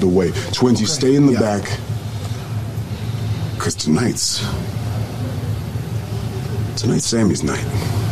the way. Twins, you stay in the back. Because tonight's Sammy's night.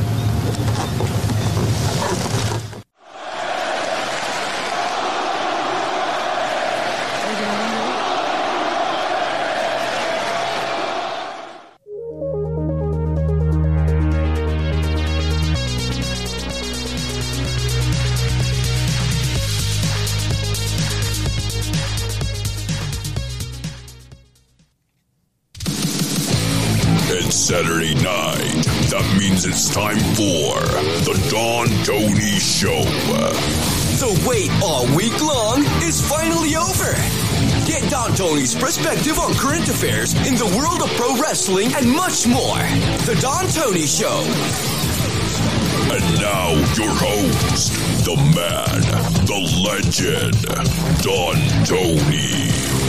Saturday night. That means it's time for the Don Tony Show. The wait all week long is finally over. Get Don Tony's perspective on current affairs in the world of pro wrestling and much more. The Don Tony Show. And now your host, the man, the legend, Don Tony.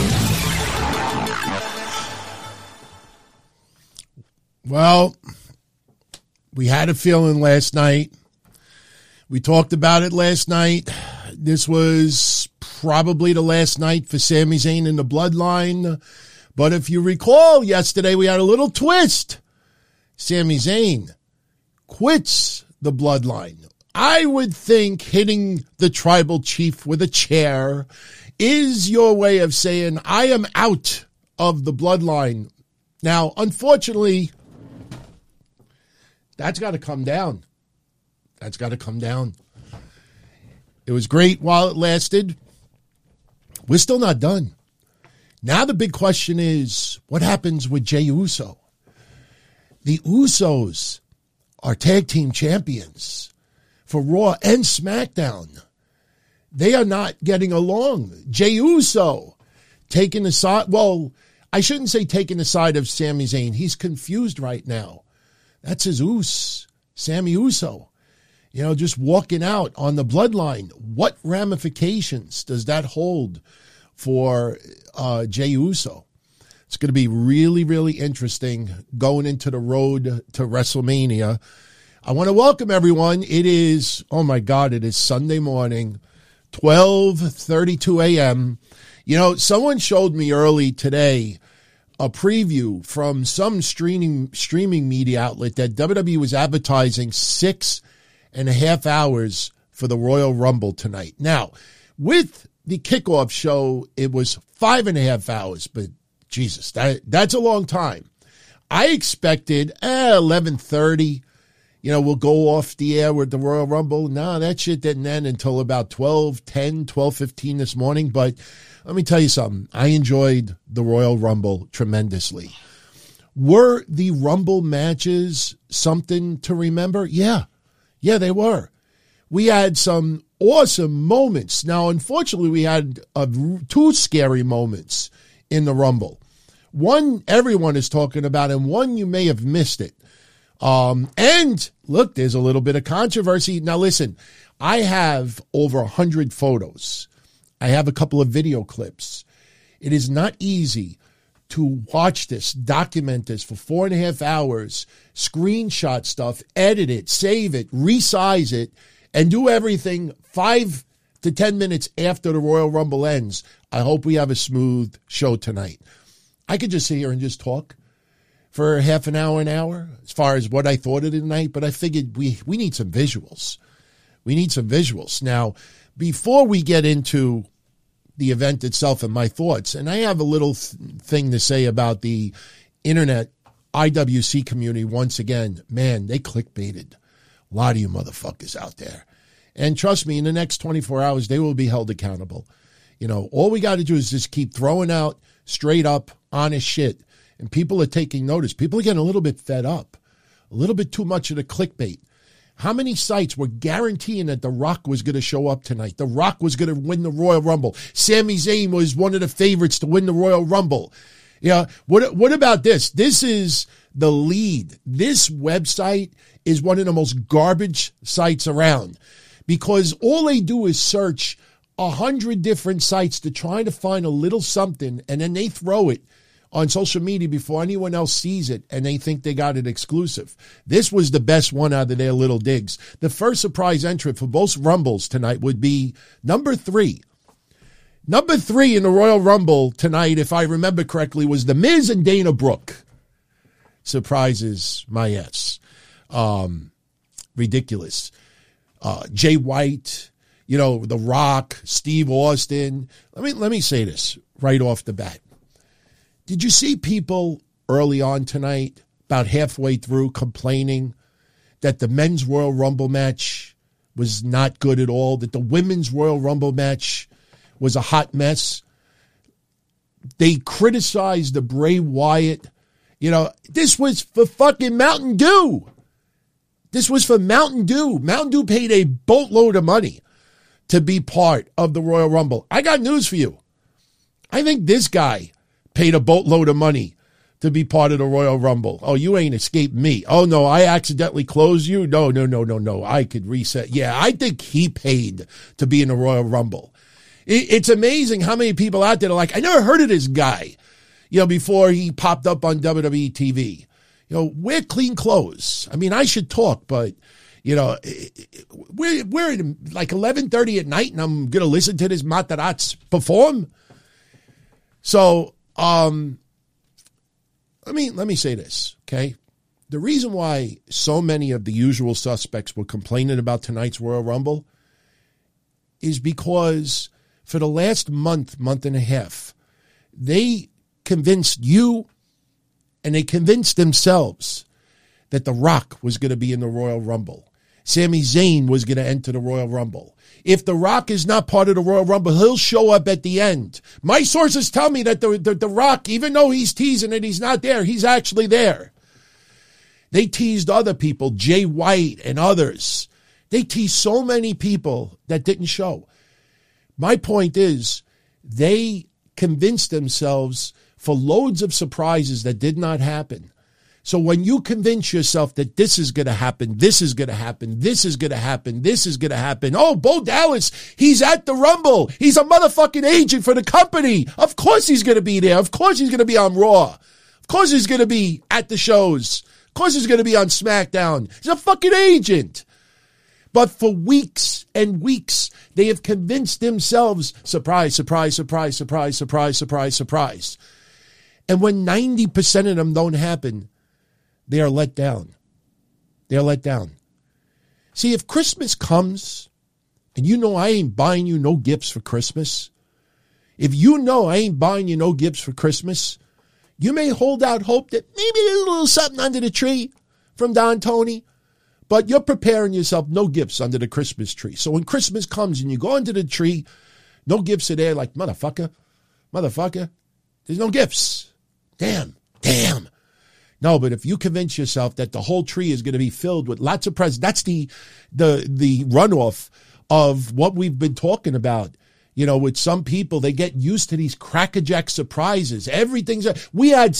Well, we had a feeling last night. We talked about it last night. This was probably the last night for Sami Zayn in the Bloodline. But if you recall, yesterday we had a little twist. Sami Zayn quits the Bloodline. I would think hitting the tribal chief with a chair is your way of saying, I am out of the Bloodline. Now, unfortunately, that's got to come down. That's got to come down. It was great while it lasted. We're still not done. Now the big question is, what happens with Jey Uso? The Usos are tag team champions for Raw and SmackDown. They are not getting along. Jey Uso taking the side, well, I shouldn't say taking the side of Sami Zayn. He's confused right now. That's his Uso, Sami Uso. You know, just walking out on the Bloodline. What ramifications does that hold for Jey Uso? It's going to be really, really interesting going into the road to WrestleMania. I want to welcome everyone. It is, oh my God, it is Sunday morning, 12:32 a.m. You know, someone showed me early today a preview from some streaming media outlet that WWE was advertising 6.5 hours for the Royal Rumble tonight. Now, with the kickoff show, it was 5.5 hours, but Jesus, that's a long time. I expected 11:30, you know, we'll go off the air with the Royal Rumble. No, that shit didn't end until about 12:10, 12:15 this morning, but let me tell you something. I enjoyed the Royal Rumble tremendously. Were the Rumble matches something to remember? Yeah, they were. We had some awesome moments. Now, unfortunately, we had two scary moments in the Rumble. One everyone is talking about, and one you may have missed it. And look, there's a little bit of controversy. Now, listen, I have over 100 photos. I have a couple of video clips. It is not easy to watch this, document this for 4.5 hours, screenshot stuff, edit it, save it, resize it, and do everything 5 to 10 minutes after the Royal Rumble ends. I hope we have a smooth show tonight. I could just sit here and just talk for half an hour, as far as what I thought of the night, but I figured we need some visuals. We need some visuals. Now, before we get into the event itself and my thoughts, and I have a little thing to say about the internet IWC community once again. Man, they clickbaited a lot of you motherfuckers out there. And trust me, in the next 24 hours, they will be held accountable. You know, all we got to do is just keep throwing out straight up, honest shit. And people are taking notice. People are getting a little bit fed up. A little bit too much of the clickbait. How many sites were guaranteeing that The Rock was going to show up tonight? The Rock was going to win the Royal Rumble. Sami Zayn was one of the favorites to win the Royal Rumble. Yeah. What about this? This is the lead. This website is one of the most garbage sites around because all they do is search 100 different sites to try to find a little something, and then they throw it on social media before anyone else sees it, and they think they got it exclusive. This was the best one out of their little digs. The first surprise entrant for both Rumbles tonight would be number 3. Number 3 in the Royal Rumble tonight, if I remember correctly, was The Miz and Dana Brooke. Surprises my ass. Ridiculous. Jay White, The Rock, Steve Austin. Let me say this right off the bat. Did you see people early on tonight, about halfway through, complaining that the men's Royal Rumble match was not good at all, that the women's Royal Rumble match was a hot mess? They criticized the Bray Wyatt. This was for fucking Mountain Dew. This was for Mountain Dew. Mountain Dew paid a boatload of money to be part of the Royal Rumble. I got news for you. I think this guy paid a boatload of money to be part of the Royal Rumble. Oh, you ain't escaped me. Oh, no, I accidentally closed you? No. I could reset. Yeah, I think he paid to be in the Royal Rumble. It's amazing how many people out there are like, I never heard of this guy, before he popped up on WWE TV. Wear clean clothes. I mean, I should talk, but, we're like 11:30 at night and I'm going to listen to this Matarazzi perform. So, let me say this, okay? The reason why so many of the usual suspects were complaining about tonight's Royal Rumble is because for the last month and a half, they convinced you and they convinced themselves that The Rock was going to be in the Royal Rumble. Sami Zayn was going to enter the Royal Rumble. If The Rock is not part of the Royal Rumble, he'll show up at the end. My sources tell me that the Rock, even though he's teasing it, he's not there. He's actually there. They teased other people, Jay White and others. They teased so many people that didn't show. My point is, they convinced themselves for loads of surprises that did not happen. So when you convince yourself that this is going to happen, this is going to happen, this is going to happen, this is going to happen. Oh, Bo Dallas, he's at the Rumble. He's a motherfucking agent for the company. Of course he's going to be there. Of course he's going to be on Raw. Of course he's going to be at the shows. Of course he's going to be on SmackDown. He's a fucking agent. But for weeks and weeks, they have convinced themselves, surprise, surprise, surprise, surprise, surprise, surprise, surprise. And when 90% of them don't happen, they are let down. They are let down. See, if Christmas comes, and I ain't buying you no gifts for Christmas, if I ain't buying you no gifts for Christmas, you may hold out hope that maybe there's a little something under the tree from Don Tony, but you're preparing yourself no gifts under the Christmas tree. So when Christmas comes and you go under the tree, no gifts are there, like, motherfucker, there's no gifts. Damn. No, but if you convince yourself that the whole tree is going to be filled with lots of presents, that's the runoff of what we've been talking about. With some people, they get used to these crackerjack surprises. We had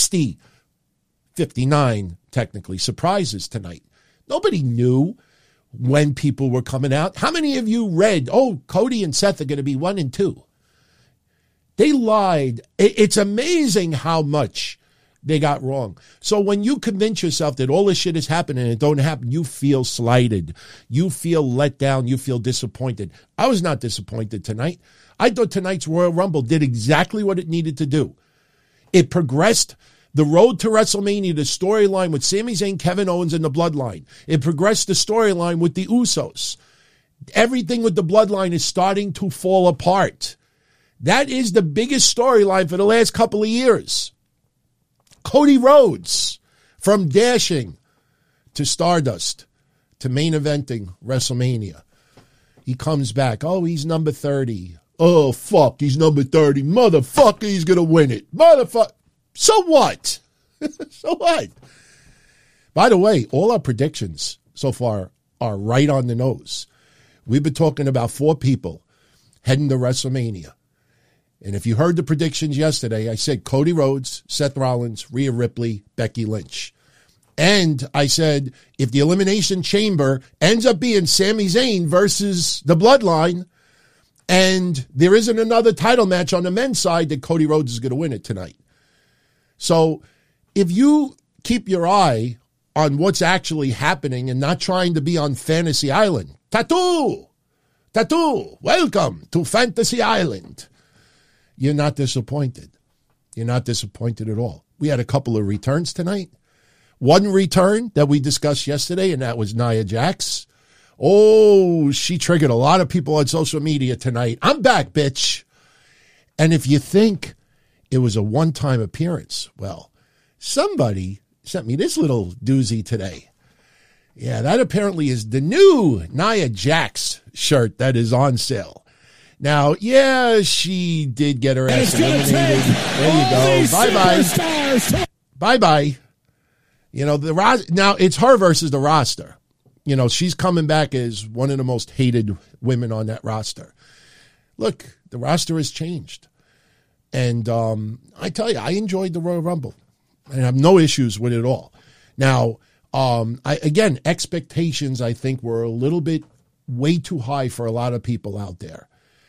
59 technically surprises tonight. Nobody knew when people were coming out. How many of you read, Cody and Seth are going to be 1 and 2? They lied. It's amazing how much they got wrong. So when you convince yourself that all this shit is happening and it don't happen, you feel slighted. You feel let down. You feel disappointed. I was not disappointed tonight. I thought tonight's Royal Rumble did exactly what it needed to do. It progressed the road to WrestleMania, the storyline with Sami Zayn, Kevin Owens, and the Bloodline. It progressed the storyline with the Usos. Everything with the Bloodline is starting to fall apart. That is the biggest storyline for the last couple of years. Cody Rhodes, from dashing to Stardust to main eventing WrestleMania. He comes back. Oh, he's number 30. Oh, fuck, he's number 30. Motherfucker, he's going to win it. Motherfucker. So what? So what? By the way, all our predictions so far are right on the nose. We've been talking about 4 people heading to WrestleMania. And if you heard the predictions yesterday, I said Cody Rhodes, Seth Rollins, Rhea Ripley, Becky Lynch. And I said if the Elimination Chamber ends up being Sami Zayn versus the Bloodline, and there isn't another title match on the men's side, that Cody Rhodes is going to win it tonight. So if you keep your eye on what's actually happening and not trying to be on Fantasy Island, Tattoo, welcome to Fantasy Island. you're not disappointed. You're not disappointed at all. We had a couple of returns tonight. One return that we discussed yesterday, and that was Nia Jax. Oh, she triggered a lot of people on social media tonight. I'm back, bitch. And if you think it was a one-time appearance, well, somebody sent me this little doozy today. Yeah, that apparently is the new Nia Jax shirt that is on sale. Now, yeah, she did get her ass eliminated. There you go. Bye-bye. Bye-bye. You know, now it's her versus the roster. You know, she's coming back as one of the most hated women on that roster. Look, the roster has changed. And I tell you, I enjoyed the Royal Rumble. I have no issues with it at all. Now, again, expectations, I think, were a little bit way too high for a lot of people out there.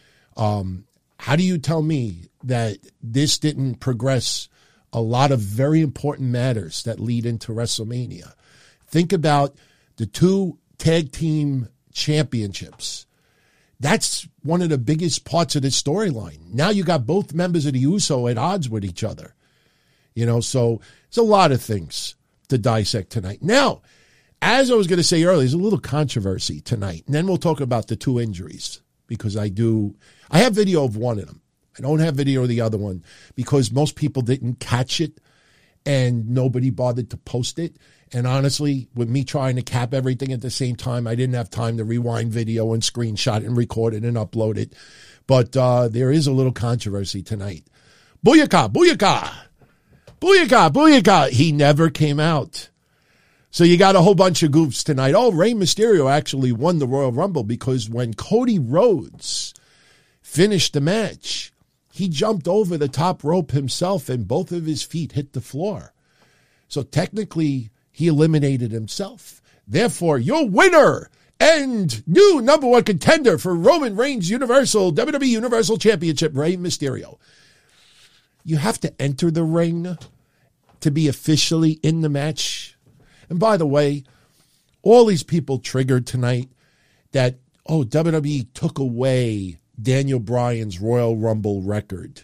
How do you tell me that this didn't progress a lot of very important matters that lead into WrestleMania? Think about the 2 tag team championships. That's one of the biggest parts of this storyline. Now you got both members of the Uso at odds with each other. You know, so it's a lot of things to dissect tonight. Now, as I was going to say earlier, there's a little controversy tonight. And then we'll talk about the 2 injuries, because I have video of one of them. I don't have video of the other one because most people didn't catch it and nobody bothered to post it. And honestly, with me trying to cap everything at the same time, I didn't have time to rewind video and screenshot and record it and upload it. But there is a little controversy tonight. Booyaka, booyaka, booyaka, booyaka. He never came out. So you got a whole bunch of goofs tonight. Oh, Rey Mysterio actually won the Royal Rumble because when Cody Rhodes finished the match, he jumped over the top rope himself and both of his feet hit the floor. So technically, he eliminated himself. Therefore, your winner and new number 1 contender for Roman Reigns WWE Universal Championship, Rey Mysterio. You have to enter the ring to be officially in the match. And by the way, all these people triggered tonight that, oh, WWE took away Daniel Bryan's Royal Rumble record.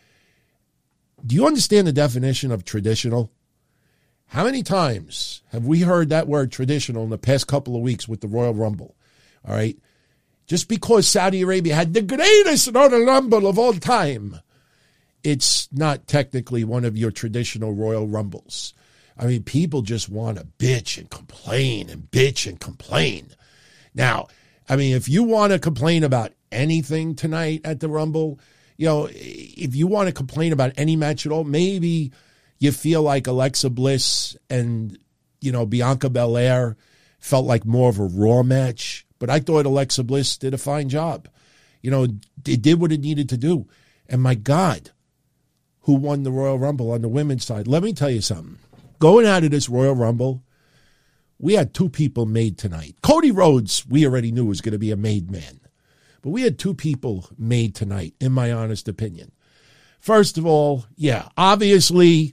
Do you understand the definition of traditional? How many times have we heard that word traditional in the past couple of weeks with the Royal Rumble? All right. Just because Saudi Arabia had the greatest Royal Rumble of all time, it's not technically one of your traditional Royal Rumbles. I mean, people just want to bitch and complain and bitch and complain. Now, I mean, if you want to complain about anything tonight at the Rumble, you know, if you want to complain about any match at all, maybe you feel like Alexa Bliss and, you know, Bianca Belair felt like more of a Raw match. But I thought Alexa Bliss did a fine job. You know, it did what it needed to do. And my God, who won the Royal Rumble on the women's side? Let me tell you something. Going out of this Royal Rumble, we had 2 people made tonight. Cody Rhodes, we already knew was going to be a made man. But we had 2 people made tonight, in my honest opinion. First of all, yeah, obviously,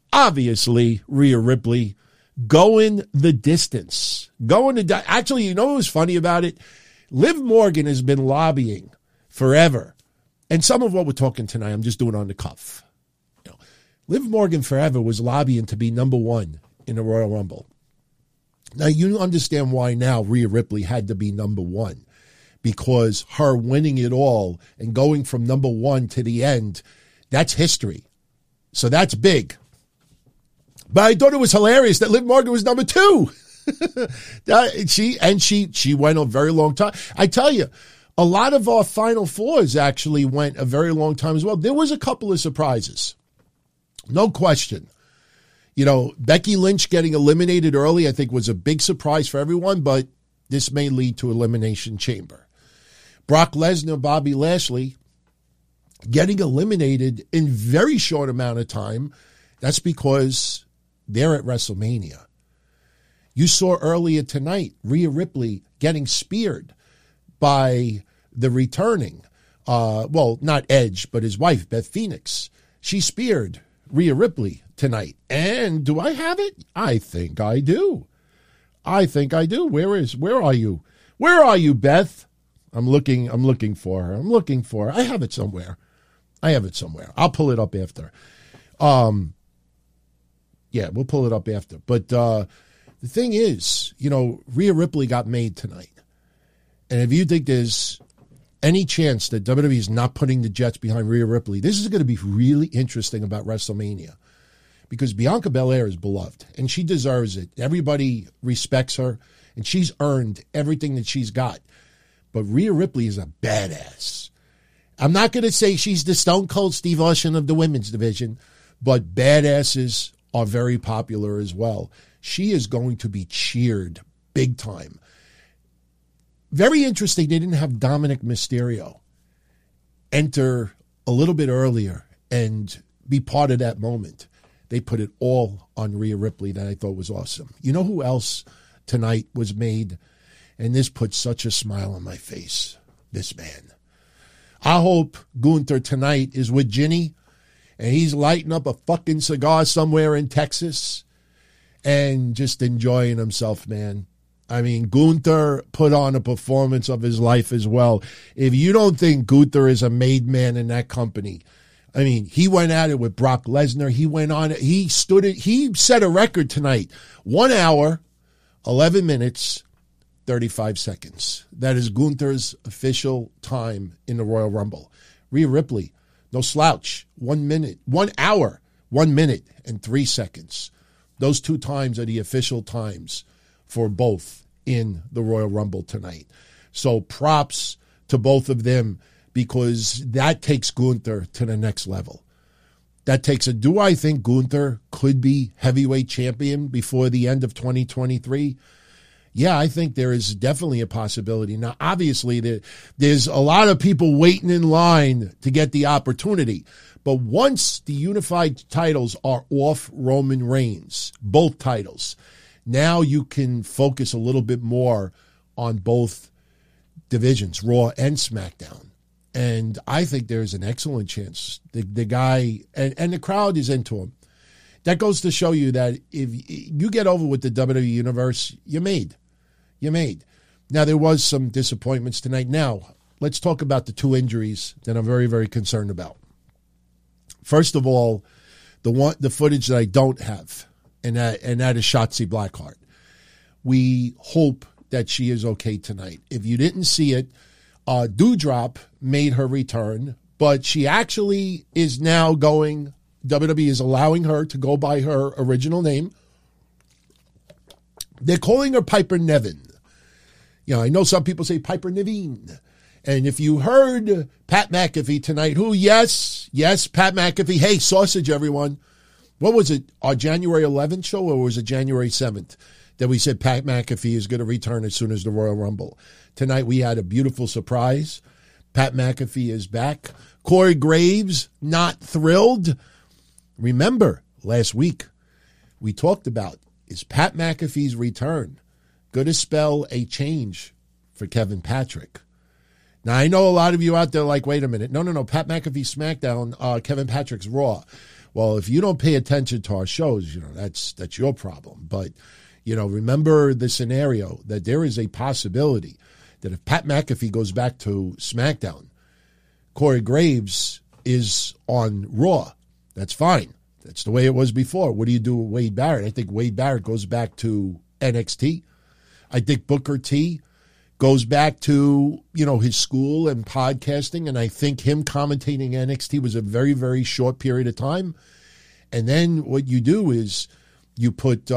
Rhea Ripley going the distance. Actually, you know what was funny about it? Liv Morgan has been lobbying forever. And some of what we're talking tonight, I'm just doing on the cuff. You know, Liv Morgan forever was lobbying to be number 1 in the Royal Rumble. Now, you understand why now Rhea Ripley had to be number 1. Because her winning it all and going from number 1 to the end, that's history. So that's big. But I thought it was hilarious that Liv Morgan was number 2. She went a very long time. I tell you, a lot of our Final Fours actually went a very long time as well. There was a couple of surprises. No question. You know, Becky Lynch getting eliminated early, I think, was a big surprise for everyone, but this may lead to Elimination Chamber. Brock Lesnar, Bobby Lashley getting eliminated in very short amount of time. That's because they're at WrestleMania. You saw earlier tonight Rhea Ripley getting speared by the returning, not Edge, but his wife, Beth Phoenix. She speared Rhea Ripley tonight. And do I have it? I think I do. Where are you? Where are you, Beth? I'm looking for her. I have it somewhere. I have it somewhere. I'll pull it up after. Yeah, we'll pull it up after. But the thing is, Rhea Ripley got made tonight. And if you think there's any chance that WWE is not putting the Jets behind Rhea Ripley, this is going to be really interesting about WrestleMania. Because Bianca Belair is beloved, and she deserves it. Everybody respects her, and she's earned everything that she's got. But Rhea Ripley is a badass. I'm not going to say she's the Stone Cold Steve Austin of the women's division, but badasses are very popular as well. She is going to be cheered big time. Very interesting, they didn't have Dominic Mysterio enter a little bit earlier and be part of that moment. They put it all on Rhea Ripley that I thought was awesome. You know who else tonight was made? And this put such a smile on my face. This man. I hope Gunther tonight is with Ginny and he's lighting up a fucking cigar somewhere in Texas and just enjoying himself, man. I mean, Gunther put on a performance of his life as well. If you don't think Gunther is a made man in that company, I mean, he went at it with Brock Lesnar. He went on it. He set a record tonight. 1 hour, 11 minutes, 35 seconds. That is Gunther's official time in the Royal Rumble. Rhea Ripley, no slouch. 1 hour, 1 minute, and 3 seconds. Those 2 times are the official times for both in the Royal Rumble tonight. So props to both of them, because that takes Gunther to the next level. Do I think Gunther could be heavyweight champion before the end of 2023? Yeah, I think there is definitely a possibility. Now, obviously, there's a lot of people waiting in line to get the opportunity. But once the unified titles are off Roman Reigns, both titles, now you can focus a little bit more on both divisions, Raw and SmackDown. And I think there's an excellent chance. The guy, and the crowd is into him. That goes to show you that if you get over with the WWE Universe, you're made. You're made. Now, there was some disappointments tonight. Now, let's talk about the 2 injuries that I'm very, very concerned about. First of all, the footage that I don't have, and that is Shotzi Blackheart. We hope that she is okay tonight. If you didn't see it, Doudrop made her return, but she actually is now going, WWE is allowing her to go by her original name. They're calling her Piper Niven. I know some people say Piper Niven. And if you heard Pat McAfee tonight, yes, Pat McAfee. Hey, sausage, everyone. What was it, our January 11th show, or was it January 7th that we said Pat McAfee is going to return as soon as the Royal Rumble? Tonight we had a beautiful surprise. Pat McAfee is back. Corey Graves, not thrilled. Remember, last week we talked about, is Pat McAfee's return going to spell a change for Kevin Patrick? Now, I know a lot of you out there like, wait a minute. No. Pat McAfee SmackDown, Kevin Patrick's Raw. Well, if you don't pay attention to our shows, that's your problem. But, remember the scenario that there is a possibility that if Pat McAfee goes back to SmackDown, Corey Graves is on Raw. That's fine. That's the way it was before. What do you do with Wade Barrett? I think Wade Barrett goes back to NXT. I think Booker T goes back to, his school and podcasting, and I think him commentating NXT was a very, very short period of time. And then what you do is you put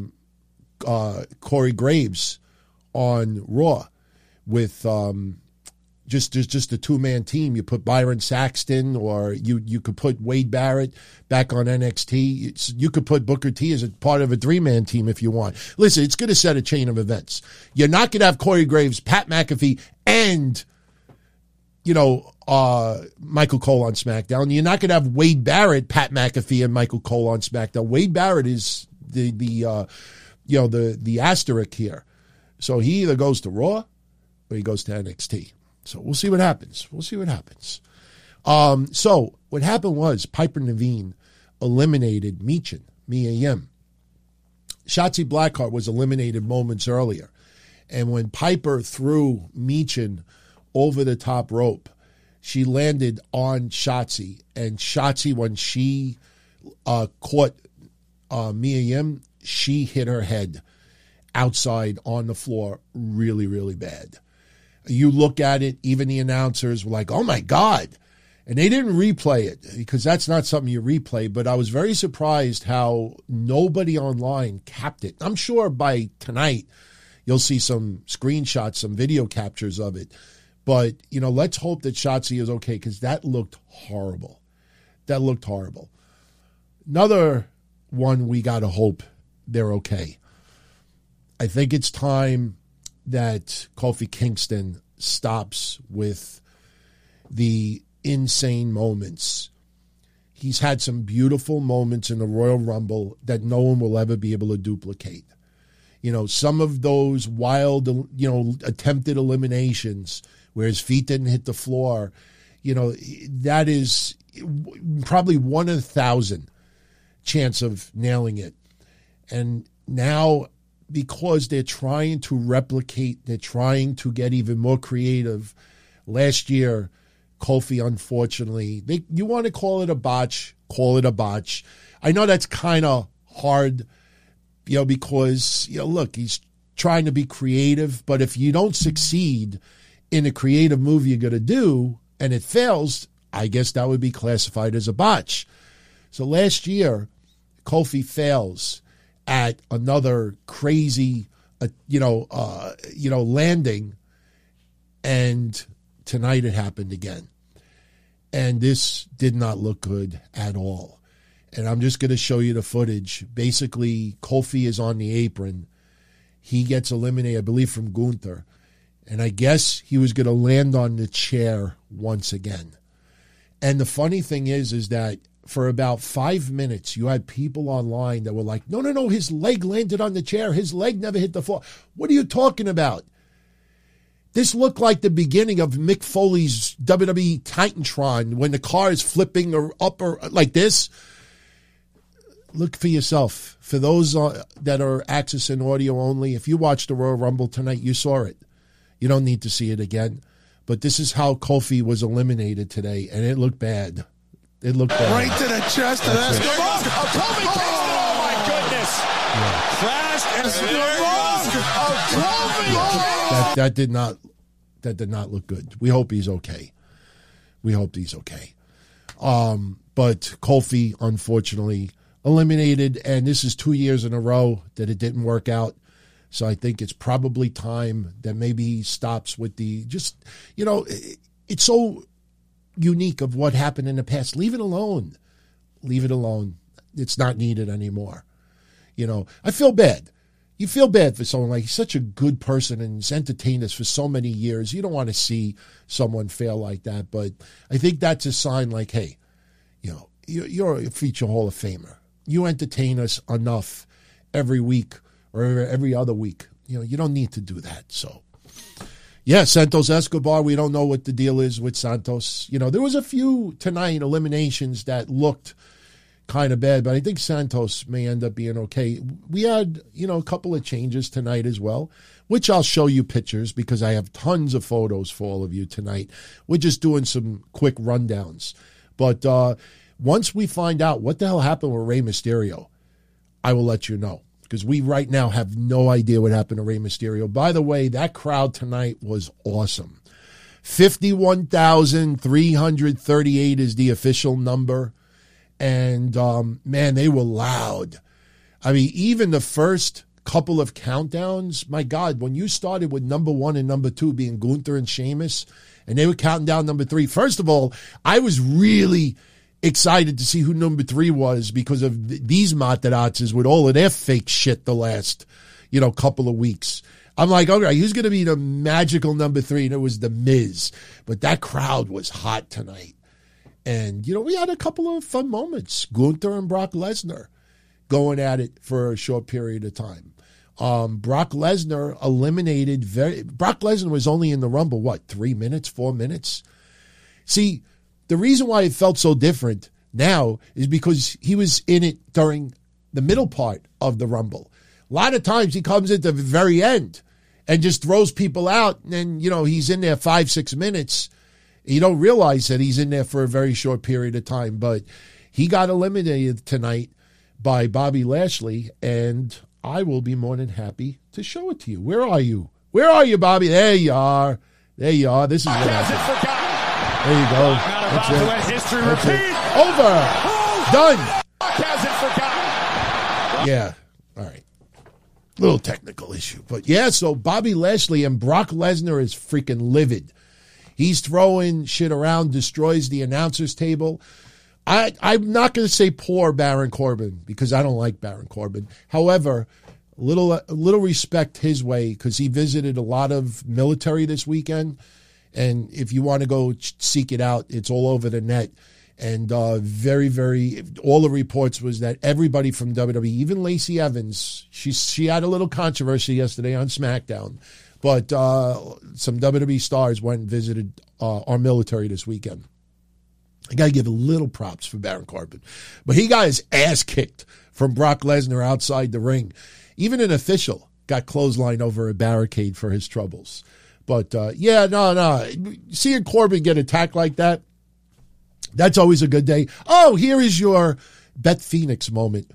Corey Graves on Raw with just a 2-man team. You put Byron Saxton, or you could put Wade Barrett back on NXT. You could put Booker T as a part of a 3-man team if you want. Listen, it's going to set a chain of events. You're not going to have Corey Graves, Pat McAfee, and Michael Cole on SmackDown. You're not going to have Wade Barrett, Pat McAfee, and Michael Cole on SmackDown. Wade Barrett is the asterisk here. So he either goes to Raw or he goes to NXT. So we'll see what happens. So what happened was Piper Niven eliminated Mia Yim. Shotzi Blackheart was eliminated moments earlier. And when Piper threw Michin over the top rope, she landed on Shotzi. And Shotzi, when she caught Mia Yim, she hit her head outside on the floor really, really bad. You look at it, even the announcers were like, oh, my God. And they didn't replay it because that's not something you replay. But I was very surprised how nobody online capped it. I'm sure by tonight you'll see some screenshots, some video captures of it. But, you know, let's hope that Shotzi is okay because that looked horrible. That looked horrible. Another one we got to hope they're okay. I think it's time that Kofi Kingston stops with the insane moments. He's had some beautiful moments in the Royal Rumble that no one will ever be able to duplicate. You know, some of those wild, you know, attempted eliminations where his feet didn't hit the floor, you know, that is probably 1 in 1,000 chance of nailing it. And now, because they're trying to replicate, they're trying to get even more creative. Last year, Kofi, unfortunately, you want to call it a botch, call it a botch. I know that's kind of hard, you know, because, you know, look, he's trying to be creative, but if you don't succeed in a creative move you're going to do and it fails, I guess that would be classified as a botch. So last year, Kofi fails at another crazy, landing, and tonight it happened again. And this did not look good at all. And I'm just going to show you the footage. Basically, Kofi is on the apron. He gets eliminated, I believe, from Gunther. And I guess he was going to land on the chair once again. And the funny thing is that for about 5 minutes, you had people online that were like, no, his leg landed on the chair. His leg never hit the floor. What are you talking about? This looked like the beginning of Mick Foley's WWE Titantron when the car is flipping or up or like this. Look for yourself. For those that are accessing audio only, if you watched the Royal Rumble tonight, you saw it. You don't need to see it again. But this is how Kofi was eliminated today, and it looked bad. It looked bad. Right to the chest. Kofi Kingston, oh my goodness. Yeah. Crashed. That did not look good. We hope he's okay. But Kofi, unfortunately, eliminated, and this is 2 years in a row that it didn't work out. So I think it's probably time that maybe he stops with it's so unique of what happened in the past. Leave it alone. It's not needed anymore. You know, I feel bad. You feel bad for someone like he's such a good person and he's entertained us for so many years. You don't want to see someone fail like that. But I think that's a sign like, hey, you know, you're a future Hall of Famer. You entertain us enough every week or every other week. You know, you don't need to do that. So, yeah, Santos Escobar, we don't know what the deal is with Santos. You know, there was a few tonight eliminations that looked kind of bad, but I think Santos may end up being okay. We had, a couple of changes tonight as well, which I'll show you pictures because I have tons of photos for all of you tonight. We're just doing some quick rundowns. But once we find out what the hell happened with Rey Mysterio, I will let you know. Because we right now have no idea what happened to Rey Mysterio. By the way, that crowd tonight was awesome. 51,338 is the official number. And, man, they were loud. I mean, even the first couple of countdowns, my God, when you started with number 1 and number 2 being Gunther and Sheamus, and they were counting down number 3. First of all, I was really excited to see who number 3 was because of these Materazzis with all of their fake shit the last, couple of weeks. I'm like, okay, who's going to be the magical number 3? And it was The Miz. But that crowd was hot tonight. And, we had a couple of fun moments. Gunther and Brock Lesnar going at it for a short period of time. Brock Lesnar eliminated Brock Lesnar was only in the Rumble, 3 minutes, 4 minutes? See, the reason why it felt so different now is because he was in it during the middle part of the Rumble. A lot of times he comes at the very end and just throws people out, and then, he's in there 5-6 minutes. You don't realize that he's in there for a very short period of time, but he got eliminated tonight by Bobby Lashley, and I will be more than happy to show it to you. Where are you? Where are you, Bobby? There you are. There you are. This is what happened. There you go. That's it. History That's repeat. it. Over. Done. Hasn't forgotten. Yeah. All right. Little technical issue. But yeah, so Bobby Lashley and Brock Lesnar is freaking livid. He's throwing shit around, destroys the announcer's table. I'm not going to say poor Baron Corbin because I don't like Baron Corbin. However, a little respect his way because he visited a lot of military this weekend. And if you want to go seek it out, it's all over the net. And all the reports was that everybody from WWE, even Lacey Evans, she had a little controversy yesterday on SmackDown. But some WWE stars went and visited our military this weekend. I got to give a little props for Baron Corbin. But he got his ass kicked from Brock Lesnar outside the ring. Even an official got clotheslined over a barricade for his troubles. But, seeing Corbin get attacked like that, that's always a good day. Oh, here is your Beth Phoenix moment.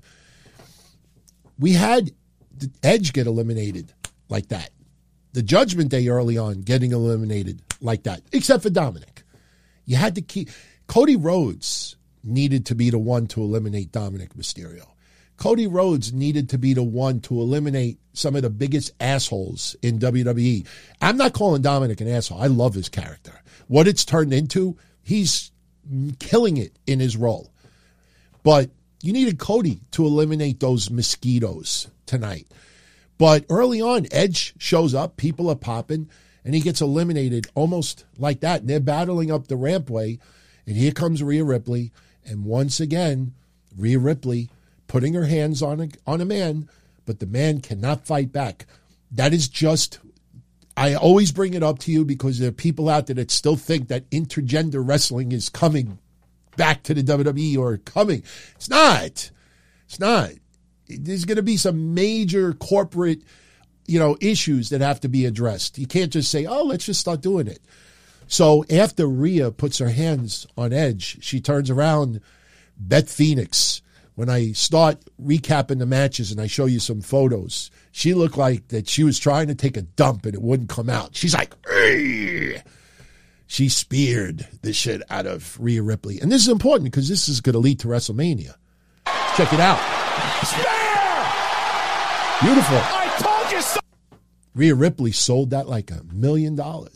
We had Edge get eliminated like that. The Judgment Day early on getting eliminated like that, except for Dominic. You had to keep... Cody Rhodes needed to be the one to eliminate Dominic Mysterio. Cody Rhodes needed to be the one to eliminate some of the biggest assholes in WWE. I'm not calling Dominic an asshole. I love his character. What it's turned into, he's killing it in his role. But you needed Cody to eliminate those mosquitoes tonight. But early on, Edge shows up, people are popping, and he gets eliminated almost like that. And they're battling up the rampway, and here comes Rhea Ripley. And once again, Rhea Ripley putting her hands on a man, but the man cannot fight back. That is just, I always bring it up to you because there are people out there that still think that intergender wrestling is coming back to the WWE or coming. It's not. It's not. There's going to be some major corporate, issues that have to be addressed. You can't just say, oh, let's just start doing it. So after Rhea puts her hands on Edge, she turns around, Beth Phoenix. When I start recapping the matches and I show you some photos, she looked like that she was trying to take a dump and it wouldn't come out. She's like, "Ugh." She speared the shit out of Rhea Ripley. And this is important because this is going to lead to WrestleMania. Check it out. Spear! Beautiful. I told you so. Rhea Ripley sold that like $1 million.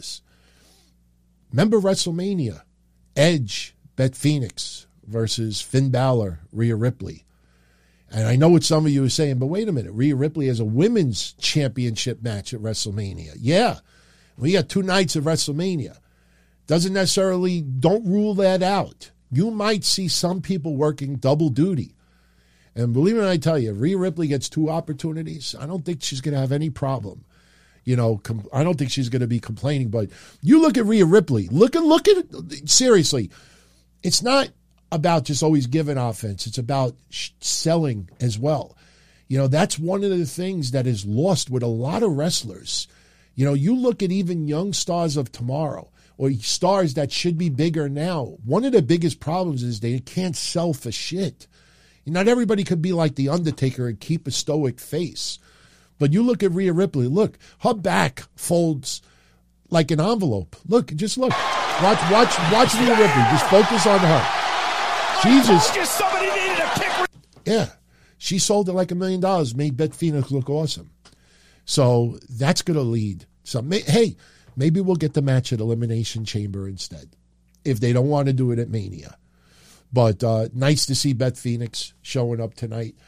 Remember WrestleMania? Edge, Beth Phoenix versus Finn Balor, Rhea Ripley. And I know what some of you are saying, but wait a minute. Rhea Ripley has a women's championship match at WrestleMania. Yeah, we got 2 nights of WrestleMania. Doesn't necessarily, don't rule that out. You might see some people working double duty. And believe me when I tell you, Rhea Ripley gets 2 opportunities. I don't think she's going to have any problem. I don't think she's going to be complaining. But you look at Rhea Ripley. Look at it. Seriously, it's not about just always giving offense. It's about selling as well. That's one of the things that is lost with a lot of wrestlers. You look at even young stars of tomorrow or stars that should be bigger now. One of the biggest problems is they can't sell for shit. Not everybody could be like The Undertaker and keep a stoic face. But you look at Rhea Ripley. Look, her back folds like an envelope. Look. Watch Rhea Ripley. Just focus on her. Jesus. Somebody needed a kick. Yeah. She sold it like $1 million, made Beth Phoenix look awesome. So that's going to lead. Hey, maybe we'll get the match at Elimination Chamber instead, if they don't want to do it at Mania. But nice to see Beth Phoenix showing up tonight.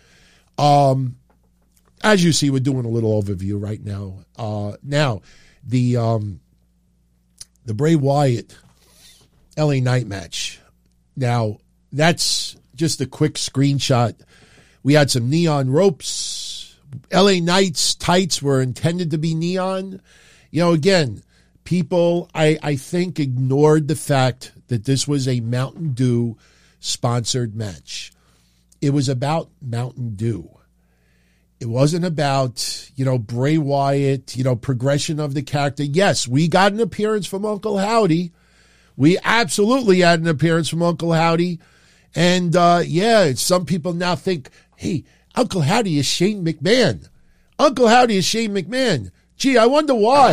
As you see, we're doing a little overview right now. Now, the Bray Wyatt LA Knight match. Now, that's just a quick screenshot. We had some neon ropes. LA Knight's tights were intended to be neon. Again, people, I think, ignored the fact that this was a Mountain Dew sponsored match. It was about Mountain Dew. It wasn't about, Bray Wyatt, progression of the character. Yes, we got an appearance from Uncle Howdy. We absolutely had an appearance from Uncle Howdy. And, some people now think, hey, Uncle Howdy is Shane McMahon. Uncle Howdy is Shane McMahon. Gee, I wonder why.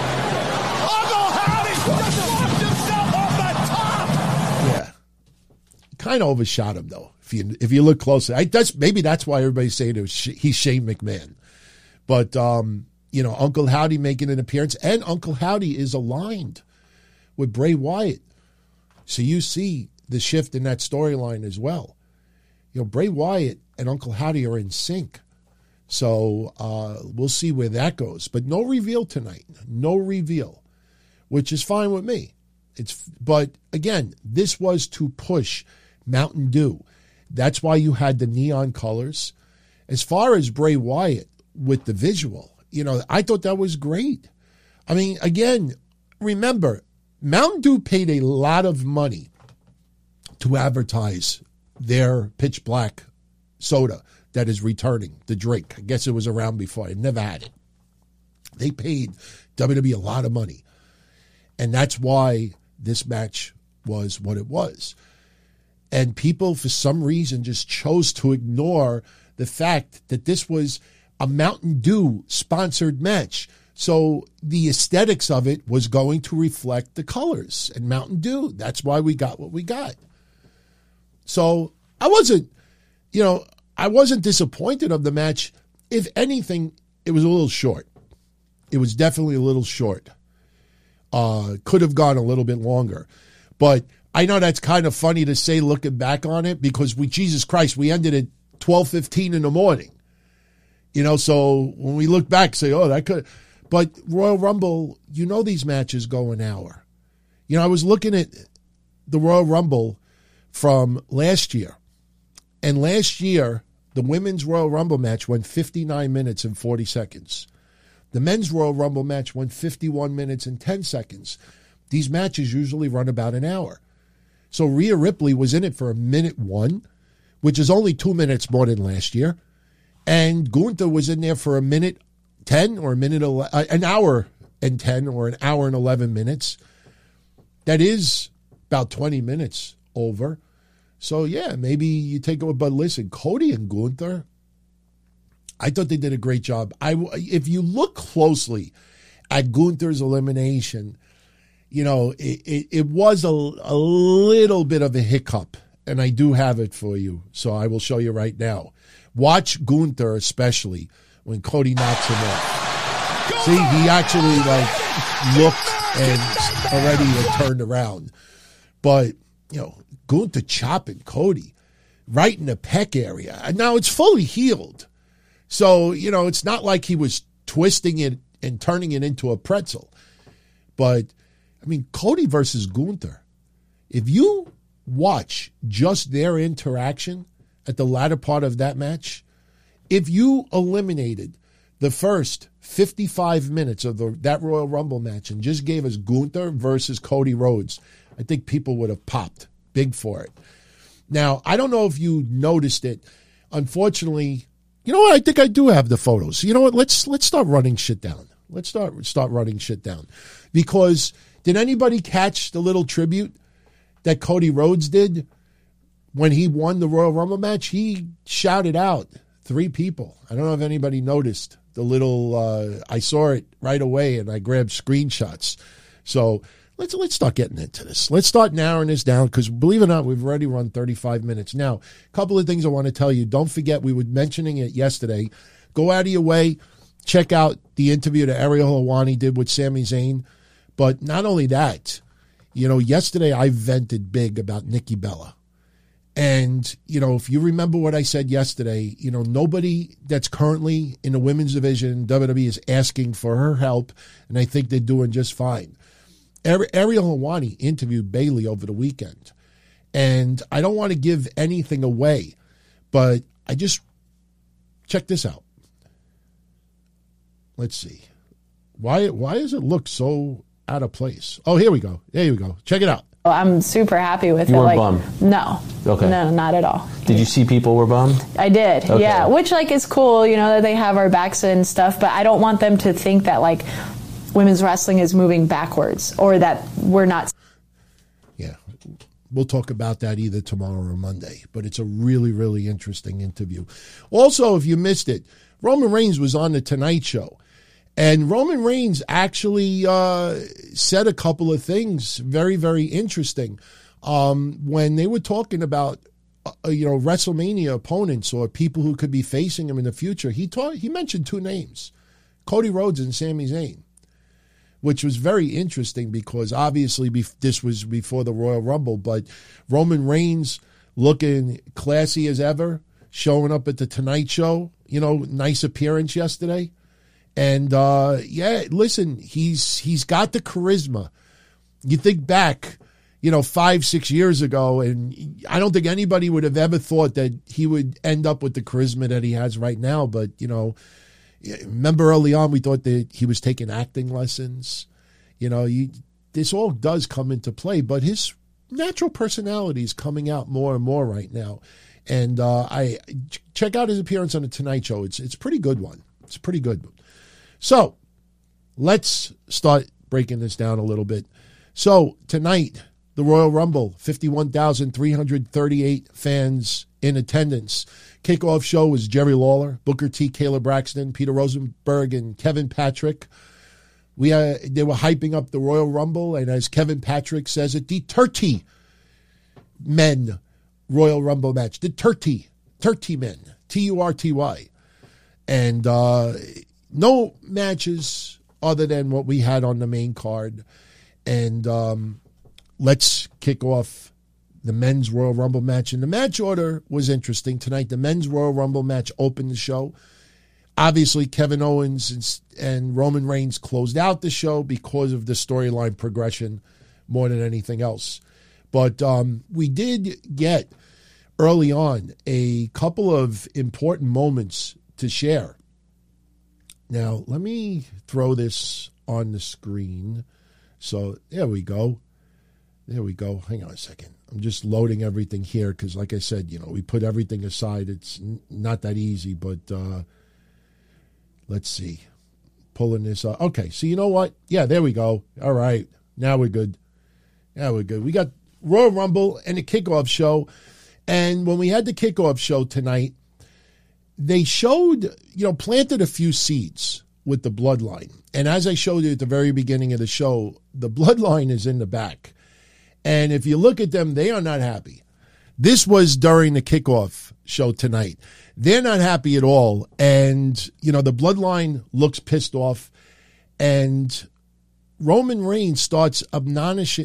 Uncle Howdy just locked himself off the top. Yeah. Kind of overshot him, though, if you look closely. Maybe that's why everybody's saying he's Shane McMahon. But, Uncle Howdy making an appearance. And Uncle Howdy is aligned with Bray Wyatt. So you see the shift in that storyline as well. Bray Wyatt and Uncle Howdy are in sync. So we'll see where that goes. But no reveal tonight. No reveal, which is fine with me. But again, this was to push Mountain Dew. That's why you had the neon colors. As far as Bray Wyatt with the visual, I thought that was great. I mean, again, remember, Mountain Dew paid a lot of money to advertise their pitch black soda that is returning, the drink. I guess it was around before. I never had it. They paid WWE a lot of money. And that's why this match was what it was. And people, for some reason, just chose to ignore the fact that this was a Mountain Dew sponsored match. So the aesthetics of it was going to reflect the colors and Mountain Dew. That's why we got what we got. So I wasn't disappointed of the match. If anything, it was a little short. It was definitely a little short. Could have gone a little bit longer. But I know that's kind of funny to say looking back on it because Jesus Christ, we ended at 12:15 in the morning. So when we look back, say, oh, that could. But Royal Rumble, these matches go an hour. I was looking at the Royal Rumble from last year. And last year, the women's Royal Rumble match went 59 minutes and 40 seconds. The men's Royal Rumble match went 51 minutes and 10 seconds. These matches usually run about an hour. So Rhea Ripley was in it for a minute 1, which is only 2 minutes more than last year. And Gunther was in there for a minute 10 or an hour and 10 or an hour and 11 minutes. That is about 20 minutes over. So, yeah, maybe you take it. But listen, Cody and Gunther, I thought they did a great job. If you look closely at Gunther's elimination, it was a little bit of a hiccup. And I do have it for you. So I will show you right now. Watch Gunther, especially when Cody knocks him off. See, he actually looked and already had turned around. But, Gunther chopping Cody right in the pec area. And now it's fully healed. So, it's not like he was twisting it and turning it into a pretzel. But, Cody versus Gunther, if you watch just their interaction at the latter part of that match, if you eliminated the first 55 minutes of that Royal Rumble match and just gave us Gunther versus Cody Rhodes, I think people would have popped big for it. Now, I don't know if you noticed it. Unfortunately, you know what? I think I do have the photos. You know what? Let's start running shit down. Let's start running shit down. Because did anybody catch the little tribute that Cody Rhodes did when he won the Royal Rumble match? He shouted out 3 people. I don't know if anybody noticed the little, I saw it right away and I grabbed screenshots. So let's start getting into this. Let's start narrowing this down because believe it or not, we've already run 35 minutes. Now, a couple of things I want to tell you. Don't forget, we were mentioning it yesterday. Go out of your way. Check out the interview that Ariel Helwani did with Sami Zayn. But not only that, yesterday I vented big about Nikki Bella. And, if you remember what I said yesterday, nobody that's currently in the women's division, WWE is asking for her help, and I think they're doing just fine. Ariel Helwani interviewed Bayley over the weekend, and I don't want to give anything away, but I just, check this out. Let's see. Why does it look so out of place? Oh, here we go. There you go. Check it out. I'm super happy with it. You weren't bummed? No. Okay. No, not at all. Did you see people were bummed? I did, okay. Yeah. Which, is cool, that they have our backs and stuff, but I don't want them to think that, women's wrestling is moving backwards or that we're not. we'll talk about that either tomorrow or Monday. But it's a really, really interesting interview. Also, if you missed it, Roman Reigns was on the Tonight Show. And Roman Reigns actually said a couple of things very, very interesting when they were talking about WrestleMania opponents or people who could be facing him in the future. He mentioned two names, Cody Rhodes and Sami Zayn, which was very interesting because obviously this was before the Royal Rumble, but Roman Reigns looking classy as ever, showing up at the Tonight Show, nice appearance yesterday. And listen, he's got the charisma. You think back, 5-6 years ago, and I don't think anybody would have ever thought that he would end up with the charisma that he has right now. But, remember early on we thought that he was taking acting lessons. This all does come into play, but his natural personality is coming out more and more right now. And I check out his appearance on the Tonight Show. It's a pretty good one. It's pretty good. So let's start breaking this down a little bit. So tonight, the Royal Rumble, 51,338 fans in attendance. Kickoff show was Jerry Lawler, Booker T, Kayla Braxton, Peter Rosenberg, and Kevin Patrick. They were hyping up the Royal Rumble, and as Kevin Patrick says it, the 30 men Royal Rumble match. The 30 men, Turty. And no matches other than what we had on the main card. And let's kick off the men's Royal Rumble match. And the match order was interesting tonight. The men's Royal Rumble match opened the show. Obviously, Kevin Owens and Roman Reigns closed out the show because of the storyline progression more than anything else. But we did get early on a couple of important moments to share. Now, let me throw this on the screen. So there we go. There we go. Hang on a second. I'm just loading everything here because, like I said, we put everything aside. It's not that easy, but let's see. Pulling this up. Okay, so you know what? Yeah, there we go. All right. Now we're good. Now we're good. We got Royal Rumble and the kickoff show. And when we had the kickoff show tonight, they showed, planted a few seeds with the bloodline. And as I showed you at the very beginning of the show, the bloodline is in the back. And if you look at them, they are not happy. This was during the kickoff show tonight. They're not happy at all. And, the bloodline looks pissed off. And Roman Reigns starts admonished.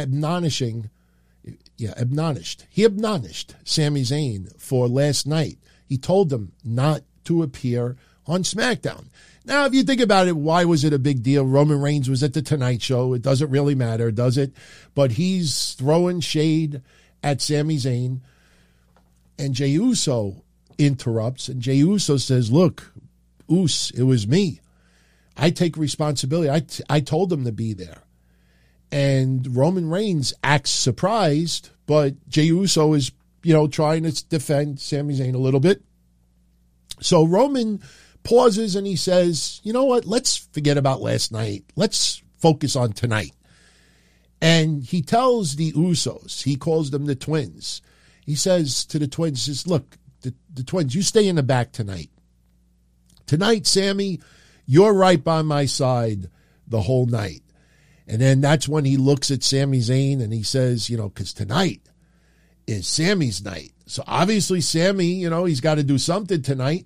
He admonished Sami Zayn for last night. He told them not to appear on SmackDown. Now, if you think about it, why was it a big deal? Roman Reigns was at the Tonight Show. It doesn't really matter, does it? But he's throwing shade at Sami Zayn. And Jey Uso interrupts. And Jey Uso says, look, Us, it was me. I take responsibility. I told him to be there. And Roman Reigns acts surprised, but Jey Uso is, trying to defend Sami Zayn a little bit. So Roman pauses and he says, you know what, let's forget about last night. Let's focus on tonight. And he tells the Usos, he calls them the twins. He says to the twins, says, look, the twins, you stay in the back tonight. Tonight, Sammy, you're right by my side the whole night. And then that's when he looks at Sami Zayn and he says, because tonight is Sammy's night. So obviously Sammy, he's got to do something tonight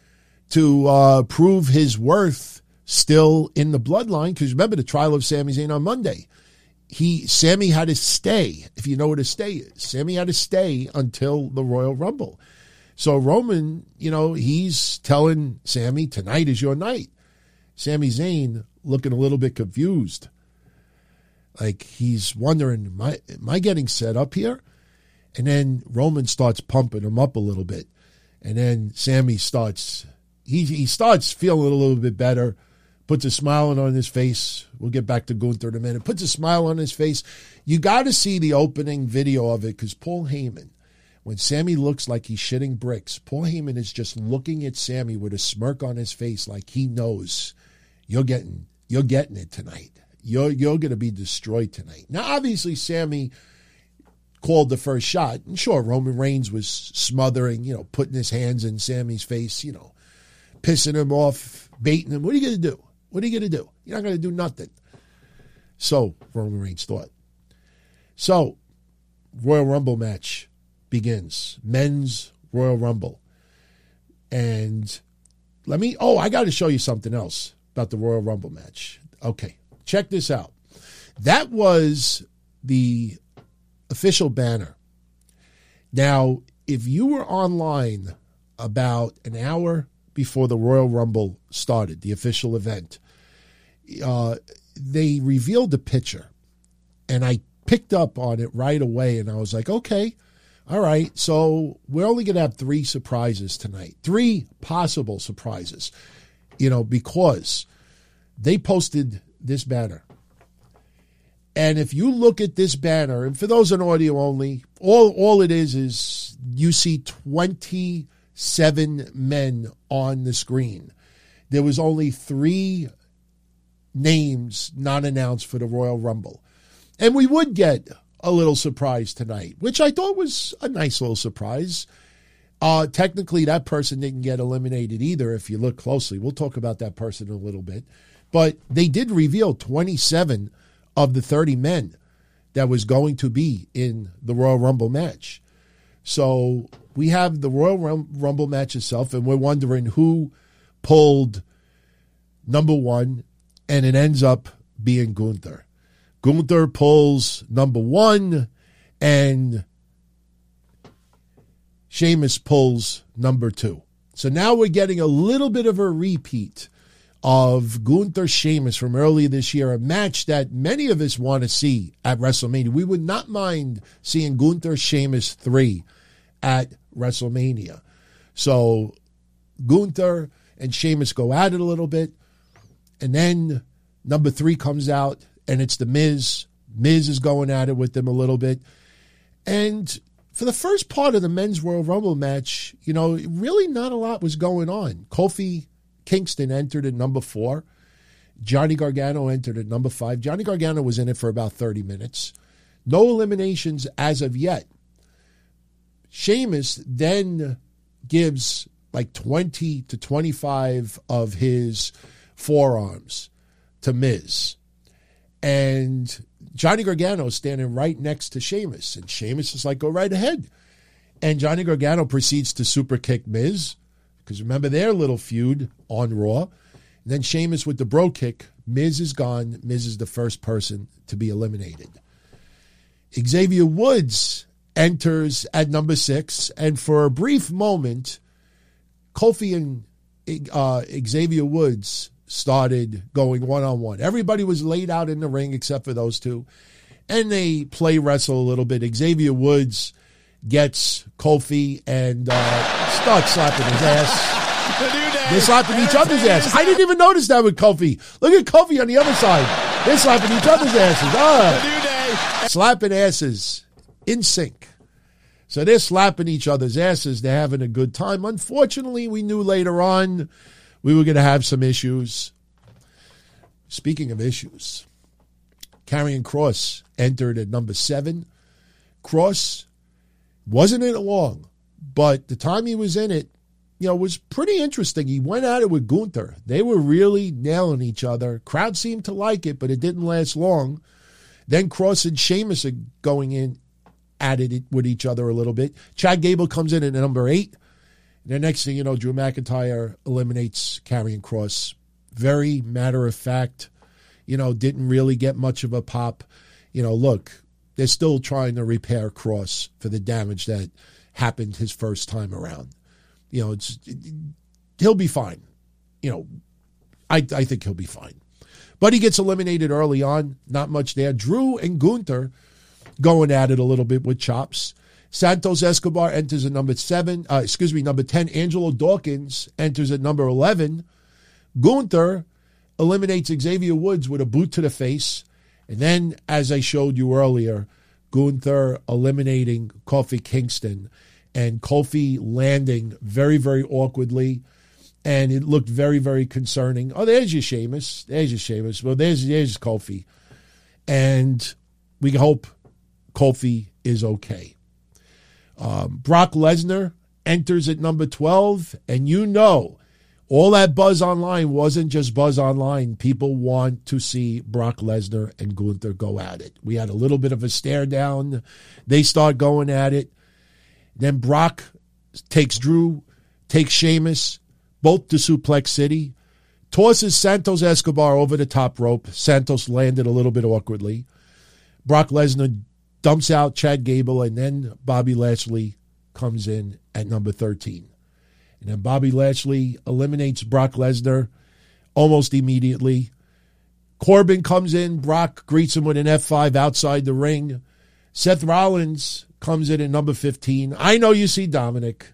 to prove his worth still in the bloodline. Because remember the trial of Sami Zayn on Monday. Sammy had to stay, if you know what a stay is. Sammy had to stay until the Royal Rumble. So Roman, he's telling Sammy, tonight is your night. Sami Zayn looking a little bit confused. Like he's wondering, am I getting set up here? And then Roman starts pumping him up a little bit. And then Sammy starts, he starts feeling a little bit better, puts a smile on his face. We'll get back to Gunther in a minute. Puts a smile on his face. You got to see the opening video of it because Paul Heyman, when Sammy looks like he's shitting bricks, Paul Heyman is just looking at Sammy with a smirk on his face like he knows you're getting it tonight. You're going to be destroyed tonight. Now, obviously, Sammy called the first shot. And sure, Roman Reigns was smothering, putting his hands in Sammy's face, pissing him off, baiting him. What are you going to do? What are you going to do? You're not going to do nothing. So Roman Reigns thought. So Royal Rumble match begins. Men's Royal Rumble. And I got to show you something else about the Royal Rumble match. Okay, check this out. That was the official banner. Now, if you were online about an hour before the Royal Rumble started, the official event, they revealed the picture. And I picked up on it right away, and I was like, okay, all right, so we're only going to have 3 surprises tonight. 3 possible surprises, because they posted this banner. And if you look at this banner, and for those on audio only, all it is you see 27 men on the screen. There was only 3 names not announced for the Royal Rumble. And we would get a little surprise tonight, which I thought was a nice little surprise. Technically, that person didn't get eliminated either, if you look closely. We'll talk about that person in a little bit. But they did reveal 27 of the 30 men that was going to be in the Royal Rumble match. So we have the Royal Rumble match itself, and we're wondering who pulled number 1, and it ends up being Gunther. Gunther pulls number 1, and Sheamus pulls number 2. So now we're getting a little bit of a repeat of Gunther Sheamus from earlier this year, a match that many of us want to see at WrestleMania. We would not mind seeing Gunther Sheamus 3 at WrestleMania. So Gunther and Sheamus go at it a little bit, and then number 3 comes out, and it's the Miz. Miz is going at it with them a little bit. And for the first part of the Men's Royal Rumble match, really not a lot was going on. Kofi Kingston entered at number 4. Johnny Gargano entered at number 5. Johnny Gargano was in it for about 30 minutes. No eliminations as of yet. Sheamus then gives like 20 to 25 of his forearms to Miz. And Johnny Gargano is standing right next to Sheamus. And Sheamus is like, go right ahead. And Johnny Gargano proceeds to super kick Miz. Because remember their little feud on Raw. And then Sheamus with the bro kick. Miz is gone. Miz is the first person to be eliminated. Xavier Woods enters at number 6. And for a brief moment, Kofi and Xavier Woods started going one-on-one. Everybody was laid out in the ring except for those 2. And they play wrestle a little bit. Xavier Woods gets Kofi and starts slapping his ass. They're slapping each other's ass. I didn't even notice that with Kofi. Look at Kofi on the other side. They're slapping each other's asses. Slapping asses in sync. So they're slapping each other's asses. They're having a good time. Unfortunately, we knew later on we were going to have some issues. Speaking of issues, Karrion Kross entered at number 7. Kross wasn't in it long, but the time he was in it, was pretty interesting. He went at it with Gunther. They were really nailing each other. Crowd seemed to like it, but it didn't last long. Then Kross and Sheamus are going in at it with each other a little bit. Chad Gable comes in at number 8. And the next thing you know, Drew McIntyre eliminates Karrion Kross. Very matter of fact, didn't really get much of a pop. Look, they're still trying to repair Kross for the damage that happened his first time around. He'll be fine. I think he'll be fine. But he gets eliminated early on. Not much there. Drew and Gunther going at it a little bit with chops. Santos Escobar enters at number 10. Angelo Dawkins enters at number 11. Gunther eliminates Xavier Woods with a boot to the face. And then, as I showed you earlier, Gunther eliminating Kofi Kingston. And Kofi landing very, very awkwardly. And it looked very, very concerning. Oh, there's your Sheamus. Well, there's Kofi. And we hope Kofi is okay. Brock Lesnar enters at number 12, and you know, all that buzz online wasn't just buzz online. People want to see Brock Lesnar and Gunther go at it. We had a little bit of a stare down. They start going at it. Then Brock takes Drew, takes Sheamus, both to Suplex City, tosses Santos Escobar over the top rope. Santos landed a little bit awkwardly. Brock Lesnar dumps out Chad Gable, and then Bobby Lashley comes in at number 13. And then Bobby Lashley eliminates Brock Lesnar almost immediately. Corbin comes in. Brock greets him with an F5 outside the ring. Seth Rollins comes in at number 15. I know you see Dominic.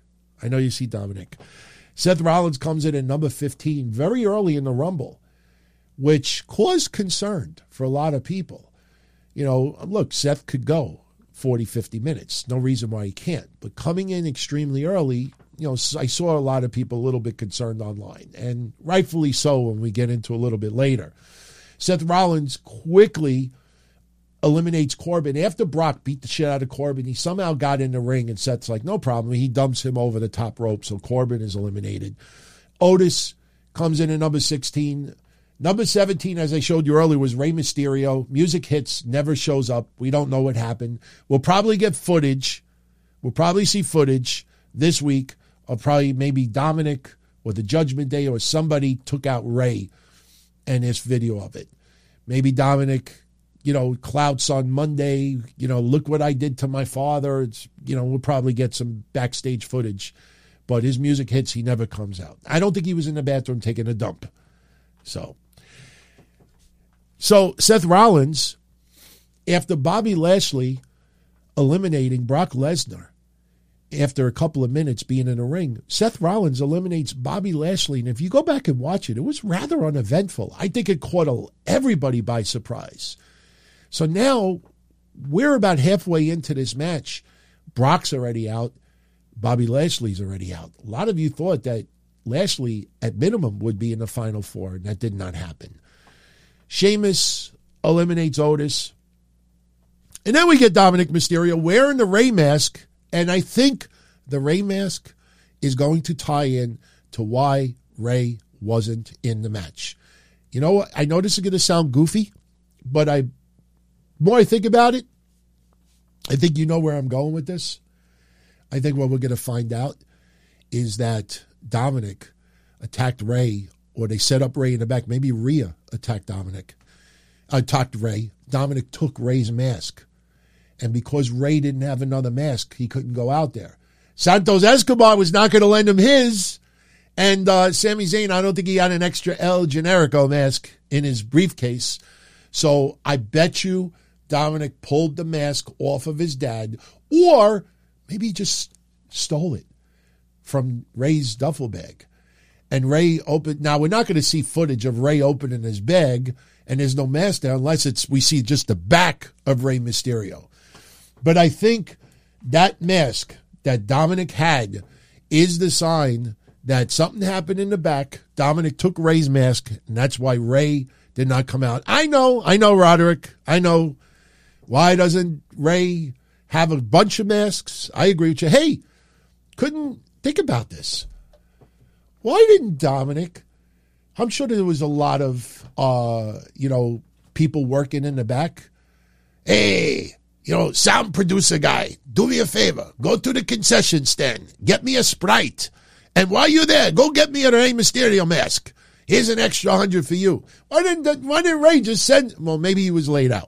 Seth Rollins comes in at number 15 very early in the Rumble, which caused concern for a lot of people. You know, look, Seth could go 40, 50 minutes. No reason why he can't. But coming in extremely early, you know, I saw a lot of people a little bit concerned online, and rightfully so when we get into a little bit later. Seth Rollins quickly eliminates Corbin. After Brock beat the shit out of Corbin, he somehow got in the ring, and Seth's like, no problem. He dumps him over the top rope, so Corbin is eliminated. Otis comes in at number 16. Number 17, as I showed you earlier, was Rey Mysterio. Music hits, never shows up. We don't know what happened. We'll probably get footage. We'll probably see footage this week of probably maybe Dominic or the Judgment Day or somebody took out Rey and this video of it. Maybe Dominic, you know, clouts on Monday, you know, look what I did to my father. It's, you know, we'll probably get some backstage footage. But his music hits, he never comes out. I don't think he was in the bathroom taking a dump. So Seth Rollins, after Bobby Lashley eliminating Brock Lesnar, after a couple of minutes being in the ring, Seth Rollins eliminates Bobby Lashley. And if you go back and watch it, it was rather uneventful. I think it caught everybody by surprise. So now we're about halfway into this match. Brock's already out. Bobby Lashley's already out. A lot of you thought that Lashley, at minimum, would be in the Final Four, and that did not happen. Sheamus eliminates Otis. And then we get Dominic Mysterio wearing the Rey mask, and I think the Rey mask is going to tie in to why Rey wasn't in the match. You know what? I know this is going to sound goofy, but the more I think about it, I think you know where I'm going with this. I think what we're going to find out is that Dominic attacked Rey, or they set up Rey in the back. Maybe Rhea attacked Rey. Dominic took Rey's mask. And because Rey didn't have another mask, he couldn't go out there. Santos Escobar was not going to lend him his. And Sami Zayn, I don't think he had an extra El Generico mask in his briefcase. So I bet you Dominic pulled the mask off of his dad, or maybe he just stole it from Rey's duffel bag. And Rey opened. Now, we're not going to see footage of Rey opening his bag, and there's no mask there unless we see just the back of Rey Mysterio. But I think that mask that Dominic had is the sign that something happened in the back. Dominic took Rey's mask, and that's why Rey did not come out. I know, Roderick. I know. Why doesn't Rey have a bunch of masks? I agree with you. Hey, couldn't think about this. Why didn't Dominic? I'm sure there was a lot of, people working in the back. Hey, sound producer guy, do me a favor. Go to the concession stand. Get me a Sprite. And while you're there, go get me a Rey Mysterio mask. Here's an extra 100 for you. Why didn't Rey just send? Well, maybe he was laid out.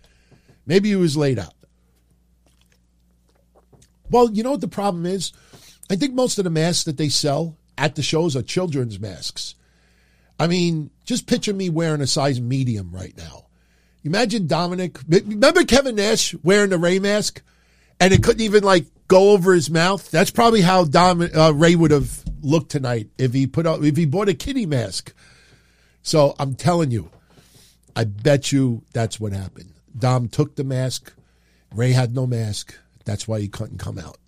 Well, you know what the problem is? I think most of the masks that they sell at the shows are children's masks. I mean, just picture me wearing a size medium right now. Imagine Dominic. Remember Kevin Nash wearing the Rey mask? And it couldn't even, go over his mouth? That's probably how Rey would have looked tonight if he bought a kitty mask. So I'm telling you, I bet you that's what happened. Dom took the mask. Rey had no mask. That's why he couldn't come out.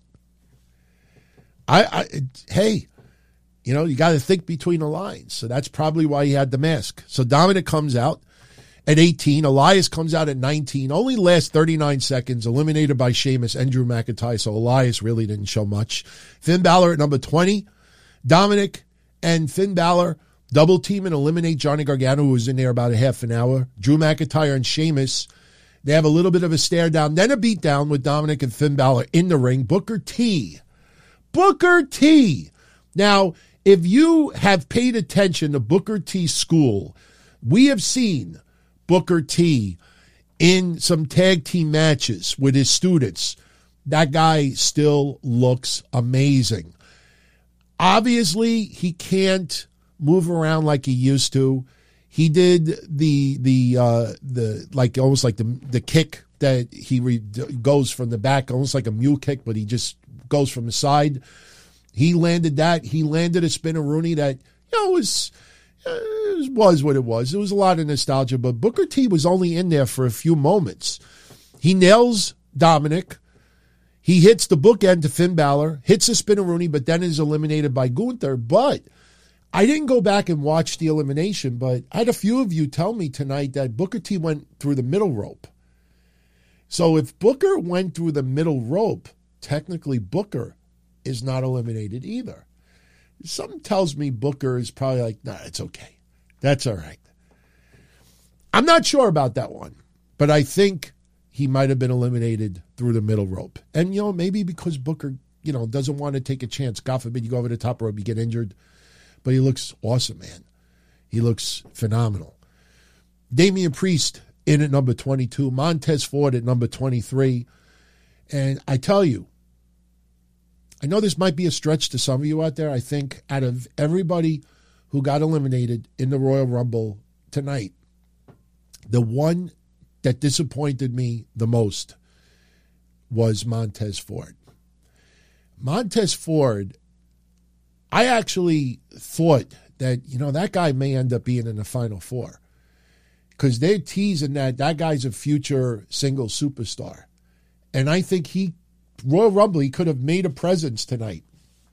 Hey, you got to think between the lines. So that's probably why he had the mask. So Dominic comes out, at 18. Elias comes out at 19. Only lasts 39 seconds. Eliminated by Sheamus and Drew McIntyre, so Elias really didn't show much. Finn Balor at number 20. Dominic and Finn Balor double team and eliminate Johnny Gargano, who was in there about a half an hour. Drew McIntyre and Sheamus, they have a little bit of a stare down, then a beat down with Dominic and Finn Balor in the ring. Booker T. Now, if you have paid attention to Booker T's school, we have seen Booker T in some tag team matches with his students. That guy still looks amazing. Obviously, he can't move around like he used to. He did the almost like the kick that he goes from the back, almost like a mule kick, but he just goes from the side. He landed that. He landed a spin-a-rooney that, was what it was. It was a lot of nostalgia, but Booker T was only in there for a few moments. He nails Dominic. He hits the bookend to Finn Balor, hits a spin-a-rooney, but then is eliminated by Gunther. But I didn't go back and watch the elimination, but I had a few of you tell me tonight that Booker T went through the middle rope. So if Booker went through the middle rope, technically Booker is not eliminated either. Something tells me Booker is probably like, nah, it's okay. That's all right. I'm not sure about that one, but I think he might have been eliminated through the middle rope. And, maybe because Booker, doesn't want to take a chance. God forbid you go over the top rope, you get injured. But he looks awesome, man. He looks phenomenal. Damian Priest in at number 22. Montez Ford at number 23. And I tell you, I know this might be a stretch to some of you out there. I think out of everybody who got eliminated in the Royal Rumble tonight, the one that disappointed me the most was Montez Ford. Montez Ford, I actually thought that, that guy may end up being in the Final Four because they're teasing that guy's a future single superstar. And I think Royal Rumble, he could have made a presence tonight.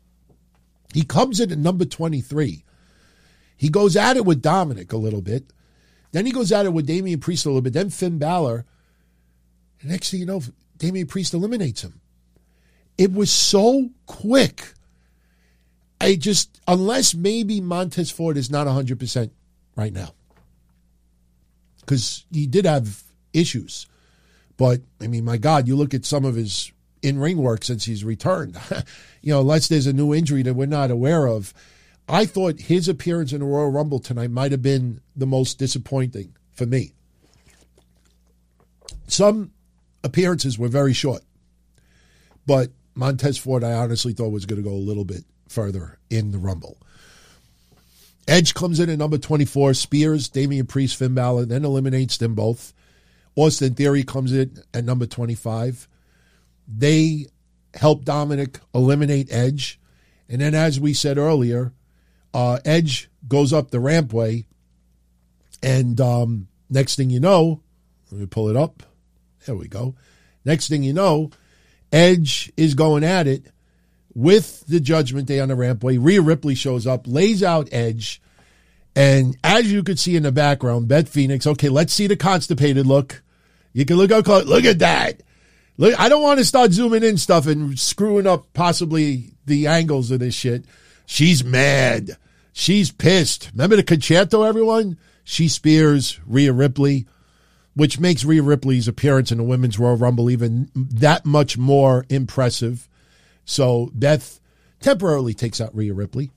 He comes in at number 23. He goes at it with Dominic a little bit. Then he goes at it with Damian Priest a little bit. Then Finn Balor. And next thing you know, Damian Priest eliminates him. It was so quick. Unless maybe Montez Ford is not 100% right now. Because he did have issues. But, my God, you look at some of his in-ring work since he's returned. Unless there's a new injury that we're not aware of. I thought his appearance in the Royal Rumble tonight might have been the most disappointing for me. Some appearances were very short. But Montez Ford, I honestly thought was going to go a little bit further in the Rumble. Edge comes in at number 24, spears Damian Priest, Finn Balor, then eliminates them both. Austin Theory comes in at number 25. They help Dominic eliminate Edge. And then as we said earlier, Edge goes up the rampway. And next thing you know, let me pull it up. There we go. Next thing you know, Edge is going at it with the Judgment Day on the rampway. Rhea Ripley shows up, lays out Edge. And as you could see in the background, Beth Phoenix, okay, let's see the constipated look. You can look up close. Look at that. Look, I don't want to start zooming in stuff and screwing up possibly the angles of this shit. She's mad. She's pissed. Remember the concerto, everyone? She spears Rhea Ripley, which makes Rhea Ripley's appearance in the Women's Royal Rumble even that much more impressive. So Beth temporarily takes out Rhea Ripley.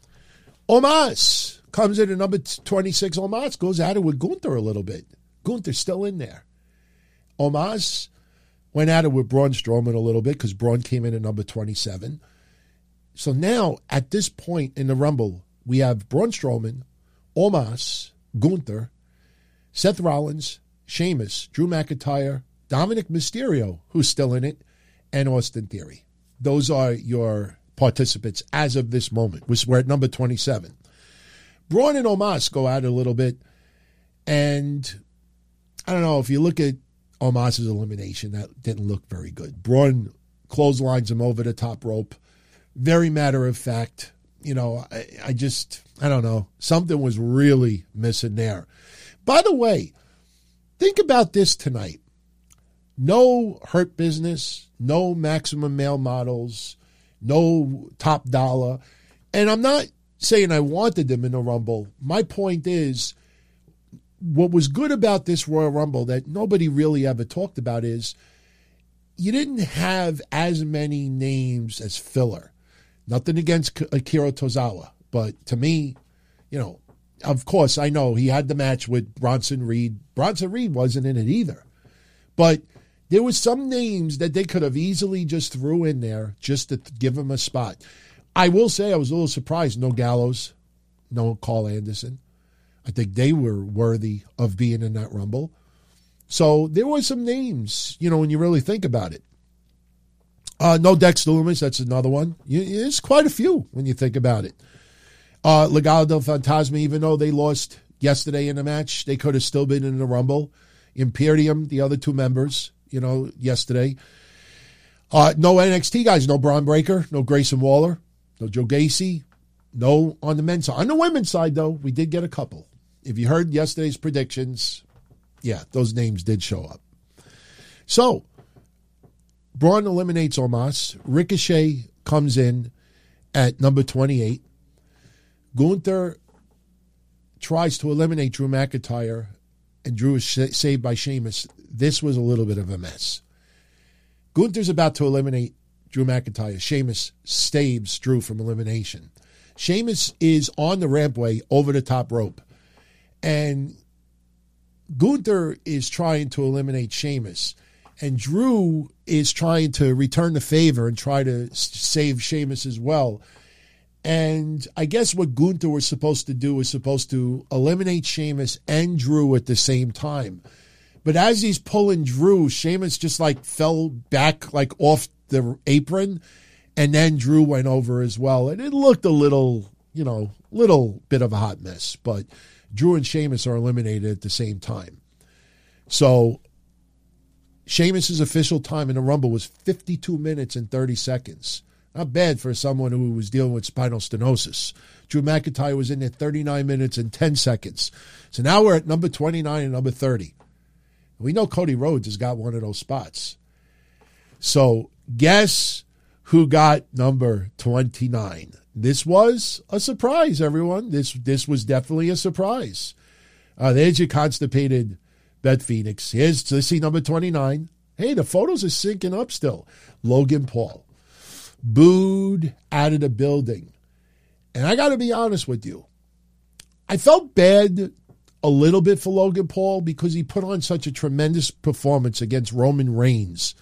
Omos comes in at number 26. Omos goes at it with Gunther a little bit. Gunther's still in there. Omos went at it with Braun Strowman a little bit because Braun came in at number 27. So now, at this point in the Rumble, we have Braun Strowman, Omos, Gunther, Seth Rollins, Sheamus, Drew McIntyre, Dominic Mysterio, who's still in it, and Austin Theory. Those are your participants as of this moment. We're at number 27. Braun and Omos go at it a little bit, and I don't know, if you look at Omos' elimination, that didn't look very good. Braun clotheslines him over the top rope. Very matter of fact. I don't know. Something was really missing there. By the way, think about this tonight. No Hurt Business, no Maximum Male Models, no Top Dollar. And I'm not saying I wanted them in the Rumble. My point is, what was good about this Royal Rumble that nobody really ever talked about is you didn't have as many names as filler. Nothing against Akira Tozawa, but to me, you know, of course, I know he had the match with Bronson Reed. Bronson Reed wasn't in it either. But there was some names that they could have easily just threw in there just to give him a spot. I will say I was a little surprised. No Gallows, no Carl Anderson. I think they were worthy of being in that Rumble. So there were some names, you know, when you really think about it. No Dexter Lumis, that's another one. There's quite a few when you think about it. Legado del Fantasma, even though they lost yesterday in the match, they could have still been in the Rumble. Imperium, the other two members, you know, yesterday. No NXT guys, no Braun Breaker, no Grayson Waller, no Joe Gacy, no on the men's side. On the women's side, though, we did get a couple. If you heard yesterday's predictions, yeah, those names did show up. So, Braun eliminates Omos. Ricochet comes in at number 28. Gunther tries to eliminate Drew McIntyre, and Drew is saved by Sheamus. This was a little bit of a mess. Gunther's about to eliminate Drew McIntyre. Sheamus saves Drew from elimination. Sheamus is on the rampway over the top rope, and Gunther is trying to eliminate Sheamus, and Drew is trying to return the favor and try to save Sheamus as well. And I guess what Gunther was supposed to do was supposed to eliminate Sheamus and Drew at the same time. But as he's pulling Drew, Sheamus just like fell back like off the apron, and then Drew went over as well. And it looked a little, you know, little bit of a hot mess. But Drew and Sheamus are eliminated at the same time. So Sheamus' official time in the Rumble was 52 minutes and 30 seconds. Not bad for someone who was dealing with spinal stenosis. Drew McIntyre was in there 39 minutes and 10 seconds. So now we're at number 29 and number 30. We know Cody Rhodes has got one of those spots. So guess who got number 29? This was a surprise, everyone. This was definitely a surprise. There's your constipated Beth Phoenix. Let's see number 29. Hey, the photos are syncing up still. Logan Paul. Booed out of the building. And I got to be honest with you. I felt bad a little bit for Logan Paul because he put on such a tremendous performance against Roman Reigns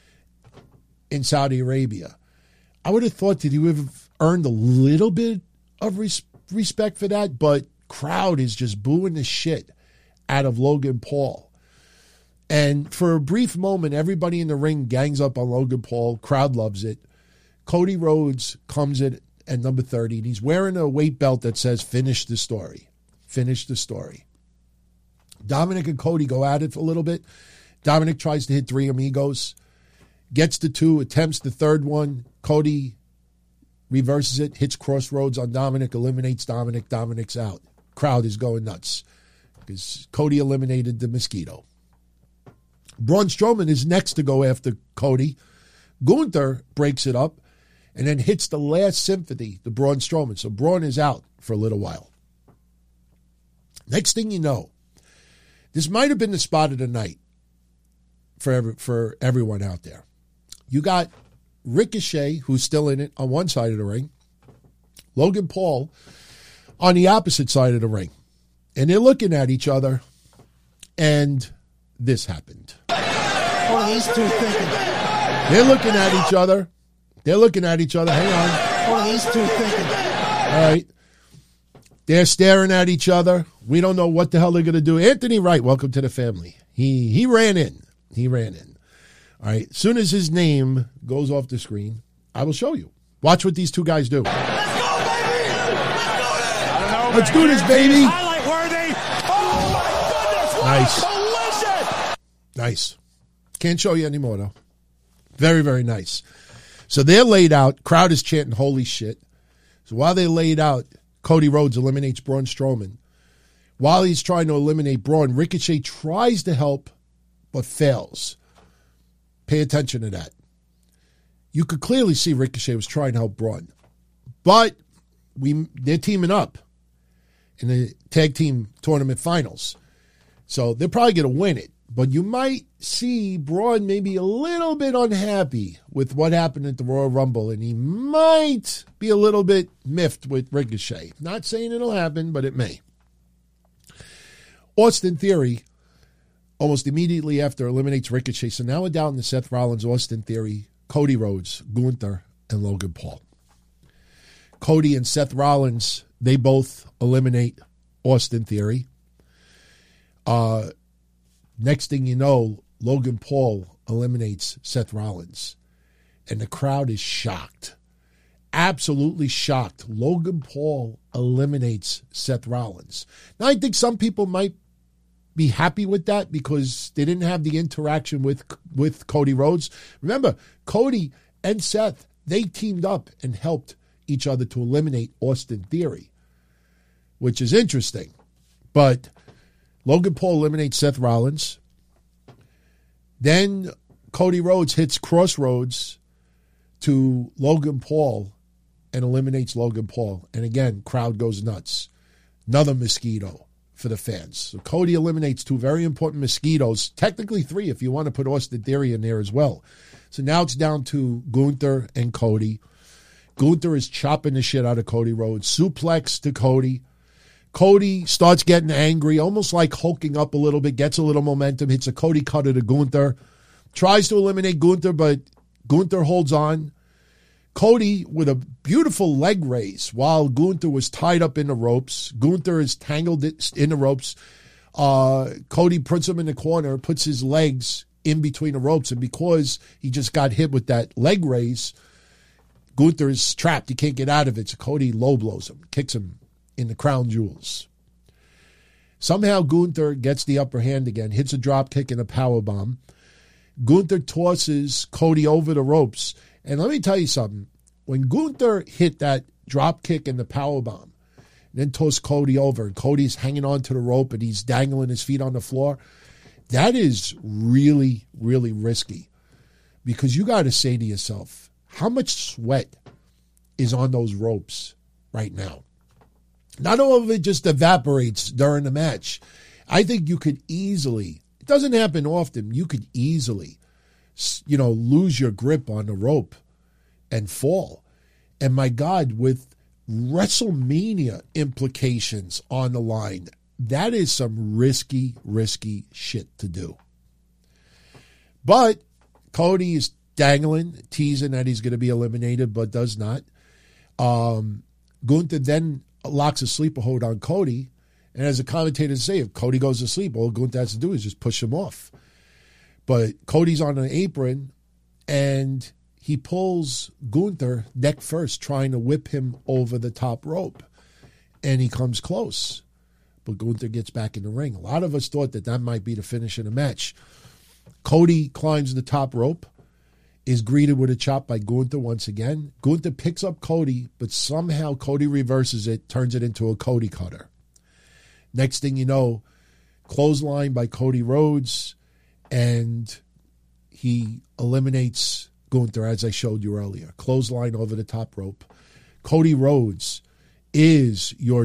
in Saudi Arabia. I would have thought that he would have earned a little bit of respect for that, but crowd is just booing the shit out of Logan Paul. And for a brief moment, everybody in the ring gangs up on Logan Paul. Crowd loves it. Cody Rhodes comes in at number 30, and he's wearing a weight belt that says, finish the story. Finish the story. Dominic and Cody go at it for a little bit. Dominic tries to hit three amigos, gets the two, attempts the third one. Cody reverses it, hits Crossroads on Dominic, eliminates Dominic. Dominic's out. Crowd is going nuts because Cody eliminated the Mosquito. Braun Strowman is next to go after Cody. Gunther breaks it up and then hits the last symphony to Braun Strowman. So Braun is out for a little while. Next thing you know, this might have been the spot of the night for everyone out there. You got Ricochet, who's still in it on one side of the ring, Logan Paul on the opposite side of the ring. And they're looking at each other, and this happened. What are these two thinking? They're looking at each other. Hang on. What are these two thinking? All right. They're staring at each other. We don't know what the hell they're going to do. Anthony Wright, welcome to the family. He ran in. All right. As soon as his name goes off the screen, I will show you. Watch what these two guys do. Let's go, baby! Let's do this, baby. Highlight worthy. Oh, my goodness. Nice. Delicious. Nice. Can't show you anymore, though. Very, very nice. So they're laid out. Crowd is chanting, holy shit. So while they're laid out, Cody Rhodes eliminates Braun Strowman. While he's trying to eliminate Braun, Ricochet tries to help but fails. Pay attention to that. You could clearly see Ricochet was trying to help Braun. But they're teaming up in the tag team tournament finals. So they're probably going to win it. But you might see Braun maybe a little bit unhappy with what happened at the Royal Rumble, and he might be a little bit miffed with Ricochet. Not saying it'll happen, but it may. Austin Theory, almost immediately after, eliminates Ricochet. So now we're down to Seth Rollins, Austin Theory, Cody Rhodes, Gunther, and Logan Paul. Cody and Seth Rollins, they both eliminate Austin Theory. Next thing you know, Logan Paul eliminates Seth Rollins. And the crowd is shocked. Absolutely shocked. Logan Paul eliminates Seth Rollins. Now, I think some people might be happy with that because they didn't have the interaction with Cody Rhodes. Remember, Cody and Seth, they teamed up and helped each other to eliminate Austin Theory, which is interesting. But Logan Paul eliminates Seth Rollins. Then Cody Rhodes hits Crossroads to Logan Paul and eliminates Logan Paul. And again, crowd goes nuts. Another mosquito for the fans. So Cody eliminates two very important mosquitoes, technically three if you want to put Austin Theory in there as well. So now it's down to Gunther and Cody. Gunther is chopping the shit out of Cody Rhodes. Suplex to Cody. Cody starts getting angry, almost like hulking up a little bit, gets a little momentum, hits a Cody cutter to Gunther. Tries to eliminate Gunther, but Gunther holds on. Cody with a beautiful leg raise while Gunther was tied up in the ropes. Gunther is tangled in the ropes. Cody puts him in the corner, puts his legs in between the ropes, and because he just got hit with that leg raise, Gunther is trapped. He can't get out of it, so Cody low blows him, kicks him in the crown jewels. Somehow Gunther gets the upper hand again, hits a drop kick and a power bomb. Gunther tosses Cody over the ropes. And let me tell you something. When Gunther hit that drop kick and the power bomb, and then tossed Cody over, and Cody's hanging onto the rope and he's dangling his feet on the floor, that is really, really risky. Because you got to say to yourself, how much sweat is on those ropes right now? Not all of it just evaporates during the match. I think you could easily, it doesn't happen often, you could easily, lose your grip on the rope and fall. And my God, with WrestleMania implications on the line, that is some risky, risky shit to do. But Cody is dangling, teasing that he's going to be eliminated, but does not. Gunther then locks a sleeper hold on Cody, and as the commentators say, if Cody goes to sleep, all Gunther has to do is just push him off. But Cody's on an apron, and he pulls Gunther neck first, trying to whip him over the top rope. And he comes close. But Gunther gets back in the ring. A lot of us thought that might be the finish of the match. Cody climbs the top rope, is greeted with a chop by Gunther once again. Gunther picks up Cody, but somehow Cody reverses it, turns it into a Cody cutter. Next thing you know, clothesline by Cody Rhodes, and he eliminates Gunther, as I showed you earlier. Clothesline over the top rope. Cody Rhodes is your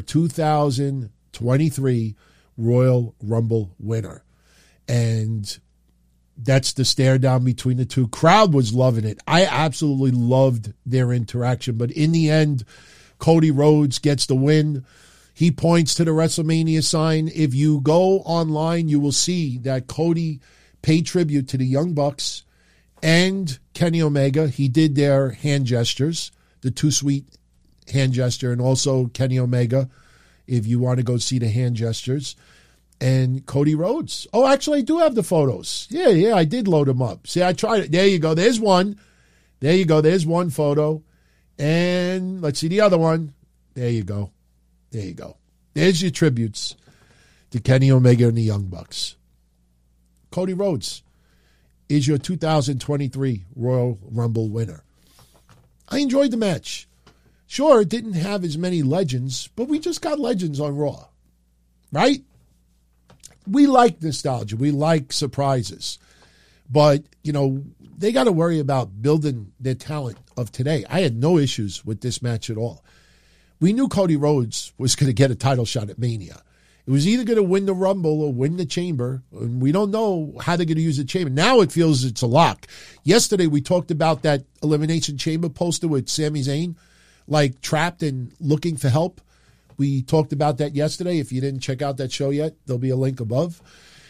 2023 Royal Rumble winner. And that's the stare down between the two. Crowd was loving it. I absolutely loved their interaction. But in the end, Cody Rhodes gets the win. He points to the WrestleMania sign. If you go online, you will see that Cody paid tribute to the Young Bucks and Kenny Omega. He did their hand gestures, the Too Sweet hand gesture, and also Kenny Omega, if you want to go see the hand gestures. And Cody Rhodes. Oh, actually, I do have the photos. Yeah, I did load them up. See, I tried it. There you go. There's one. There you go. There's one photo. And let's see the other one. There you go. There you go. There's your tributes to Kenny Omega and the Young Bucks. Cody Rhodes is your 2023 Royal Rumble winner. I enjoyed the match. Sure, it didn't have as many legends, but we just got legends on Raw. right? We like nostalgia. We like surprises. But, they got to worry about building their talent of today. I had no issues with this match at all. We knew Cody Rhodes was going to get a title shot at Mania. It was either going to win the Rumble or win the Chamber, and we don't know how they're going to use the Chamber. Now it feels it's a lock. Yesterday we talked about that Elimination Chamber poster with Sami Zayn, like trapped and looking for help. We talked about that yesterday. If you didn't check out that show yet, there'll be a link above.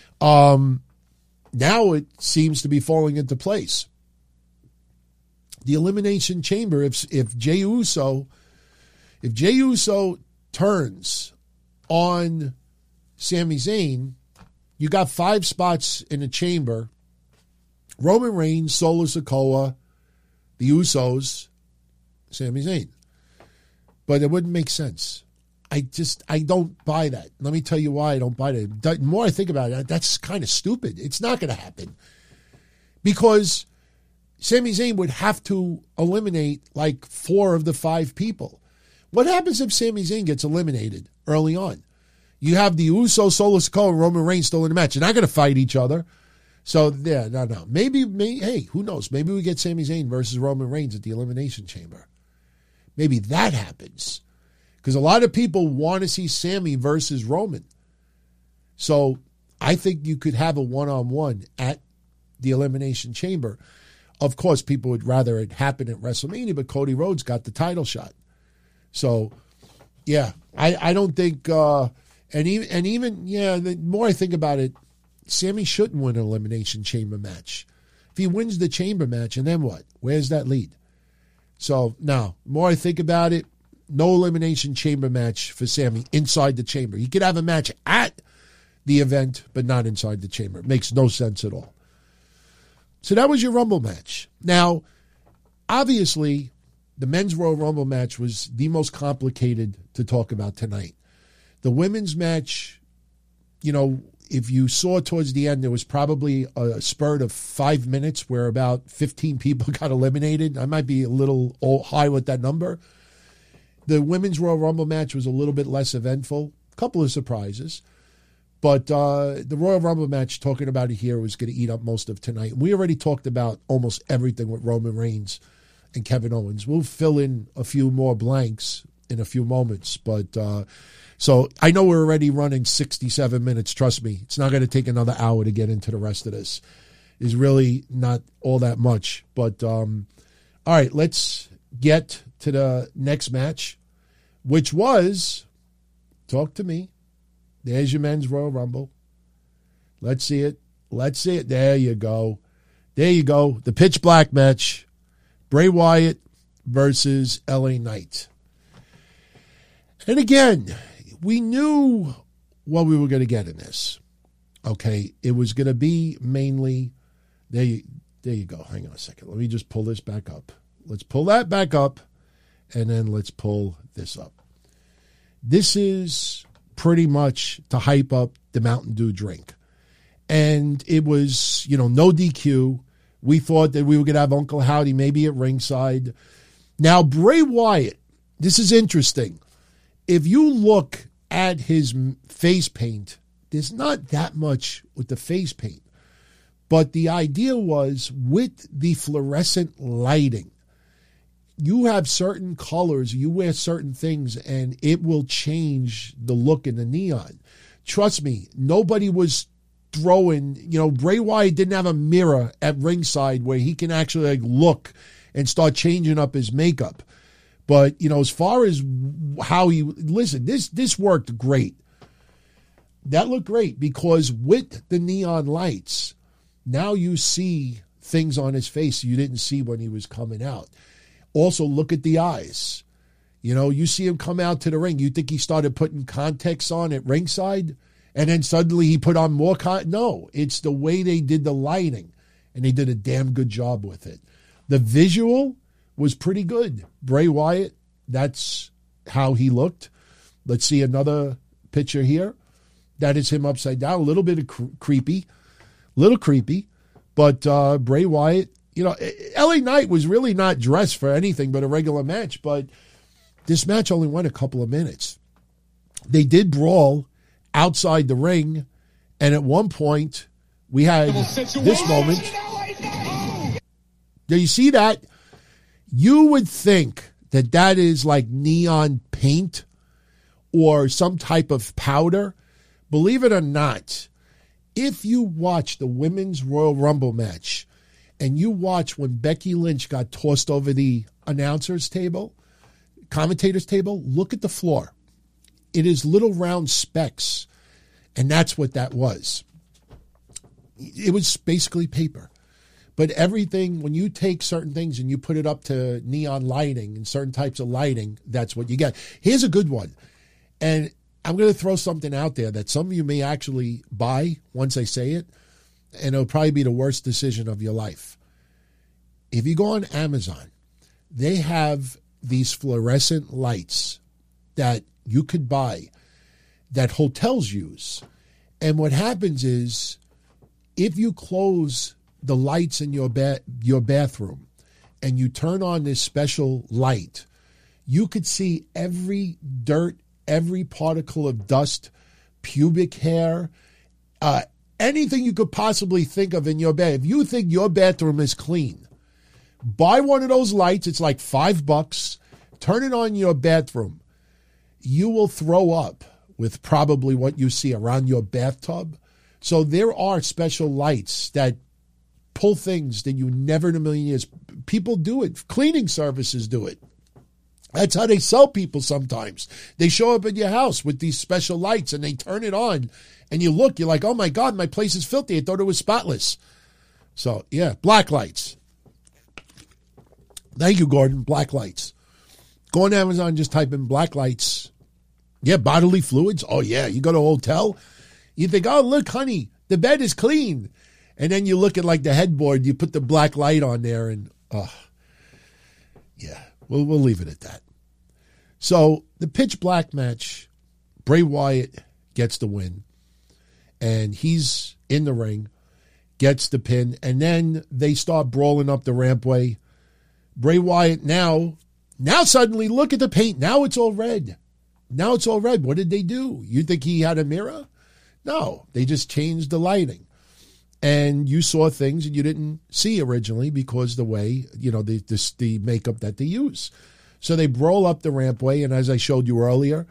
Now it seems to be falling into place. The Elimination Chamber, if Jey Uso turns on Sami Zayn, you got 5 spots in the chamber. Roman Reigns, Solo Sikoa, the Usos, Sami Zayn. But it wouldn't make sense. I don't buy that. Let me tell you why I don't buy that. The more I think about it, that's kind of stupid. It's not going to happen. Because Sami Zayn would have to eliminate like 4 of the 5 people. What happens if Sami Zayn gets eliminated early on? You have the Uso, Solo Sikoa, and Roman Reigns still in the match. They're not going to fight each other. So, yeah, no. Maybe, hey, who knows? Maybe we get Sami Zayn versus Roman Reigns at the Elimination Chamber. Maybe that happens. Because a lot of people want to see Sami versus Roman. So I think you could have a one-on-one at the Elimination Chamber. Of course, people would rather it happen at WrestleMania, but Cody Rhodes got the title shot. So, yeah, I don't think, the more I think about it, Sami shouldn't win an Elimination Chamber match. If he wins the Chamber match, and then what? Where's that lead? So, now, the more I think about it, no Elimination Chamber match for Sami inside the chamber. He could have a match at the event, but not inside the chamber. It makes no sense at all. So that was your Rumble match. Now, obviously, the Men's Royal Rumble match was the most complicated to talk about tonight. The women's match, if you saw towards the end, there was probably a spurt of 5 minutes where about 15 people got eliminated. I might be a little high with that number. The Women's Royal Rumble match was a little bit less eventful. A couple of surprises. But the Royal Rumble match, talking about it here, was going to eat up most of tonight. We already talked about almost everything with Roman Reigns and Kevin Owens. We'll fill in a few more blanks in a few moments. But so I know we're already running 67 minutes. Trust me, it's not going to take another hour to get into the rest of this. It's really not all that much. But all right, let's get to the next match, which was, talk to me. There's your Men's Royal Rumble. Let's see it. Let's see it. There you go. There you go. The pitch black match. Bray Wyatt versus LA Knight. And again, we knew what we were going to get in this. Okay, it was going to be mainly, there you go. Hang on a second. Let me just pull this back up. Let's pull that back up, and then let's pull this up. This is pretty much to hype up the Mountain Dew drink. And it was, no DQ. We thought that we were going to have Uncle Howdy maybe at ringside. Now, Bray Wyatt, this is interesting. If you look at his face paint, there's not that much with the face paint. But the idea was with the fluorescent lighting, you have certain colors, you wear certain things, and it will change the look in the neon. Trust me, nobody was throwing, Bray Wyatt didn't have a mirror at ringside where he can actually look and start changing up his makeup. But, as far as how this worked great. That looked great because with the neon lights, now you see things on his face you didn't see when he was coming out. Also, look at the eyes. You see him come out to the ring. You think he started putting contacts on at ringside, and then suddenly he put on more No, it's the way they did the lighting, and they did a damn good job with it. The visual was pretty good. Bray Wyatt, that's how he looked. Let's see another picture here. That is him upside down. A little bit of creepy. But Bray Wyatt, LA Knight was really not dressed for anything but a regular match, but this match only went a couple of minutes. They did brawl outside the ring. And at one point, we had this moment. Do you see that? You would think that that is like neon paint or some type of powder. Believe it or not, if you watch the Women's Royal Rumble match and you watch when Becky Lynch got tossed over the announcer's table, commentator's table, look at the floor. It is little round specks, and that's what that was. It was basically paper. But everything, when you take certain things and you put it up to neon lighting and certain types of lighting, that's what you get. Here's a good one. And I'm going to throw something out there that some of you may actually buy once I say it, and it'll probably be the worst decision of your life. If you go on Amazon, they have these fluorescent lights that you could buy that hotels use. And what happens is, if you close the lights in your bathroom and you turn on this special light, you could see every dirt, every particle of dust, pubic hair, anything you could possibly think of in your bed. If you think your bathroom is clean, buy one of those lights. It's like $5. Turn it on in your bathroom. You will throw up with probably what you see around your bathtub. So there are special lights that pull things that you never in a million years. People do it. Cleaning services do it. That's how they sell people sometimes. They show up at your house with these special lights and they turn it on and you look, you're like, oh my God, my place is filthy. I thought it was spotless. So yeah, black lights. Thank you, Gordon. Black lights. Go on Amazon, just type in black lights. Yeah, bodily fluids. Oh yeah, you go to a hotel. You think, oh look, honey, the bed is clean. And then you look at like the headboard, you put the black light on there and, yeah, we'll leave it at that. So the pitch black match, Bray Wyatt gets the win. And he's in the ring, gets the pin. And then they start brawling up the rampway. Bray Wyatt now suddenly look at the paint. Now it's all red. Now it's all red. What did they do? You think he had a mirror? No, they just changed the lighting. And you saw things that you didn't see originally because the way, the makeup that they use. So they brawl up the rampway, and as I showed you earlier,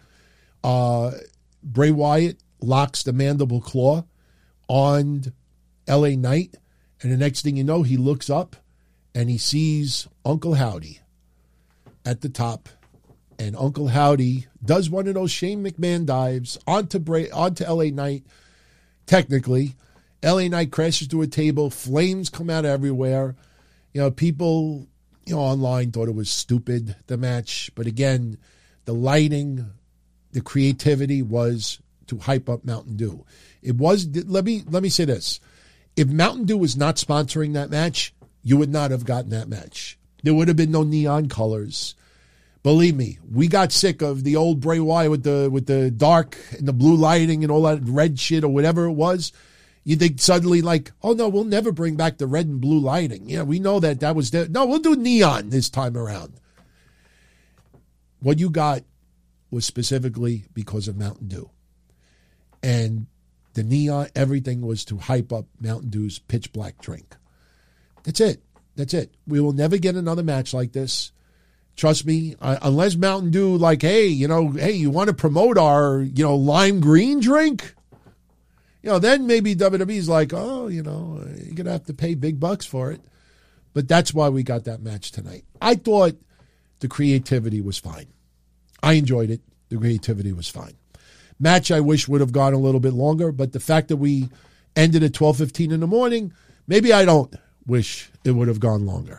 Bray Wyatt locks the mandible claw on LA Knight, and the next thing you know, he looks up and he sees Uncle Howdy at the top, and Uncle Howdy does one of those Shane McMahon dives onto LA Knight, technically. LA Knight crashes through a table, flames come out everywhere. People, online thought it was stupid, the match. But again, the lighting, the creativity was to hype up Mountain Dew. It was, let me say this. If Mountain Dew was not sponsoring that match, you would not have gotten that match. There would have been no neon colors. Believe me, we got sick of the old Bray Wyatt with the dark and the blue lighting and all that red shit or whatever it was. You think suddenly like, oh no, we'll never bring back the red and blue lighting. Yeah, we know that was there. No, we'll do neon this time around. What you got was specifically because of Mountain Dew. And the neon, everything was to hype up Mountain Dew's pitch black drink. That's it. That's it. We will never get another match like this. Trust me, unless Mountain Dew like, hey, you want to promote our, lime green drink? Then maybe WWE's like, oh, you're going to have to pay big bucks for it. But that's why we got that match tonight. I thought the creativity was fine. I enjoyed it. The creativity was fine. Match I wish would have gone a little bit longer, but the fact that we ended at 12:15 in the morning, maybe I don't wish it would have gone longer.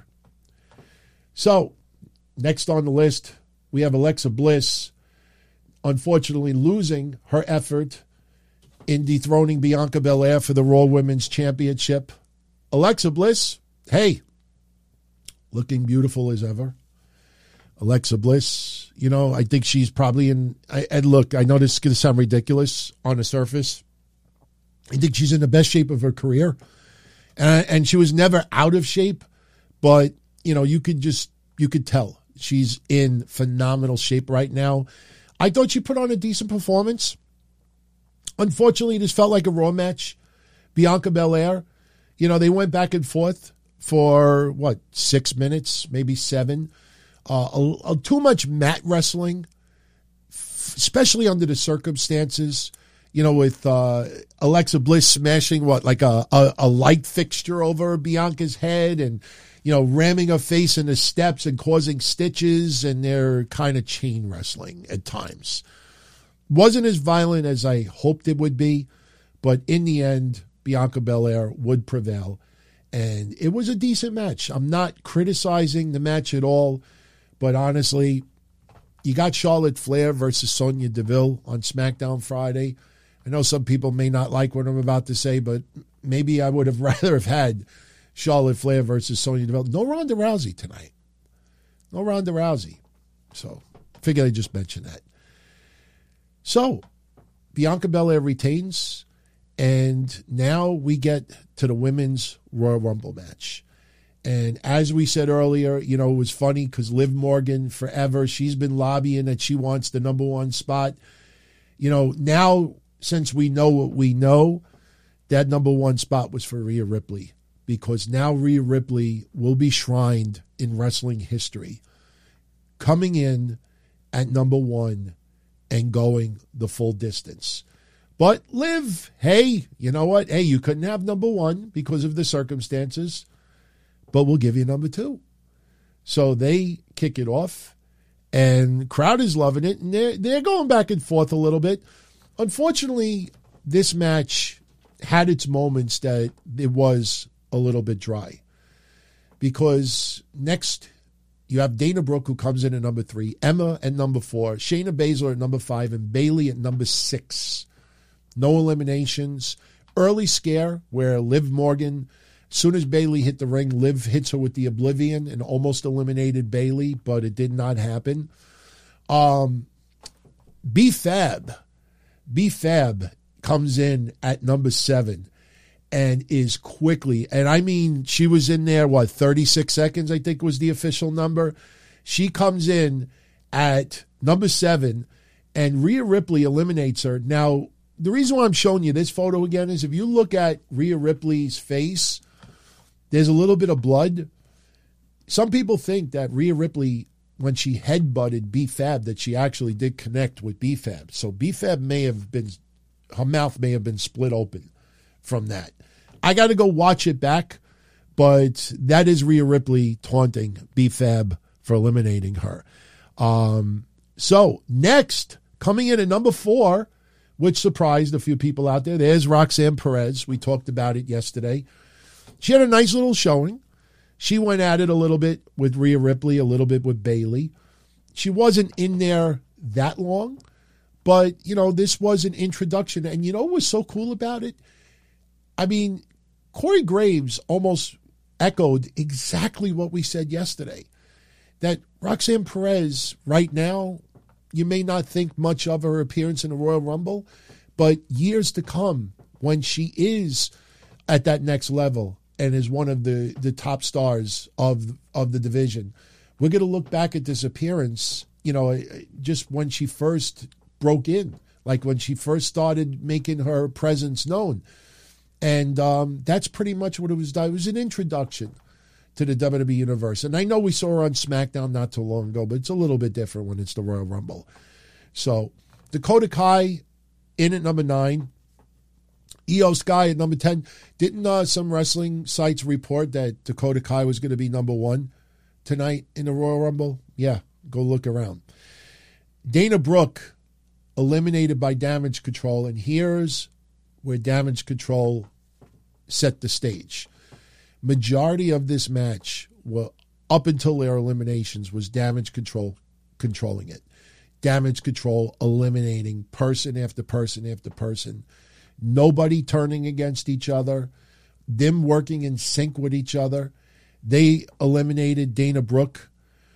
So, next on the list, we have Alexa Bliss, unfortunately losing her effort in dethroning Bianca Belair for the Raw Women's Championship. Alexa Bliss, hey, looking beautiful as ever. Alexa Bliss, I think she's probably and look, I know this is going to sound ridiculous on the surface. I think she's in the best shape of her career. And she was never out of shape, but, you could tell she's in phenomenal shape right now. I thought she put on a decent performance. Unfortunately, this felt like a Raw match. Bianca Belair, they went back and forth for, 6 minutes, maybe 7. Too much mat wrestling, especially under the circumstances, with Alexa Bliss smashing a light fixture over Bianca's head and, ramming her face in the steps and causing stitches, and they're kind of chain wrestling at times. Wasn't as violent as I hoped it would be, but in the end, Bianca Belair would prevail. And it was a decent match. I'm not criticizing the match at all, but honestly, you got Charlotte Flair versus Sonya Deville on SmackDown Friday. I know some people may not like what I'm about to say, but maybe I would have rather have had Charlotte Flair versus Sonya Deville. No Ronda Rousey tonight. No Ronda Rousey. So I figured I'd just mention that. So Bianca Belair retains, and now we get to the women's Royal Rumble match. And as we said earlier, it was funny because Liv Morgan, forever, she's been lobbying that she wants the number 1 spot. Now, since we know what we know, that number 1 spot was for Rhea Ripley, because now Rhea Ripley will be shrined in wrestling history, coming in at number 1 and going the full distance. But Liv, hey, you know what? Hey, you couldn't have number 1 because of the circumstances, but we'll give you number 2. So they kick it off, and crowd is loving it, and they're going back and forth a little bit. Unfortunately, this match had its moments that it was a little bit dry, because next you have Dana Brooke, who comes in at number 3, Emma at number 4, Shayna Baszler at number 5, and Bayley at number 6. No eliminations. Early scare where Liv Morgan, as soon as Bayley hit the ring, Liv hits her with the Oblivion and almost eliminated Bayley, but it did not happen. B-Fab comes in at number 7 and is quickly, and I mean, she was in there, 36 seconds, I think was the official number. She comes in at number 7, and Rhea Ripley eliminates her. Now, the reason why I'm showing you this photo again is if you look at Rhea Ripley's face, there's a little bit of blood. Some people think that Rhea Ripley, when she headbutted B-Fab, that she actually did connect with B-Fab. So B-Fab her mouth may have been split open from that. I got to go watch it back, but that is Rhea Ripley taunting B-Fab for eliminating her. So next, coming in at number 4, which surprised a few people out there, there's Roxanne Perez. We talked about it yesterday. She had a nice little showing. She went at it a little bit with Rhea Ripley, a little bit with Bayley. She wasn't in there that long, but, this was an introduction. And what was so cool about it? I mean, Corey Graves almost echoed exactly what we said yesterday, that Roxanne Perez right now, you may not think much of her appearance in the Royal Rumble, but years to come, when she is at that next level and is one of the top stars of the division, we're going to look back at this appearance, just when she first broke in, like when she first started making her presence known. And that's pretty much what it was. It was an introduction to the WWE Universe. And I know we saw her on SmackDown not too long ago, but it's a little bit different when it's the Royal Rumble. So Dakota Kai in at number 9. Io Sky at number 10. Didn't some wrestling sites report that Dakota Kai was going to be number 1 tonight in the Royal Rumble? Yeah, go look around. Dana Brooke eliminated by Damage Control, and here's where Damage Control set the stage. Majority of this match, up until their eliminations, was Damage Control controlling it. Damage Control eliminating person after person after person. Nobody turning against each other. Them working in sync with each other. They eliminated Dana Brooke.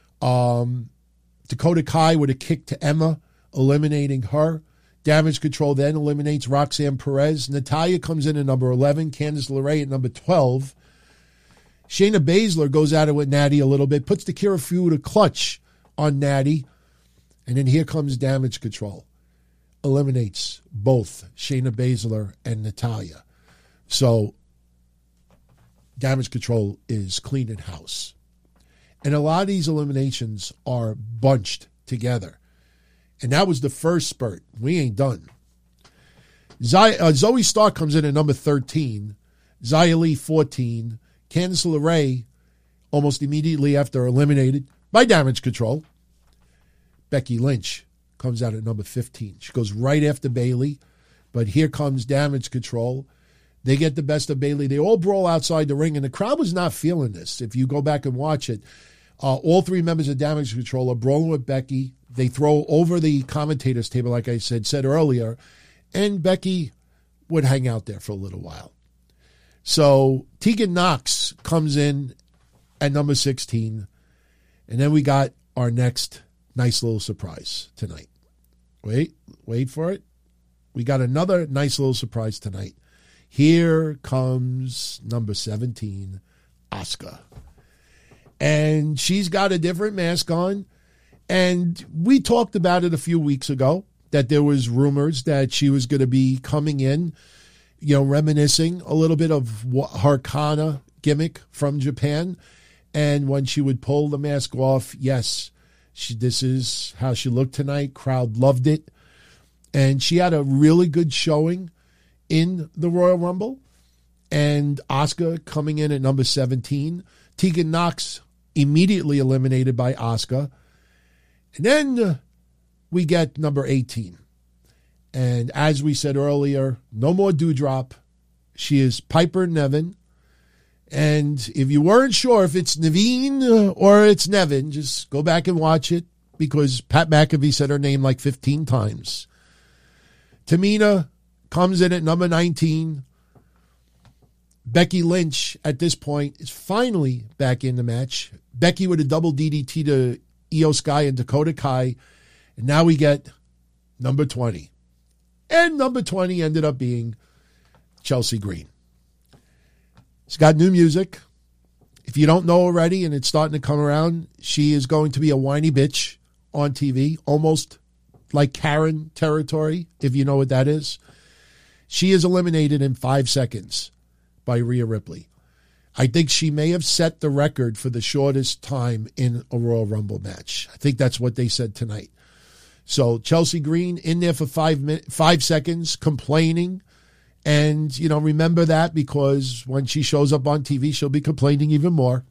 Dakota Kai with a kick to Emma, eliminating her. Damage Control then eliminates Roxanne Perez. Natalya comes in at number 11. Candice LeRae at number 12. Shayna Baszler goes at it with Natty a little bit, puts the Kirifuda clutch on Natty, and then here comes Damage Control. eliminates both Shayna Baszler and Natalya. So Damage Control is cleaning house. And a lot of these eliminations are bunched together. And that was the first spurt. We ain't done. Zoe Stark comes in at number 13. Xia Li, 14. Candice LeRae, almost immediately after eliminated by Damage Control. Becky Lynch comes out at number 15. She goes right after Bayley. But here comes Damage Control. They get the best of Bayley. They all brawl outside the ring, and the crowd was not feeling this. If you go back and watch it, all three members of Damage Control are brawling with Becky. They throw over the commentator's table, like I said earlier, and Becky would hang out there for a little while. So Tegan Nox comes in at number 16, and then we got our next nice little surprise tonight. Wait for it. We got another nice little surprise tonight. Here comes number 17, Asuka. And she's got a different mask on. And we talked about it a few weeks ago, that there was rumors that she was going to be coming in, reminiscing a little bit of her Kana gimmick from Japan. And when she would pull the mask off, yes, this is how she looked tonight. Crowd loved it. And she had a really good showing in the Royal Rumble. And Asuka coming in at number 17. Tegan Nox immediately eliminated by Asuka. And then we get number 18. And as we said earlier, no more Doudrop. She is Piper Niven. And if you weren't sure if it's Naveen or it's Nevin, just go back and watch it, because Pat McAfee said her name like 15 times. Tamina comes in at number 19. Becky Lynch, at this point, is finally back in the match. Becky with a double DDT to Io Sky and Dakota Kai. And now we get number 20. And number 20 ended up being Chelsea Green. It's got new music. If you don't know already, and it's starting to come around, she is going to be a whiny bitch on TV, almost like Karen territory, if you know what that is. She is eliminated in 5 seconds by Rhea Ripley. I think she may have set the record for the shortest time in a Royal Rumble match. I think that's what they said tonight. So Chelsea Green in there for 5 seconds, complaining. And, remember that, because when she shows up on TV, she'll be complaining even more.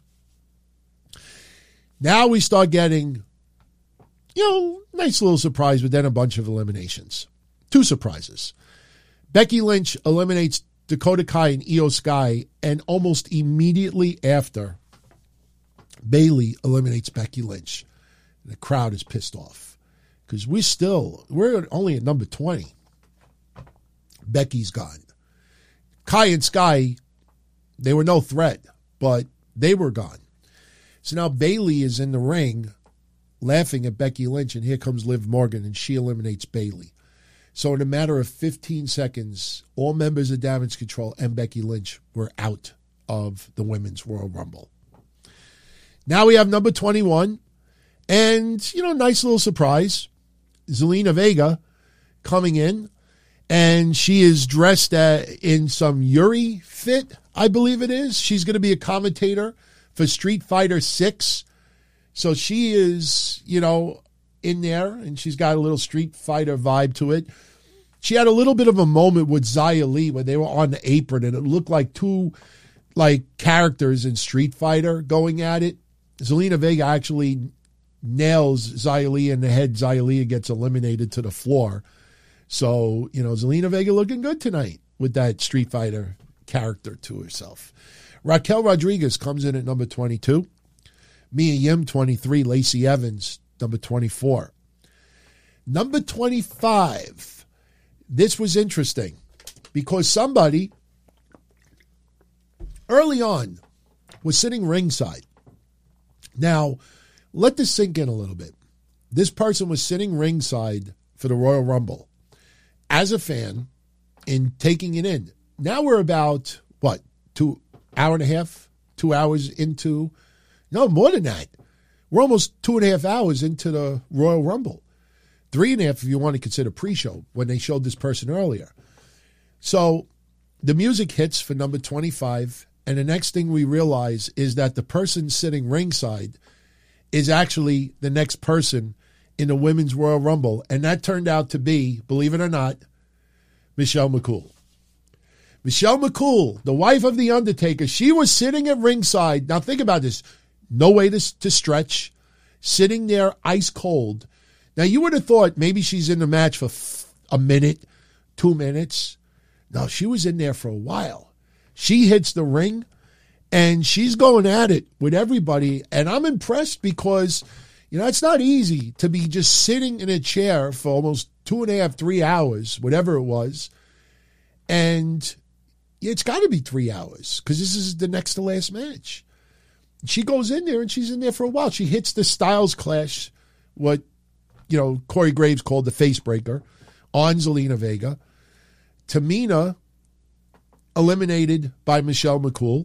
Now we start getting, nice little surprise, but then a bunch of eliminations. 2 surprises. Becky Lynch eliminates Dakota Kai and Io Sky, and almost immediately after, Bayley eliminates Becky Lynch. And the crowd is pissed off, because we're only at number 20. Becky's gone. Kai and Sky, they were no threat, but they were gone. So now Bayley is in the ring laughing at Becky Lynch, and here comes Liv Morgan, and she eliminates Bayley. So in a matter of 15 seconds, all members of Damage Control and Becky Lynch were out of the Women's Royal Rumble. Now we have number 21, and, nice little surprise. Zelina Vega coming in, and she is dressed in some Yuri fit, I believe it is. She's going to be a commentator for Street Fighter 6. So she is, in there, and she's got a little Street Fighter vibe to it. She had a little bit of a moment with Xia Li when they were on the apron, and it looked like 2 characters in Street Fighter going at it. Zelina Vega actually nails Xia Li in the head. Xia Li gets eliminated to the floor. So, Zelina Vega looking good tonight with that Street Fighter character to herself. Raquel Rodriguez comes in at number 22. Mia Yim, 23. Lacey Evans, number 24. Number 25. This was interesting because somebody early on was sitting ringside. Now, let this sink in a little bit. This person was sitting ringside for the Royal Rumble as a fan and taking it in. Now we're about, 2 hours into, no, more than that. We're almost 2.5 hours into the Royal Rumble. 3.5 if you want to consider pre-show when they showed this person earlier. So the music hits for number 25, and the next thing we realize is that the person sitting ringside is actually the next person in the Women's Royal Rumble, and that turned out to be, believe it or not, Michelle McCool. Michelle McCool, the wife of The Undertaker, she was sitting at ringside. Now think about this. No way to stretch, sitting there ice cold. Now you would have thought maybe she's in the match for a minute, 2 minutes. No, she was in there for a while. She hits the ring, and she's going at it with everybody. And I'm impressed because, it's not easy to be just sitting in a chair for almost 2.5, 3 hours, whatever it was. And it's got to be 3 hours because this is the next to last match. She goes in there, and she's in there for a while. She hits the Styles Clash, what, Corey Graves called the face breaker, on Zelina Vega. Tamina eliminated by Michelle McCool.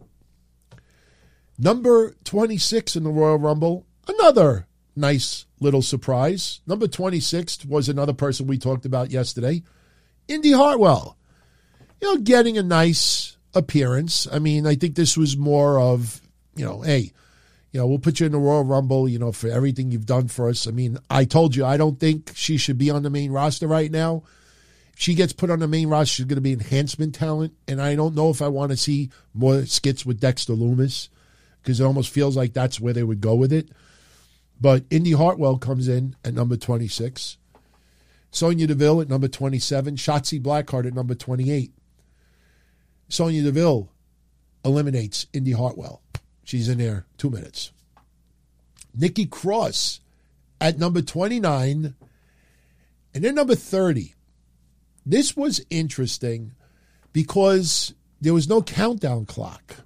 Number 26 in the Royal Rumble, another nice little surprise. Number 26 was another person we talked about yesterday, Indy Hartwell. Getting a nice appearance. I mean, I think this was more of, hey, we'll put you in the Royal Rumble, for everything you've done for us. I mean, I told you, I don't think she should be on the main roster right now. If she gets put on the main roster, she's going to be enhancement talent, and I don't know if I want to see more skits with Dexter Lumis because it almost feels like that's where they would go with it. But Indy Hartwell comes in at number 26. Sonya Deville at number 27. Shotzi Blackheart at number 28. Sonya Deville eliminates Indy Hartwell. She's in there 2 minutes. Nikki Cross at number 29. And then number 30. This was interesting because there was no countdown clock.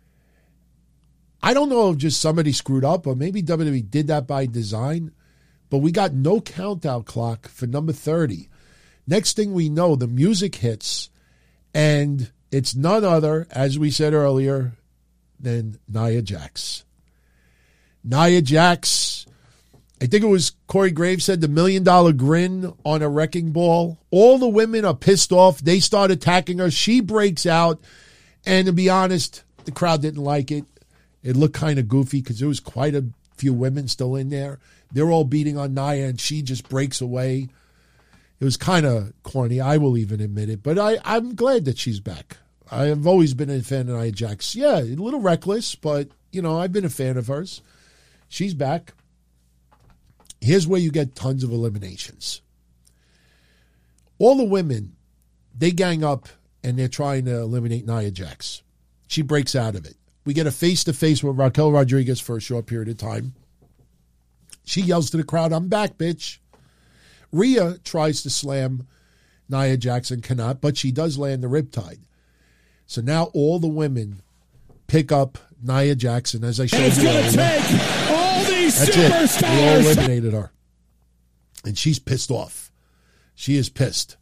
I don't know if just somebody screwed up or maybe WWE did that by design, but we got no countdown clock for number 30. Next thing we know, the music hits, and it's none other, as we said earlier, than Nia Jax. Nia Jax, I think it was Corey Graves said the $1 million grin on a wrecking ball. All the women are pissed off. They start attacking her. She breaks out. And to be honest, the crowd didn't like it. It looked kind of goofy because there was quite a few women still in there. They're all beating on Nia, and she just breaks away. It was kind of corny. I will even admit it. But I'm glad that she's back. I have always been a fan of Nia Jax. Yeah, a little reckless, but, I've been a fan of hers. She's back. Here's where you get tons of eliminations. All the women, they gang up, and they're trying to eliminate Nia Jax. She breaks out of it. We get a face-to-face with Raquel Rodriguez for a short period of time. She yells to the crowd, "I'm back, bitch." Rhea tries to slam Nia Jax and cannot, but she does land the riptide. So now all the women pick up Nia Jax, as I showed you earlier. It's going to take all these That's superstars. it. We all eliminated her. And she's pissed off. She is pissed.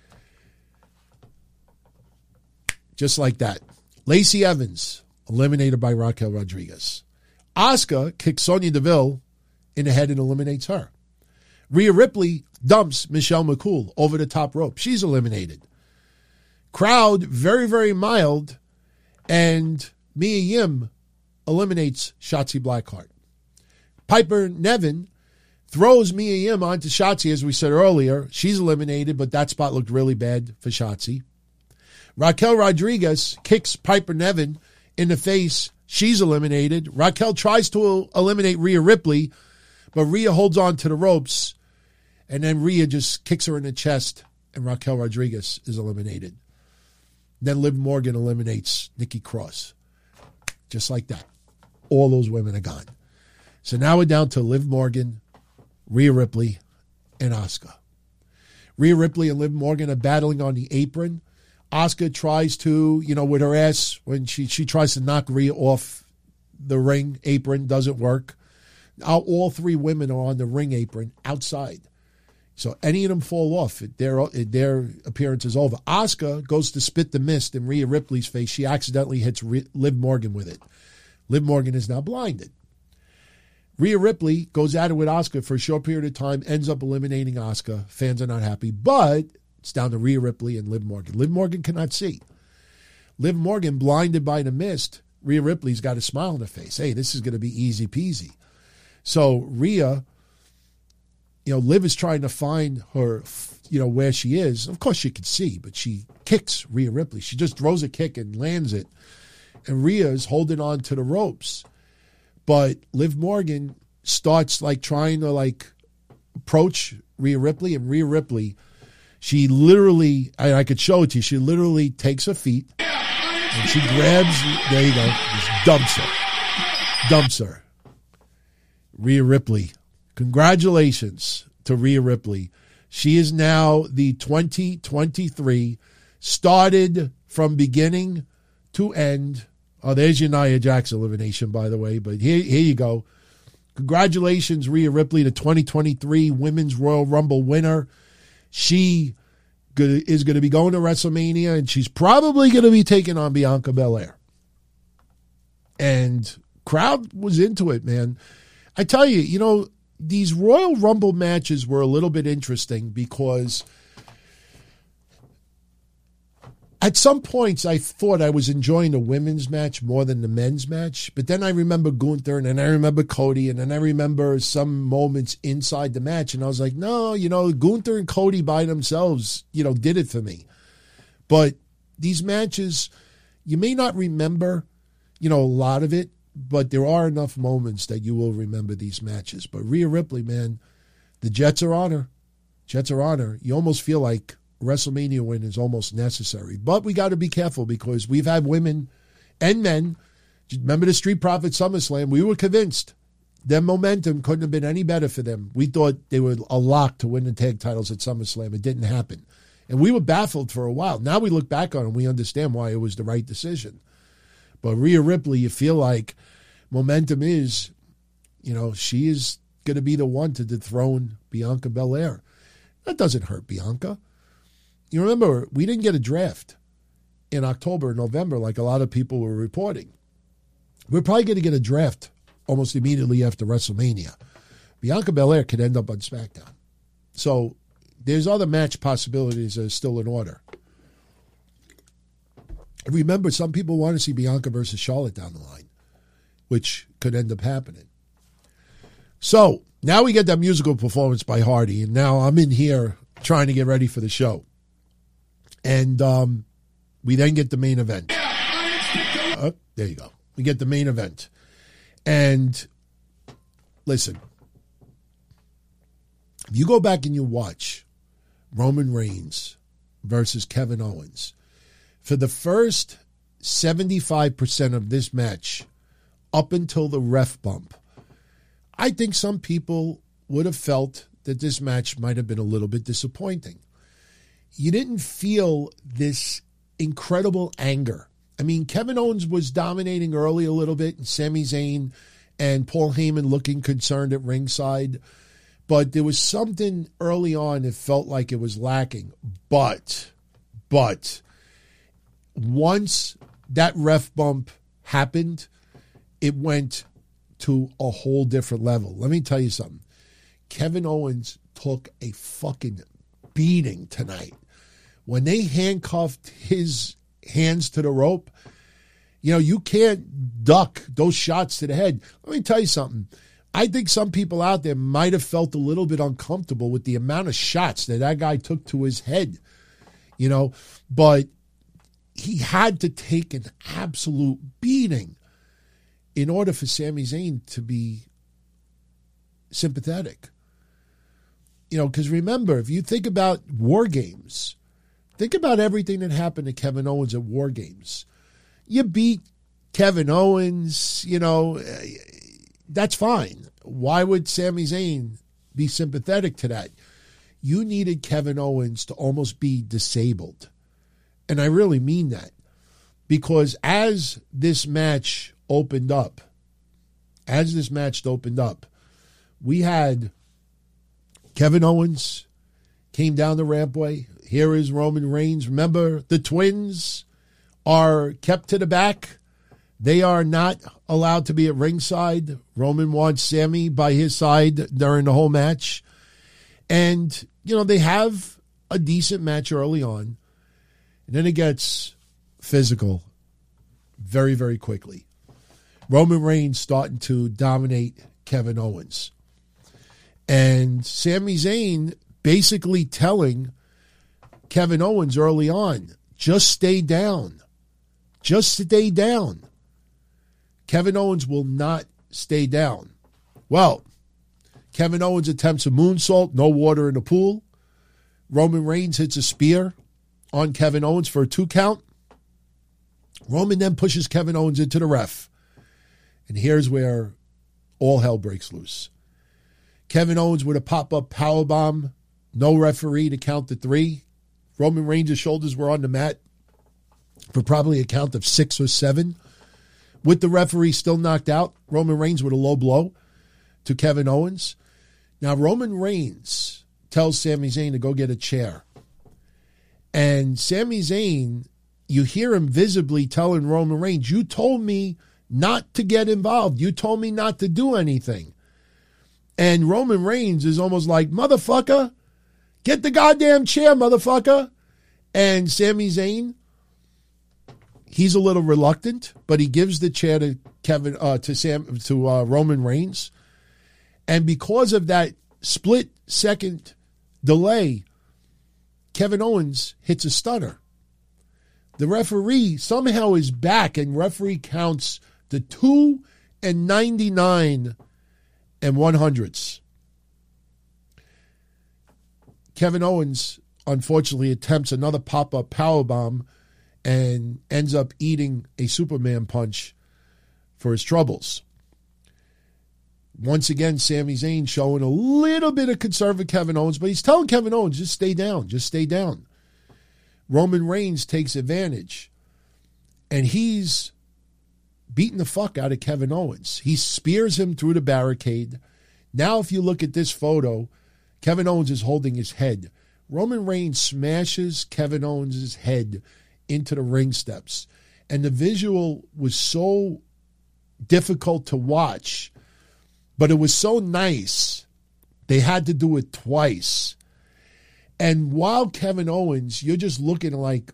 Just like that. Lacey Evans, eliminated by Raquel Rodriguez. Asuka kicks Sonya Deville in the head and eliminates her. Rhea Ripley dumps Michelle McCool over the top rope. She's eliminated. Crowd, very, very mild, and Mia Yim eliminates Shotzi Blackheart. Piper Niven throws Mia Yim onto Shotzi, as we said earlier. She's eliminated, but that spot looked really bad for Shotzi. Raquel Rodriguez kicks Piper Niven in the face. She's eliminated. Raquel tries to eliminate Rhea Ripley, but Rhea holds on to the ropes, and then Rhea just kicks her in the chest, and Raquel Rodriguez is eliminated. Then Liv Morgan eliminates Nikki Cross. Just like that. All those women are gone. So now we're down to Liv Morgan, Rhea Ripley, and Asuka. Rhea Ripley and Liv Morgan are battling on the apron. Asuka tries to, with her ass, when she tries to knock Rhea off the ring apron, doesn't work. Now all three women are on the ring apron outside. So any of them fall off, their appearance is over. Asuka goes to spit the mist in Rhea Ripley's face. She accidentally hits Liv Morgan with it. Liv Morgan is now blinded. Rhea Ripley goes at it with Asuka for a short period of time, ends up eliminating Asuka. Fans are not happy, but it's down to Rhea Ripley and Liv Morgan. Liv Morgan cannot see. Liv Morgan, blinded by the mist, Rhea Ripley's got a smile on her face. Hey, this is going to be easy peasy. So Rhea, Liv is trying to find her, where she is. Of course she can see, but she kicks Rhea Ripley. She just throws a kick and lands it. And Rhea is holding on to the ropes. But Liv Morgan starts trying to approach Rhea Ripley, and Rhea Ripley, she literally, I could show it to you, she literally takes her feet and she grabs, there you go, just dumps her. Rhea Ripley, congratulations to Rhea Ripley. She is now the 2023, started from beginning to end. Oh, there's your Nia Jax elimination, by the way. But here you go. Congratulations, Rhea Ripley, the 2023 Women's Royal Rumble winner. She is going to be going to WrestleMania, and she's probably going to be taking on Bianca Belair. And crowd was into it, man. I tell you, these Royal Rumble matches were a little bit interesting because at some points, I thought I was enjoying the women's match more than the men's match. But then I remember Gunther, and then I remember Cody, and then I remember some moments inside the match. And I was like, no, Gunther and Cody by themselves, did it for me. But these matches, you may not remember, a lot of it, but there are enough moments that you will remember these matches. But Rhea Ripley, man, the Jets are on her. Jets are on her. You almost feel like WrestleMania win is almost necessary. But we got to be careful because we've had women and men. Remember the Street Profits SummerSlam? We were convinced their momentum couldn't have been any better for them. We thought they were a lock to win the tag titles at SummerSlam. It didn't happen. And we were baffled for a while. Now we look back on it and we understand why it was the right decision. But Rhea Ripley, you feel like momentum is, she is going to be the one to dethrone Bianca Belair. That doesn't hurt Bianca. You remember, we didn't get a draft in October, November, like a lot of people were reporting. We're probably going to get a draft almost immediately after WrestleMania. Bianca Belair could end up on SmackDown. So there's other match possibilities that are still in order. Remember, some people want to see Bianca versus Charlotte down the line, which could end up happening. So now we get that musical performance by Hardy, and now I'm in here trying to get ready for the show. And we then get the main event. There you go. We get the main event. And listen, if you go back and you watch Roman Reigns versus Kevin Owens, for the first 75% of this match, up until the ref bump, I think some people would have felt that this match might have been a little bit disappointing. You didn't feel this incredible anger. I mean, Kevin Owens was dominating early a little bit, and Sami Zayn and Paul Heyman looking concerned at ringside. But there was something early on that felt like it was lacking. But once that ref bump happened, it went to a whole different level. Let me tell you something. Kevin Owens took a fucking beating tonight. When they handcuffed his hands to the rope, you can't duck those shots to the head. Let me tell you something. I think some people out there might have felt a little bit uncomfortable with the amount of shots that guy took to his head, but he had to take an absolute beating in order for Sami Zayn to be sympathetic. Because remember, if you think about War Games, think about everything that happened to Kevin Owens at War Games. You beat Kevin Owens, that's fine. Why would Sami Zayn be sympathetic to that? You needed Kevin Owens to almost be disabled. And I really mean that. Because as this match opened up, we had Kevin Owens came down the rampway. Here is Roman Reigns. Remember, the twins are kept to the back. They are not allowed to be at ringside. Roman wants Sami by his side during the whole match. And, they have a decent match early on. And then it gets physical very, very quickly. Roman Reigns starting to dominate Kevin Owens. And Sami Zayn basically telling Kevin Owens early on, just stay down. Just stay down. Kevin Owens will not stay down. Well, Kevin Owens attempts a moonsault, no water in the pool. Roman Reigns hits a spear on Kevin Owens for a 2 count. Roman then pushes Kevin Owens into the ref. And here's where all hell breaks loose. Kevin Owens with a pop-up powerbomb, no referee to count to 3. Roman Reigns' shoulders were on the mat for probably a count of 6 or 7. With the referee still knocked out, Roman Reigns with a low blow to Kevin Owens. Now, Roman Reigns tells Sami Zayn to go get a chair. And Sami Zayn, you hear him visibly telling Roman Reigns, you told me not to get involved. You told me not to do anything. And Roman Reigns is almost like, motherfucker, get the goddamn chair, motherfucker. And Sami Zayn, he's a little reluctant, but he gives the chair to Roman Reigns. And because of that split-second delay, Kevin Owens hits a stunner. The referee somehow is back, and referee counts to 2 99 1/100. Kevin Owens, unfortunately, attempts another pop-up powerbomb and ends up eating a Superman punch for his troubles. Once again, Sami Zayn showing a little bit of concern for Kevin Owens, but he's telling Kevin Owens, just stay down, just stay down. Roman Reigns takes advantage, and he's beating the fuck out of Kevin Owens. He spears him through the barricade. Now, if you look at this photo, Kevin Owens is holding his head. Roman Reigns smashes Kevin Owens' head into the ring steps. And the visual was so difficult to watch, but it was so nice, they had to do it twice. And while Kevin Owens, you're just looking like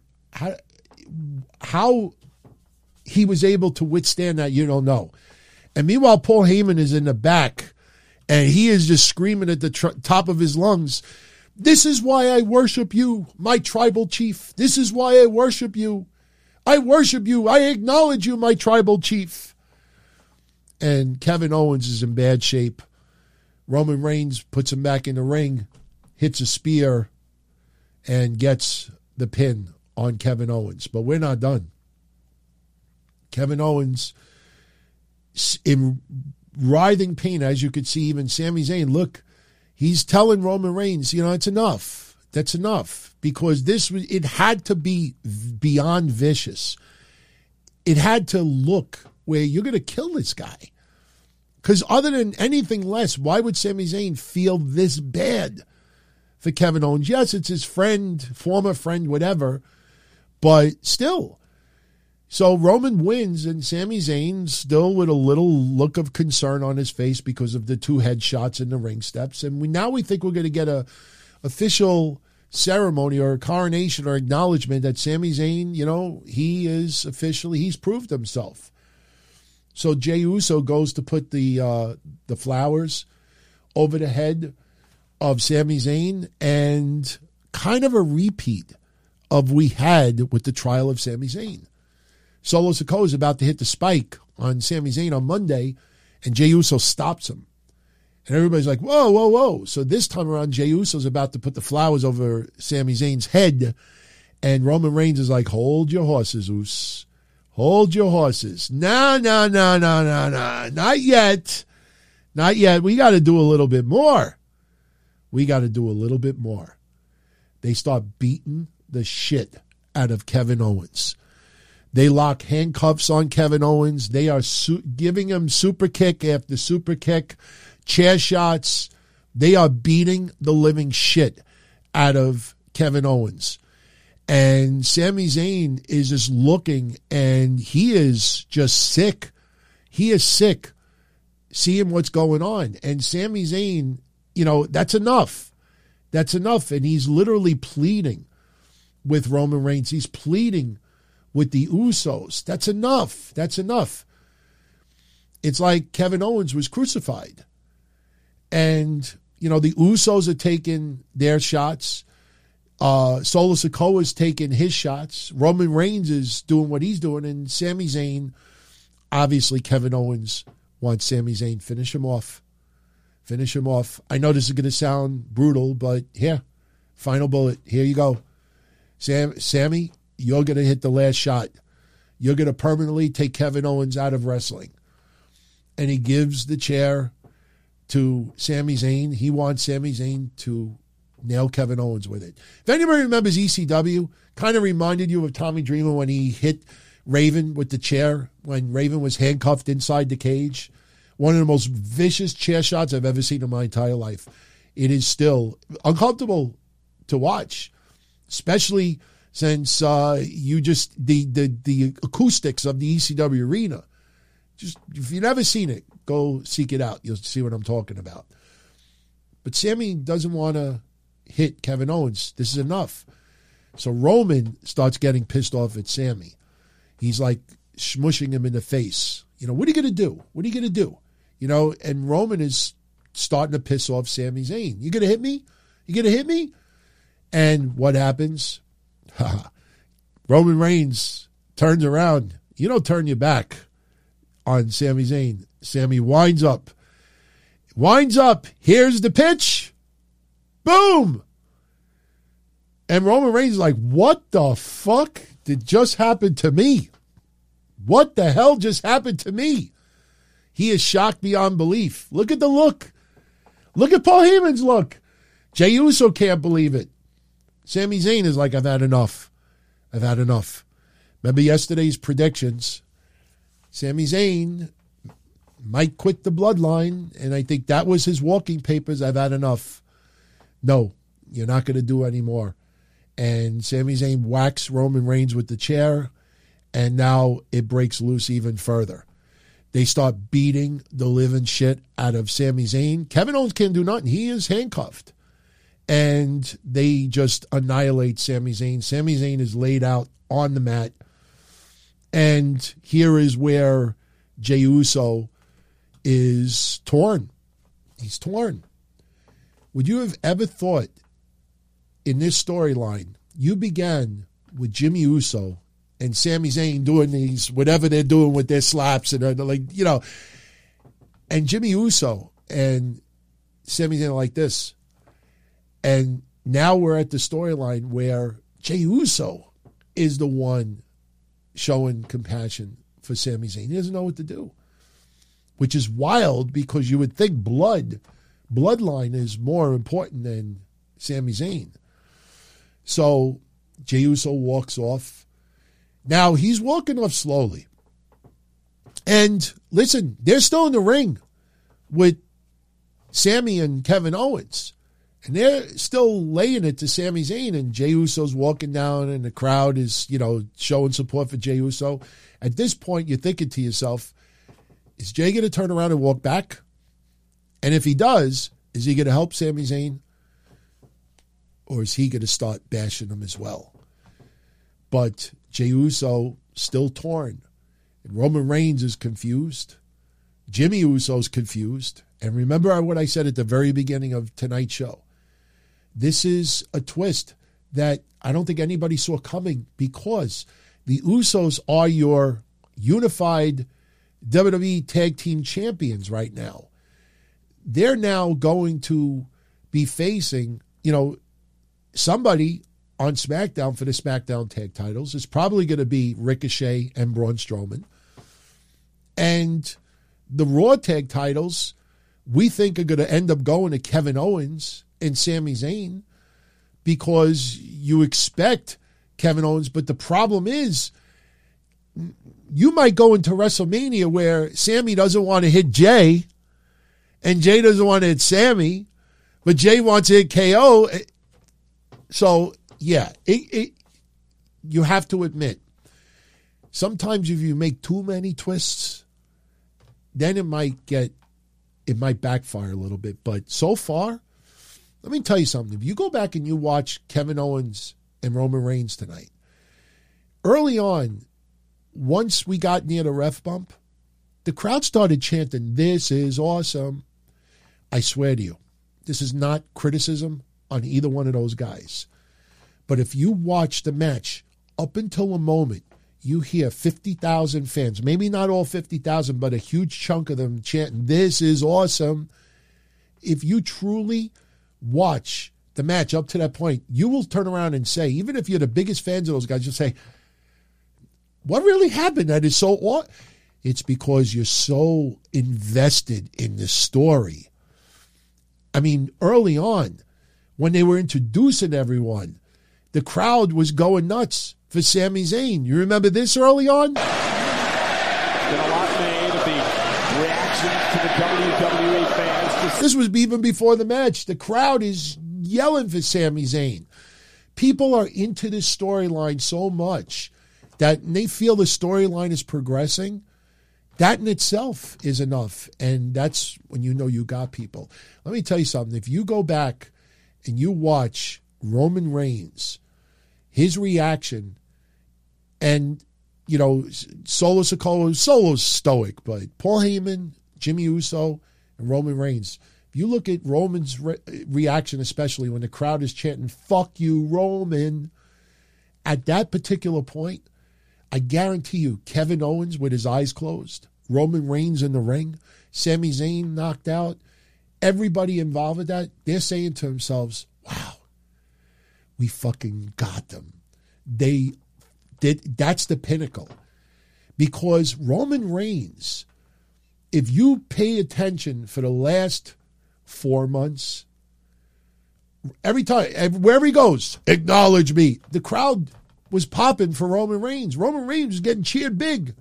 how he was able to withstand that, you don't know. And meanwhile, Paul Heyman is in the back, and he is just screaming at the top of his lungs, this is why I worship you, my tribal chief. This is why I worship you. I worship you. I acknowledge you, my tribal chief. And Kevin Owens is in bad shape. Roman Reigns puts him back in the ring, hits a spear, and gets the pin on Kevin Owens. But we're not done. Kevin Owens, in writhing pain, as you could see, even Sami Zayn, look, he's telling Roman Reigns, it's enough. That's enough. Because it had to be beyond vicious. It had to look where you're going to kill this guy. Because other than anything less, why would Sami Zayn feel this bad for Kevin Owens? Yes, it's his friend, former friend, whatever. But still. So Roman wins, and Sami Zayn still with a little look of concern on his face because of the 2 headshots in the ring steps. And now we think we're going to get a official ceremony or a coronation or acknowledgement that Sami Zayn, he's proved himself. So Jey Uso goes to put the flowers over the head of Sami Zayn, and kind of a repeat of we had with the trial of Sami Zayn. Solo Sikoa is about to hit the spike on Sami Zayn on Monday, and Jey Uso stops him. And everybody's like, whoa, whoa, whoa. So this time around, Jey Uso's about to put the flowers over Sami Zayn's head, and Roman Reigns is like, hold your horses, Us. Hold your horses. No. Not yet. Not yet. We got to do a little bit more. They start beating the shit out of Kevin Owens. They lock handcuffs on Kevin Owens. They are giving him super kick after super kick, chair shots. They are beating the living shit out of Kevin Owens. And Sami Zayn is just looking, and he is just sick. He is sick seeing what's going on. And Sami Zayn, that's enough. That's enough. And he's literally pleading with Roman Reigns. He's pleading with the Usos. That's enough. That's enough. It's like Kevin Owens was crucified. And, the Usos are taking their shots. Solo Sikoa is taking his shots. Roman Reigns is doing what he's doing. And Sami Zayn, obviously Kevin Owens wants Sami Zayn. Finish him off. Finish him off. I know this is going to sound brutal, but here, final bullet. Here you go. Sami, you're going to hit the last shot. You're going to permanently take Kevin Owens out of wrestling. And he gives the chair to Sami Zayn. He wants Sami Zayn to nail Kevin Owens with it. If anybody remembers ECW, kind of reminded you of Tommy Dreamer when he hit Raven with the chair, when Raven was handcuffed inside the cage. One of the most vicious chair shots I've ever seen in my entire life. It is still uncomfortable to watch, especially since the acoustics of the ECW arena. Just if you've never seen it, go seek it out. You'll see what I'm talking about. But Sami doesn't want to hit Kevin Owens. This is enough. So Roman starts getting pissed off at Sami. He's like smushing him in the face. What are you going to do? What are you going to do? And Roman is starting to piss off Sami Zayn. You going to hit me? You going to hit me? And what happens? Roman Reigns turns around. You don't turn your back on Sami Zayn. Sami winds up. Here's the pitch. Boom. And Roman Reigns is like, what the fuck did just happen to me? What the hell just happened to me? He is shocked beyond belief. Look at the look. Look at Paul Heyman's look. Jey Uso can't believe it. Sami Zayn is like, I've had enough. I've had enough. Remember yesterday's predictions? Sami Zayn might quit the bloodline, and I think that was his walking papers. I've had enough. No, you're not going to do anymore. And Sami Zayn whacks Roman Reigns with the chair, and now it breaks loose even further. They start beating the living shit out of Sami Zayn. Kevin Owens can't do nothing. He is handcuffed. And they just annihilate Sami Zayn. Sami Zayn is laid out on the mat. And here is where Jey Uso is torn. He's torn. Would you have ever thought in this storyline, you began with Jimmy Uso and Sami Zayn doing these, whatever they're doing with their slaps, and and Jimmy Uso and Sami Zayn are like this. And now we're at the storyline where Jey Uso is the one showing compassion for Sami Zayn. He doesn't know what to do, which is wild because you would think bloodline is more important than Sami Zayn. So Jey Uso walks off. Now he's walking off slowly. And listen, they're still in the ring with Sami and Kevin Owens. And they're still laying it to Sami Zayn, and Jey Uso's walking down, and the crowd is, showing support for Jey Uso. At this point, you're thinking to yourself, is Jey going to turn around and walk back? And if he does, is he going to help Sami Zayn? Or is he going to start bashing him as well? But Jey Uso still torn. And Roman Reigns is confused. Jimmy Uso's confused. And remember what I said at the very beginning of tonight's show. This is a twist that I don't think anybody saw coming because the Usos are your unified WWE Tag Team Champions right now. They're now going to be facing, somebody on SmackDown for the SmackDown Tag Titles. It's probably going to be Ricochet and Braun Strowman. And the Raw Tag Titles, we think are going to end up going to Kevin Owens and Sami Zayn because you expect Kevin Owens. But the problem is you might go into WrestleMania where Sami doesn't want to hit Jey and Jey doesn't want to hit Sami, but Jey wants to hit KO. So, yeah, you have to admit, sometimes if you make too many twists, then it might backfire a little bit. But so far, let me tell you something. If you go back and you watch Kevin Owens and Roman Reigns tonight, early on, once we got near the ref bump, the crowd started chanting, "This is awesome." I swear to you, this is not criticism on either one of those guys. But if you watch the match up until a moment, you hear 50,000 fans, maybe not all 50,000, but a huge chunk of them chanting, "This is awesome." If you truly watch the match up to that point, you will turn around and say, even if you're the biggest fans of those guys, you'll say, what really happened? That is so awesome. It's because you're so invested in the story. I mean, early on, when they were introducing everyone, the crowd was going nuts for Sami Zayn. You remember this early on? Been a lot made of the reactions to the WWE fans. This was even before the match. The crowd is yelling for Sami Zayn. People are into this storyline so much that they feel the storyline is progressing. That in itself is enough. And that's when you know you got people. Let me tell you something. If you go back and you watch Roman Reigns, his reaction, and, you know, Solo's stoic, but Paul Heyman, Jimmy Uso, and Roman Reigns, if you look at Roman's reaction, especially when the crowd is chanting, "Fuck you, Roman," at that particular point, I guarantee you, Kevin Owens with his eyes closed, Roman Reigns in the ring, Sami Zayn knocked out, everybody involved with that, they're saying to themselves, wow, we fucking got them. That's the pinnacle. Because Roman Reigns, if you pay attention for the last 4 months, every time, wherever he goes, acknowledge me. The crowd was popping for Roman Reigns. Roman Reigns was getting cheered big.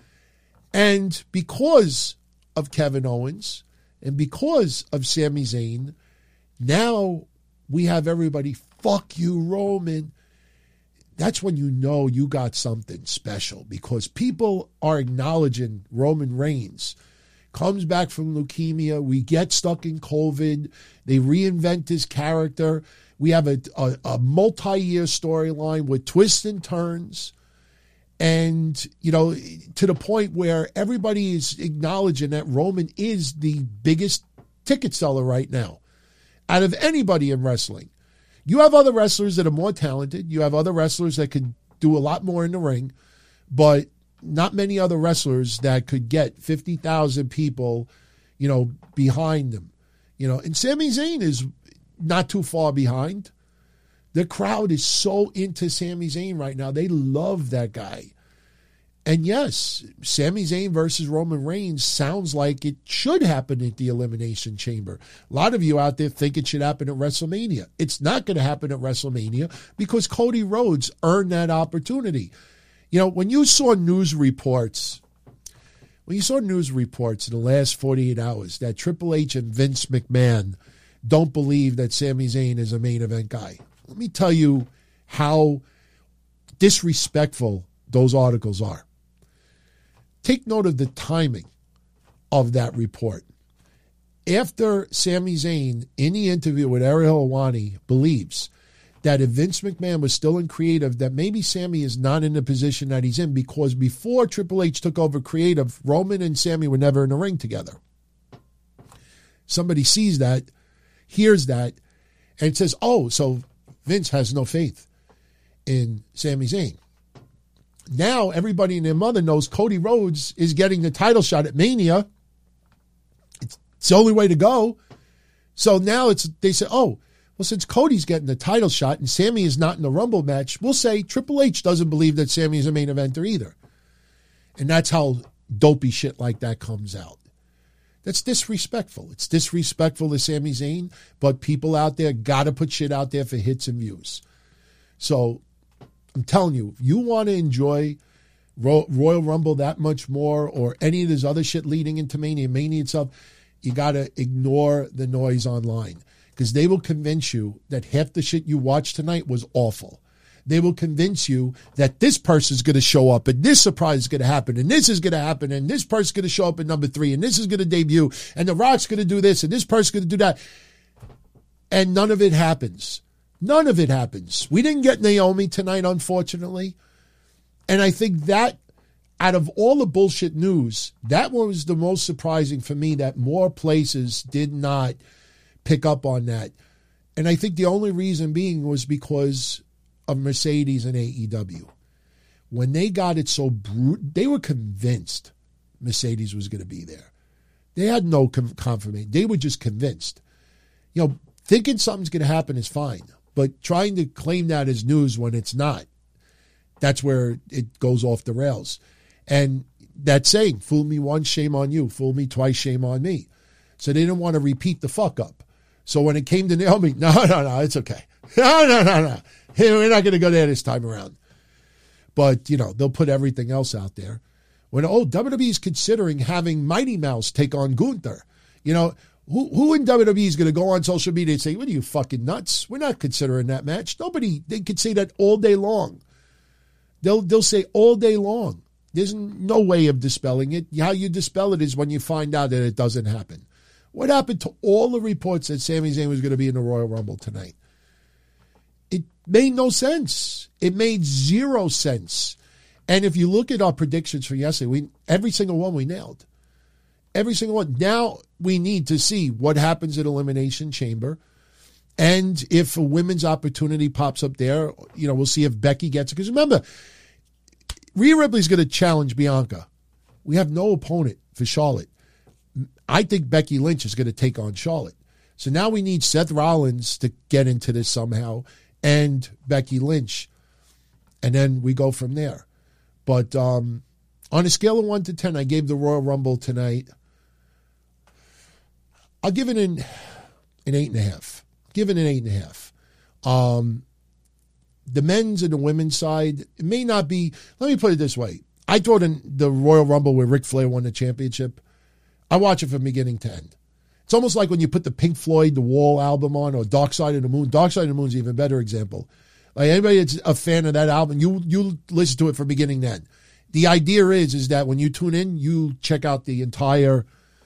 And because of Kevin Owens and because of Sami Zayn, now we have everybody, "Fuck you, Roman." That's when you know you got something special, because people are acknowledging Roman Reigns. Comes back from leukemia. We get stuck in COVID. They reinvent his character. We have a multi-year storyline with twists and turns. And, you know, to the point where everybody is acknowledging that Roman is the biggest ticket seller right now out of anybody in wrestling. You have other wrestlers that are more talented. You have other wrestlers that could do a lot more in the ring, but not many other wrestlers that could get 50,000 people, you know, behind them. You know, and Sami Zayn is not too far behind. The crowd is so into Sami Zayn right now. They love that guy. And yes, Sami Zayn versus Roman Reigns sounds like it should happen at the Elimination Chamber. A lot of you out there think it should happen at WrestleMania. It's not going to happen at WrestleMania because Cody Rhodes earned that opportunity. You know, when you saw news reports in the last 48 hours that Triple H and Vince McMahon don't believe that Sami Zayn is a main event guy, let me tell you how disrespectful those articles are. Take note of the timing of that report. After Sami Zayn, in the interview with Ariel Helwani, believes that if Vince McMahon was still in creative, that maybe Sami is not in the position that he's in, because before Triple H took over creative, Roman and Sami were never in the ring together. Somebody sees that, hears that, and says, oh, so Vince has no faith in Sami Zayn. Now everybody and their mother knows Cody Rhodes is getting the title shot at Mania. It's the only way to go. So now they say, oh, well, since Cody's getting the title shot and Sami is not in the Rumble match, we'll say Triple H doesn't believe that Sami is a main eventer either. And that's how dopey shit like that comes out. That's disrespectful. It's disrespectful to Sami Zayn, but people out there got to put shit out there for hits and views. So I'm telling you, if you want to enjoy Royal Rumble that much more, or any of this other shit leading into Mania itself, you got to ignore the noise online, because they will convince you that half the shit you watched tonight was awful. They will convince you that this person's going to show up and this surprise is going to happen and this is going to happen and this person's going to show up at number 3 and this is going to debut and The Rock's going to do this and this person's going to do that. And none of it happens. None of it happens. We didn't get Naomi tonight, unfortunately. And I think that out of all the bullshit news, that one was the most surprising for me, that more places did not pick up on that. And I think the only reason being was because of Mercedes and AEW. When they got it so brutal, they were convinced Mercedes was going to be there. They had no confirmation. They were just convinced. You know, thinking something's going to happen is fine, but trying to claim that as news when it's not, that's where it goes off the rails. And that saying, fool me once, shame on you. Fool me twice, shame on me. So they didn't want to repeat the fuck up. So when it came to Naomi, no, it's okay. No. Hey, we're not going to go there this time around. But, you know, they'll put everything else out there. When, WWE is considering having Mighty Mouse take on Gunther. You know, who in WWE is going to go on social media and say, what are you, fucking nuts? We're not considering that match. Nobody, they could say that all day long. They'll say all day long. There's no way of dispelling it. How you dispel it is when you find out that it doesn't happen. What happened to all the reports that Sami Zayn was going to be in the Royal Rumble tonight? It made no sense. It made zero sense. And if you look at our predictions for yesterday, every single one we nailed. Every single one. Now we need to see what happens at Elimination Chamber. And if a women's opportunity pops up there, you know, we'll see if Becky gets it. Because remember, Rhea Ripley's going to challenge Bianca. We have no opponent for Charlotte. I think Becky Lynch is going to take on Charlotte. So now we need Seth Rollins to get into this somehow and Becky Lynch. And then we go from there. But on a scale of 1 to 10, I gave the Royal Rumble tonight. I'll give it an 8.5. Give it an 8.5. The men's and the women's side, it may not be, let me put it this way. I thought in the Royal Rumble where Ric Flair won the championship, I watch it from beginning to end. It's almost like when you put the Pink Floyd, The Wall album on, or Dark Side of the Moon. Dark Side of the Moon is an even better example. Like anybody that's a fan of that album, you listen to it from beginning to end. The idea is that when you tune in, you check out the entire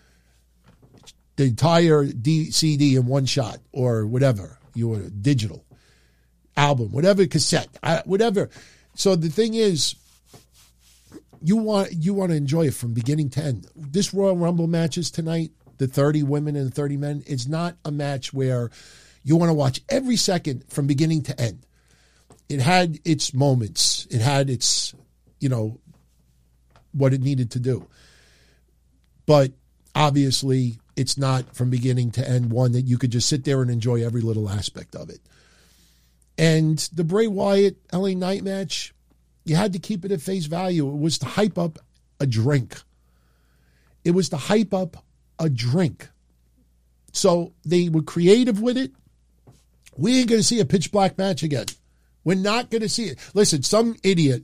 CD in one shot or whatever, your digital album, whatever, cassette, whatever. So the thing is, you want to enjoy it from beginning to end. This Royal Rumble matches tonight, the 30 women and the 30 men, it's not a match where you want to watch every second from beginning to end. It had its moments. It had its, you know, what it needed to do. But obviously, it's not from beginning to end one that you could just sit there and enjoy every little aspect of it. And the Bray Wyatt LA Knight match, you had to keep it at face value. It was to hype up a drink. It was to hype up a drink. So they were creative with it. We ain't going to see a pitch black match again. We're not going to see it. Listen, some idiot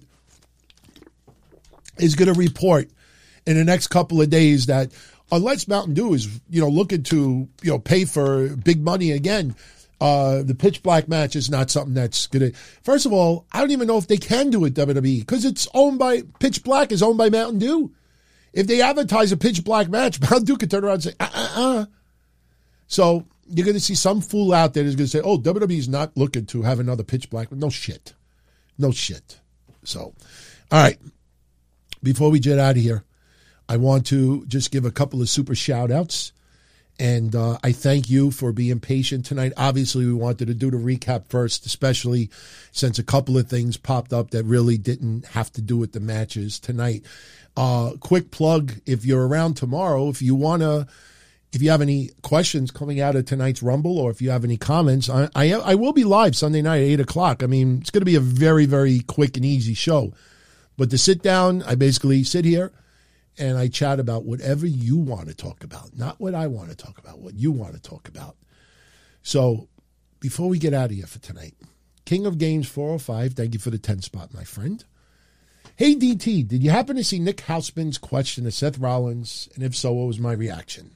is going to report in the next couple of days that unless Mountain Dew is, you know, looking to, you know, pay for big money again, the pitch black match is not something that's going to. First of all, I don't even know if they can do it WWE because it's owned by Pitch Black is owned by Mountain Dew. If they advertise a pitch black match, Mountain Dew could turn around and say, So you're going to see some fool out there that's going to say, oh, WWE's not looking to have another pitch black. No shit. No shit. So, all right. Before we get out of here, I want to just give a couple of super shout outs. And I thank you for being patient tonight. Obviously, we wanted to do the recap first, especially since a couple of things popped up that really didn't have to do with the matches tonight. Quick plug, if you're around tomorrow, if you have any questions coming out of tonight's Rumble or if you have any comments, I will be live Sunday night at 8 o'clock. I mean, it's going to be a very, very quick and easy show. But to sit down, I basically sit here and I chat about whatever you want to talk about, not what I want to talk about, what you want to talk about. So before we get out of here for tonight, King of Games 405, thank you for the 10 spot, my friend. Hey, DT, did you happen to see Nick Hausman's question to Seth Rollins? And if so, what was my reaction?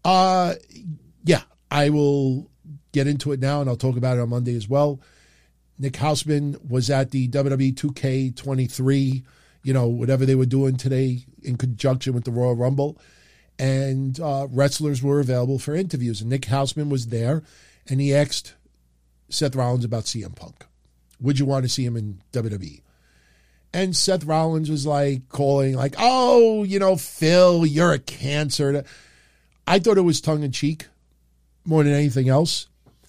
Yeah, I will get into it now, and I'll talk about it on Monday as well. Nick Hausman was at the WWE 2K23, whatever they were doing today in conjunction with the Royal Rumble. And wrestlers were available for interviews. And Nick Hausman was there, and he asked Seth Rollins about CM Punk. Would you want to see him in WWE? And Seth Rollins was calling oh, Phil, you're a cancer. I thought it was tongue-in-cheek more than anything else.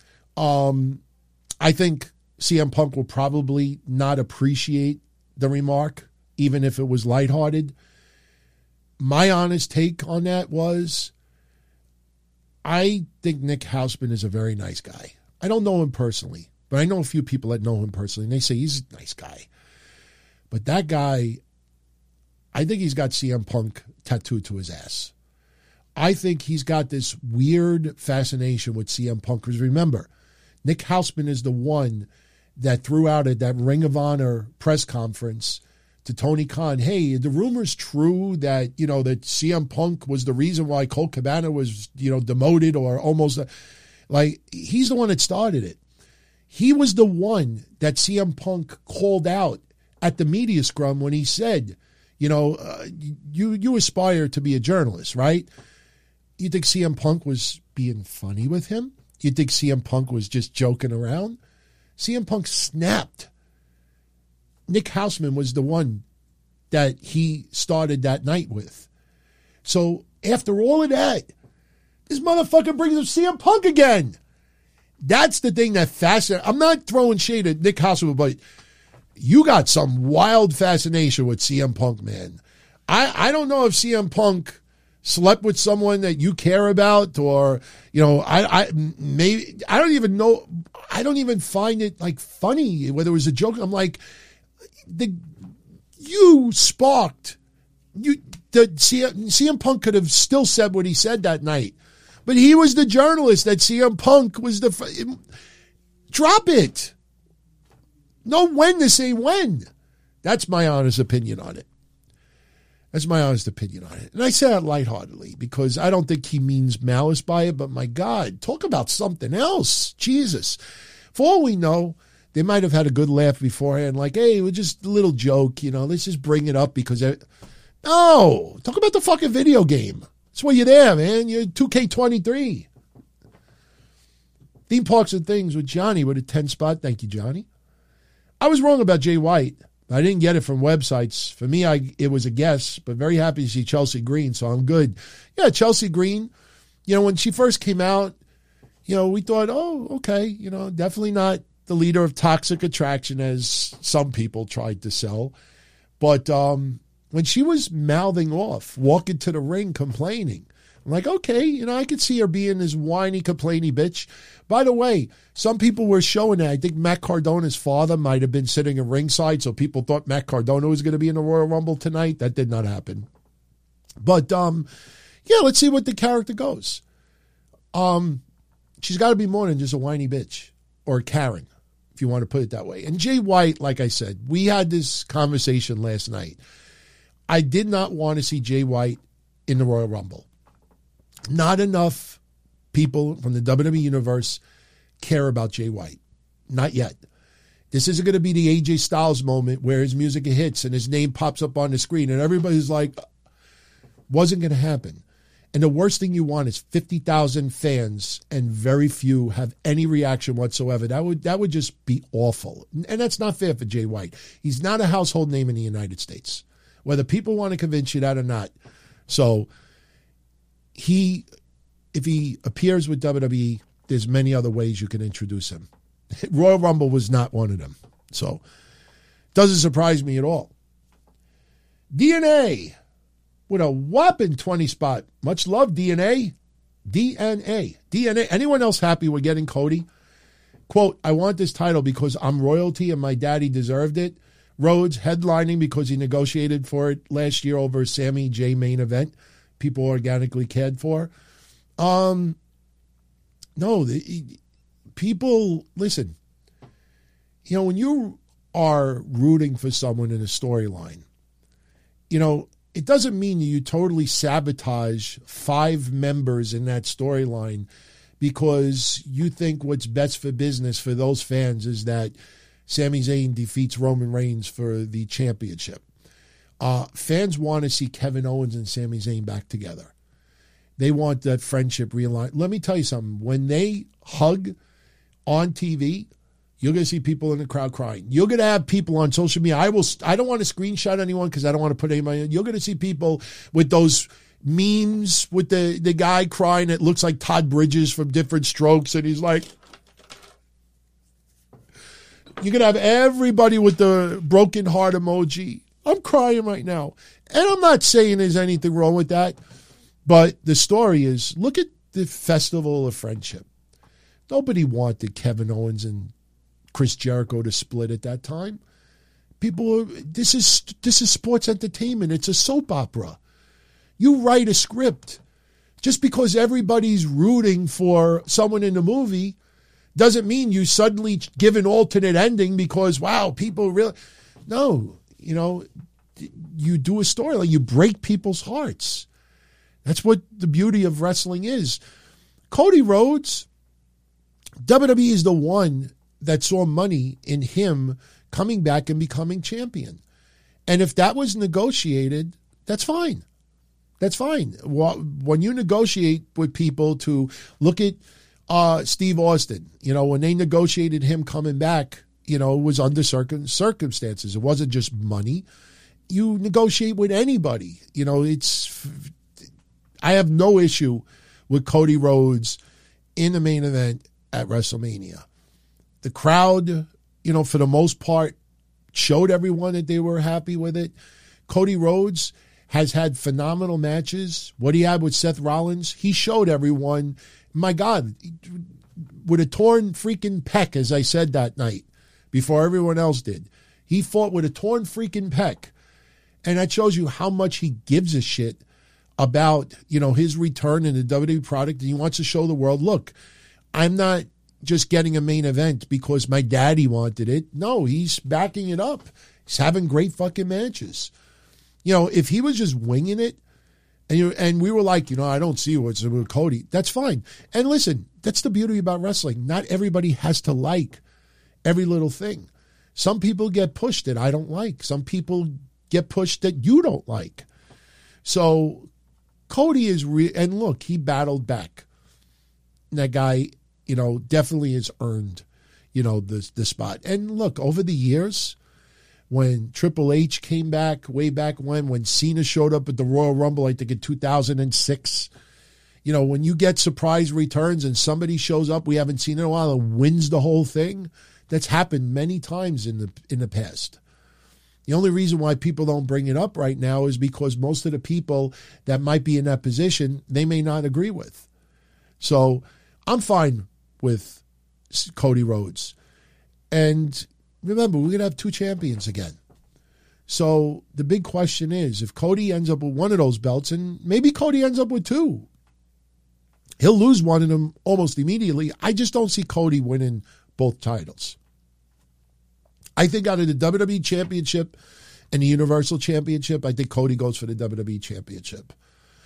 I think CM Punk will probably not appreciate the remark, even if it was lighthearted. My honest take on that was, I think Nick Hausman is a very nice guy. I don't know him personally, but I know a few people that know him personally, and they say he's a nice guy. But that guy, I think he's got CM Punk tattooed to his ass. I think he's got this weird fascination with CM Punk. Because remember, Nick Hausman is the one that threw out at that Ring of Honor press conference to Tony Khan, hey, the rumor's true that, that CM Punk was the reason why Colt Cabana was, demoted or almost, he's the one that started it. He was the one that CM Punk called out at the media scrum when he said, you aspire to be a journalist, right? You think CM Punk was being funny with him? You think CM Punk was just joking around? CM Punk snapped. Nick Hausman was the one that he started that night with. So after all of that, this motherfucker brings up CM Punk again. That's the thing that fascinates. I'm not throwing shade at Nick Hausman, but you got some wild fascination with CM Punk, man. I don't know if CM Punk slept with someone that you care about, or I don't even know. I don't even find it funny whether it was a joke. I'm like, you sparked. CM Punk could have still said what he said that night, but he was the journalist that CM Punk was drop it. Know when to say when. That's my honest opinion on it. And I say that lightheartedly because I don't think he means malice by it, but my God, talk about something else. Jesus. For all we know, they might have had a good laugh beforehand, hey, it was just a little joke, let's just bring it up because... No! Talk about the fucking video game. That's why you're there, man. You're 2K23. Theme Parks and Things with Johnny with a 10 spot. Thank you, Johnny. I was wrong about Jay White. I didn't get it from websites. For me, it was a guess, but very happy to see Chelsea Green, so I'm good. Yeah, Chelsea Green, when she first came out, we thought, oh, okay, definitely not the leader of Toxic Attraction as some people tried to sell. But when she was mouthing off, walking to the ring, complaining, I'm like, okay, I could see her being this whiny, complainy bitch. By the way, some people were showing that. I think Matt Cardona's father might have been sitting at ringside, so people thought Matt Cardona was going to be in the Royal Rumble tonight. That did not happen. But, let's see what the character goes. She's got to be more than just a whiny bitch or a Karen, if you want to put it that way. And Jay White, like I said, we had this conversation last night. I did not want to see Jay White in the Royal Rumble. Not enough people from the WWE Universe care about Jay White. Not yet. This isn't going to be the AJ Styles moment where his music hits and his name pops up on the screen and everybody's like, wasn't going to happen. And the worst thing you want is 50,000 fans and very few have any reaction whatsoever. That would just be awful. And that's not fair for Jay White. He's not a household name in the United States, whether people want to convince you that or not. So if he appears with WWE, there's many other ways you can introduce him. Royal Rumble was not one of them. So doesn't surprise me at all. DNA with a whopping 20 spot. Much love, DNA. DNA. Anyone else happy with getting Cody? Quote, I want this title because I'm royalty and my daddy deserved it. Rhodes headlining because he negotiated for it last year over Sammy J main event. People organically cared for. People, listen, when you are rooting for someone in a storyline, it doesn't mean you totally sabotage 5 members in that storyline because you think what's best for business for those fans is that Sami Zayn defeats Roman Reigns for the championship. Fans want to see Kevin Owens and Sami Zayn back together. They want that friendship realigned. Let me tell you something. When they hug on TV, you're going to see people in the crowd crying. You're going to have people on social media. I don't want to screenshot anyone because I don't want to put anybody. You're going to see people with those memes with the guy crying. It looks like Todd Bridges from Different Strokes, and he's like. You're going to have everybody with the broken heart emoji. I'm crying right now. And I'm not saying there's anything wrong with that. But the story is, look at the Festival of Friendship. Nobody wanted Kevin Owens and Chris Jericho to split at that time. This is sports entertainment. It's a soap opera. You write a script. Just because everybody's rooting for someone in the movie doesn't mean you suddenly give an alternate ending because, wow, people really... No, you do a story. Like you break people's hearts. That's what the beauty of wrestling is. Cody Rhodes, WWE is the one that saw money in him coming back and becoming champion. And if that was negotiated, that's fine. That's fine. When you negotiate with people to look at Steve Austin, when they negotiated him coming back, it was under circumstances. It wasn't just money. You negotiate with anybody. I have no issue with Cody Rhodes in the main event at WrestleMania. The crowd, for the most part, showed everyone that they were happy with it. Cody Rhodes has had phenomenal matches. What he had with Seth Rollins, he showed everyone, my God, with a torn freaking pec, as I said that night, before everyone else did. He fought with a torn freaking pec. And that shows you how much he gives a shit about, his return in the WWE product. And he wants to show the world, look, I'm not just getting a main event because my daddy wanted it. No, he's backing it up. He's having great fucking matches. If he was just winging it, and we were like, I don't see what's with Cody, that's fine. And listen, that's the beauty about wrestling. Not everybody has to like every little thing. Some people get pushed that I don't like. Some people get pushed that you don't like. So Cody is and look, he battled back. And that guy, definitely has earned, the spot. And look, over the years, when Triple H came back, way back when Cena showed up at the Royal Rumble, I think in 2006, when you get surprise returns and somebody shows up we haven't seen in a while and wins the whole thing, that's happened many times in the past. The only reason why people don't bring it up right now is because most of the people that might be in that position, they may not agree with. So I'm fine with Cody Rhodes. And remember, we're going to have two champions again. So the big question is, if Cody ends up with one of those belts, and maybe Cody ends up with two, he'll lose one of them almost immediately. I just don't see Cody winning both titles. I think out of the WWE Championship and the Universal Championship, I think Cody goes for the WWE Championship.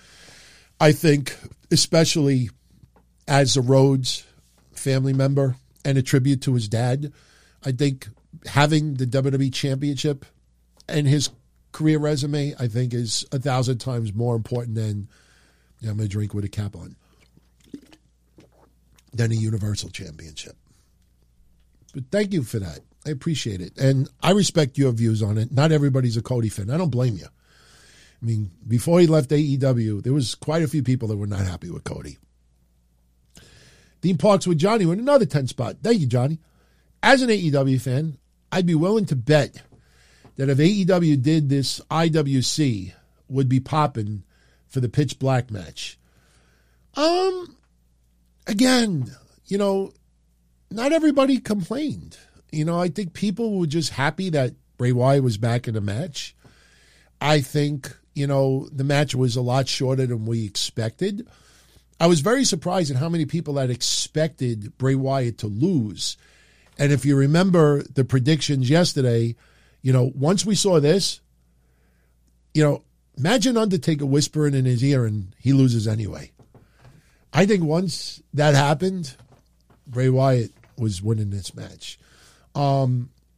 I think, especially as a Rhodes family member and a tribute to his dad, I think having the WWE Championship and his career resume, I think, is 1,000 times more important than, I'm going to drink with a cap on, than a Universal Championship. But thank you for that. I appreciate it. And I respect your views on it. Not everybody's a Cody fan. I don't blame you. I mean, before he left AEW, there was quite a few people that were not happy with Cody. Theme Parks with Johnny with another 10 spot. Thank you, Johnny. As an AEW fan, I'd be willing to bet that if AEW did this, IWC would be popping for the Pitch Black match. Again, not everybody complained. I think people were just happy that Bray Wyatt was back in the match. I think, the match was a lot shorter than we expected. I was very surprised at how many people had expected Bray Wyatt to lose. And if you remember the predictions yesterday, once we saw this, imagine Undertaker whispering in his ear and he loses anyway. I think once that happened, Bray Wyatt was winning this match.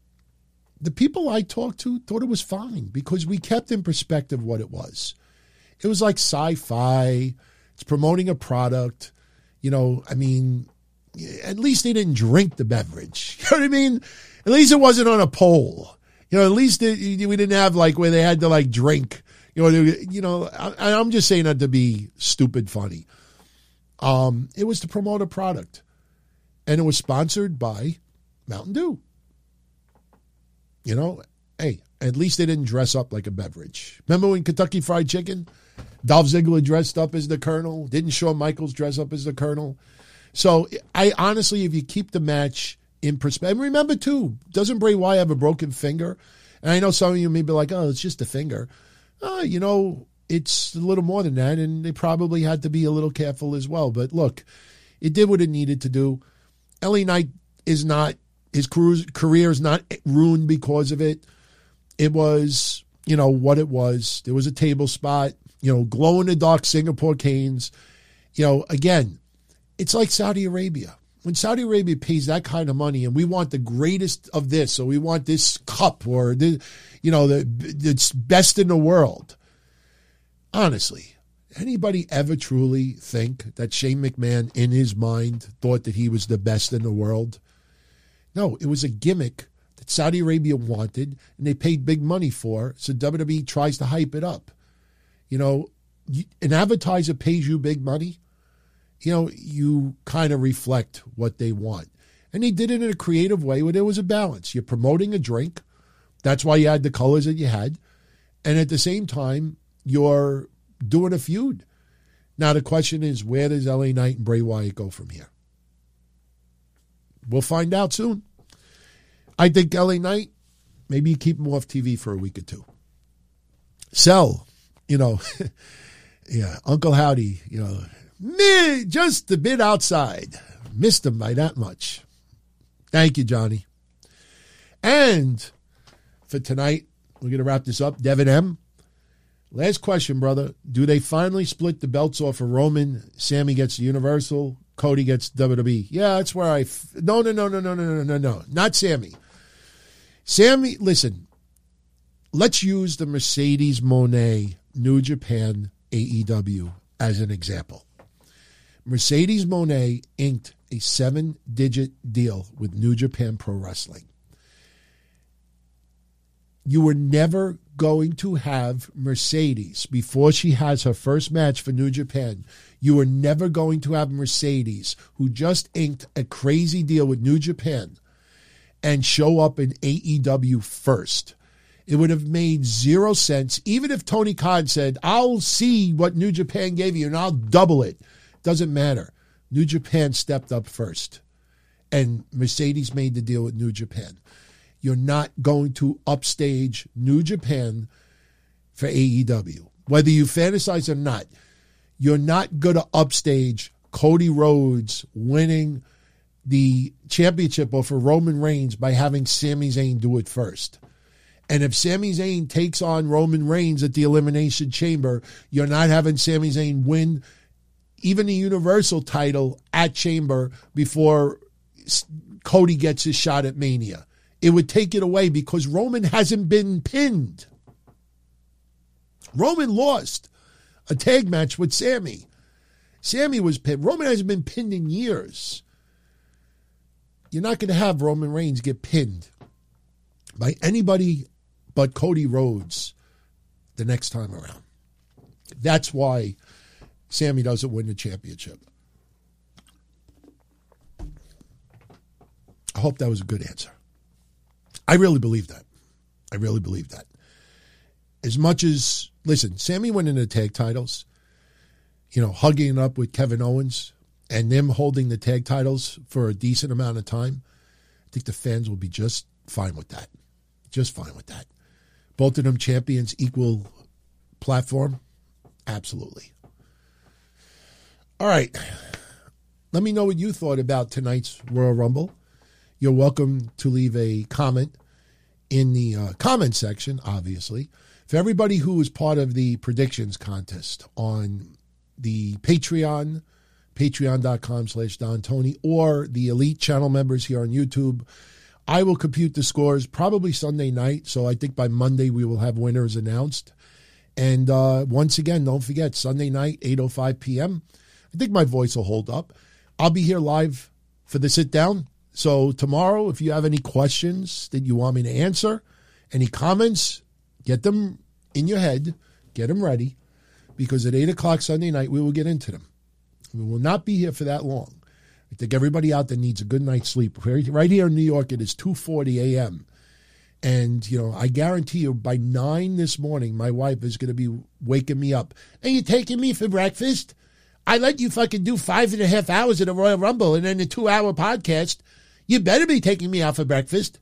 the people I talked to thought it was fine because we kept in perspective what it was. It was like sci-fi. It's promoting a product. You know, I mean, at least they didn't drink the beverage. You know what I mean? At least it wasn't on a pole. You know, at least we didn't have like where they had to like drink. I'm just saying that to be stupid funny. It was to promote a product. And it was sponsored by Mountain Dew. You know, hey, at least they didn't dress up like a beverage. Remember when Kentucky Fried Chicken? Dolph Ziggler dressed up as the Colonel. Didn't Shawn Michaels dress up as the Colonel? So I honestly, if you keep the match in perspective, and remember too, doesn't Bray Wyatt have a broken finger? And I know some of you may be like, oh, it's just a finger. It's a little more than that, and they probably had to be a little careful as well. But look, it did what it needed to do. LA Knight is not, his career is not ruined because of it. It was, what it was. There was a table spot, glow in the dark Singapore canes. Again, it's like Saudi Arabia. When Saudi Arabia pays that kind of money and we want the greatest of this, or we want this cup, or the best in the world. Honestly, anybody ever truly think that Shane McMahon in his mind thought that he was the best in the world? No, it was a gimmick that Saudi Arabia wanted and they paid big money for, so WWE tries to hype it up. An advertiser pays you big money, you kind of reflect what they want. And they did it in a creative way where there was a balance. You're promoting a drink. That's why you had the colors that you had. And at the same time, you're doing a feud. Now, the question is, where does LA Knight and Bray Wyatt go from here? We'll find out soon. I think LA Knight, maybe you keep him off TV for a week or two. Sell, yeah, Uncle Howdy, just a bit outside. Missed him by that much. Thank you, Johnny. And for tonight, we're going to wrap this up. Devin M. Last question, brother. Do they finally split the belts off of Roman? Sammy gets the Universal. Cody gets WWE. Yeah, that's where No. Not Sammy. Sammy, listen. Let's use the Mercedes Moné New Japan AEW as an example. Mercedes Moné inked a 7-digit deal with New Japan Pro Wrestling. You were never going to have Mercedes, before she has her first match for New Japan, you were never going to have Mercedes, who just inked a crazy deal with New Japan, and show up in AEW first. It would have made zero sense, even if Tony Khan said, I'll see what New Japan gave you and I'll double it. Doesn't matter. New Japan stepped up first, and Mercedes made the deal with New Japan. You're not going to upstage New Japan for AEW. Whether you fantasize or not, you're not going to upstage Cody Rhodes winning the championship over Roman Reigns by having Sami Zayn do it first. And if Sami Zayn takes on Roman Reigns at the Elimination Chamber, you're not having Sami Zayn win even the Universal title at Chamber before Cody gets his shot at Mania. It would take it away because Roman hasn't been pinned. Roman lost a tag match with Sammy. Sammy was pinned. Roman hasn't been pinned in years. You're not going to have Roman Reigns get pinned by anybody but Cody Rhodes the next time around. That's why Sammy doesn't win the championship. I hope that was a good answer. I really believe that. I really believe that. As much as, listen, Sammy winning the tag titles, hugging it up with Kevin Owens and them holding the tag titles for a decent amount of time, I think the fans will be just fine with that. Just fine with that. Both of them champions, equal platform? Absolutely. All right. Let me know what you thought about tonight's Royal Rumble. You're welcome to leave a comment in the comment section, obviously. For everybody who was part of the predictions contest on the Patreon, patreon.com/Don Tony, or the Elite channel members here on YouTube, I will compute the scores probably Sunday night. So I think by Monday we will have winners announced. And once again, don't forget, Sunday night, 8:05 p.m. I think my voice will hold up. I'll be here live for the sit down. So tomorrow, if you have any questions that you want me to answer, any comments, get them in your head, get them ready, because at 8 o'clock Sunday night, we will get into them. We will not be here for that long. I think everybody out there needs a good night's sleep. Right here in New York, it is 2:40 a.m. And, I guarantee you by 9 this morning, my wife is going to be waking me up. Are you taking me for breakfast? I let you fucking do 5.5 hours at a Royal Rumble and then a 2-hour podcast. You better be taking me out for breakfast.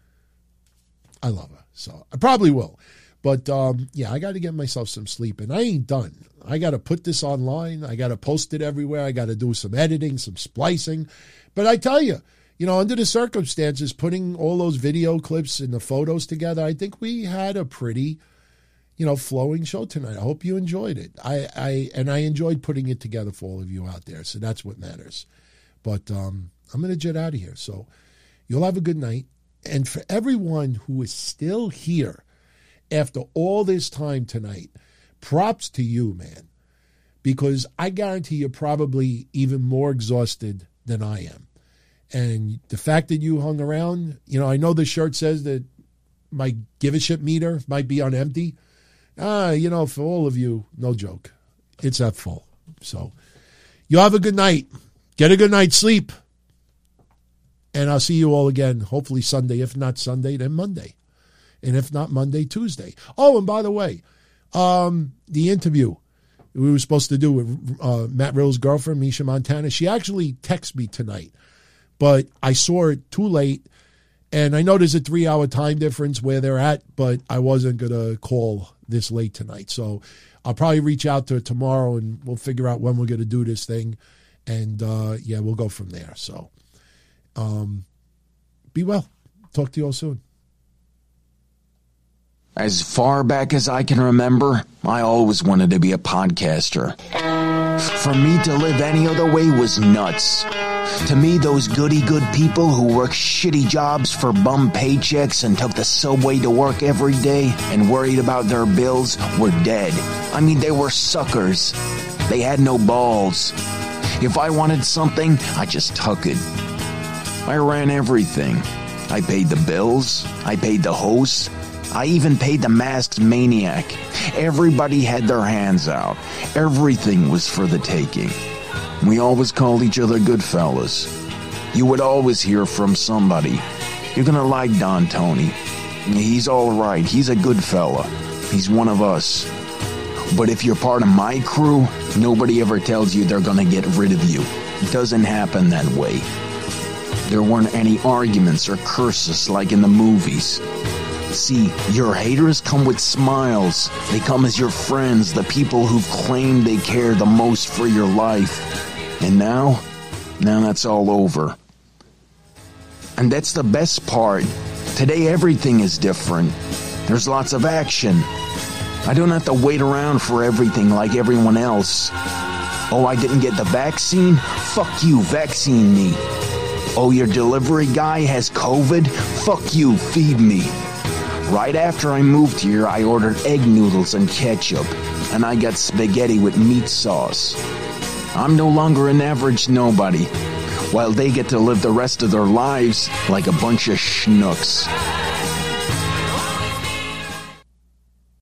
I love her, so I probably will. But, I got to get myself some sleep, and I ain't done. I got to put this online. I got to post it everywhere. I got to do some editing, some splicing. But I tell you, under the circumstances, putting all those video clips and the photos together, I think we had a pretty, flowing show tonight. I hope you enjoyed it. I enjoyed putting it together for all of you out there. So that's what matters. But I'm going to jet out of here. So you'll have a good night. And for everyone who is still here after all this time tonight, props to you, man. Because I guarantee you're probably even more exhausted than I am. And the fact that you hung around, I know the shirt says that my give-a-shit meter might be on empty. For all of you, no joke. It's at full. So you have a good night. Get a good night's sleep. And I'll see you all again, hopefully Sunday. If not Sunday, then Monday. And if not Monday, Tuesday. Oh, and by the way, the interview we were supposed to do with Matt Rill's girlfriend, Misha Montana, she actually texted me tonight. But I saw it too late, and I know there's a 3-hour time difference where they're at, but I wasn't going to call this late tonight. So I'll probably reach out to her tomorrow, and we'll figure out when we're going to do this thing. And, we'll go from there. So be well. Talk to you all soon. As far back as I can remember, I always wanted to be a podcaster. For me to live any other way was nuts. To me, those goody-good people who worked shitty jobs for bum paychecks and took the subway to work every day and worried about their bills were dead. I mean, they were suckers. They had no balls. If I wanted something, I just took it. I ran everything. I paid the bills. I paid the hosts. I even paid the masked maniac. Everybody had their hands out. Everything was for the taking. We always called each other good fellas. You would always hear from somebody. You're gonna like Don Tony. He's all right. He's a good fella. He's one of us. But if you're part of my crew, nobody ever tells you they're gonna get rid of you. It doesn't happen that way. There weren't any arguments or curses like in the movies. See, your haters come with smiles. They come as your friends, the people who've claimed they care the most for your life. And now that's all over. And that's the best part. Today everything is different. There's lots of action. I don't have to wait around for everything like everyone else. Oh, I didn't get the vaccine? Fuck you, vaccine me. Oh, your delivery guy has COVID? Fuck you, feed me. Right after I moved here, I ordered egg noodles and ketchup, and I got spaghetti with meat sauce. I'm no longer an average nobody, while they get to live the rest of their lives like a bunch of schnooks.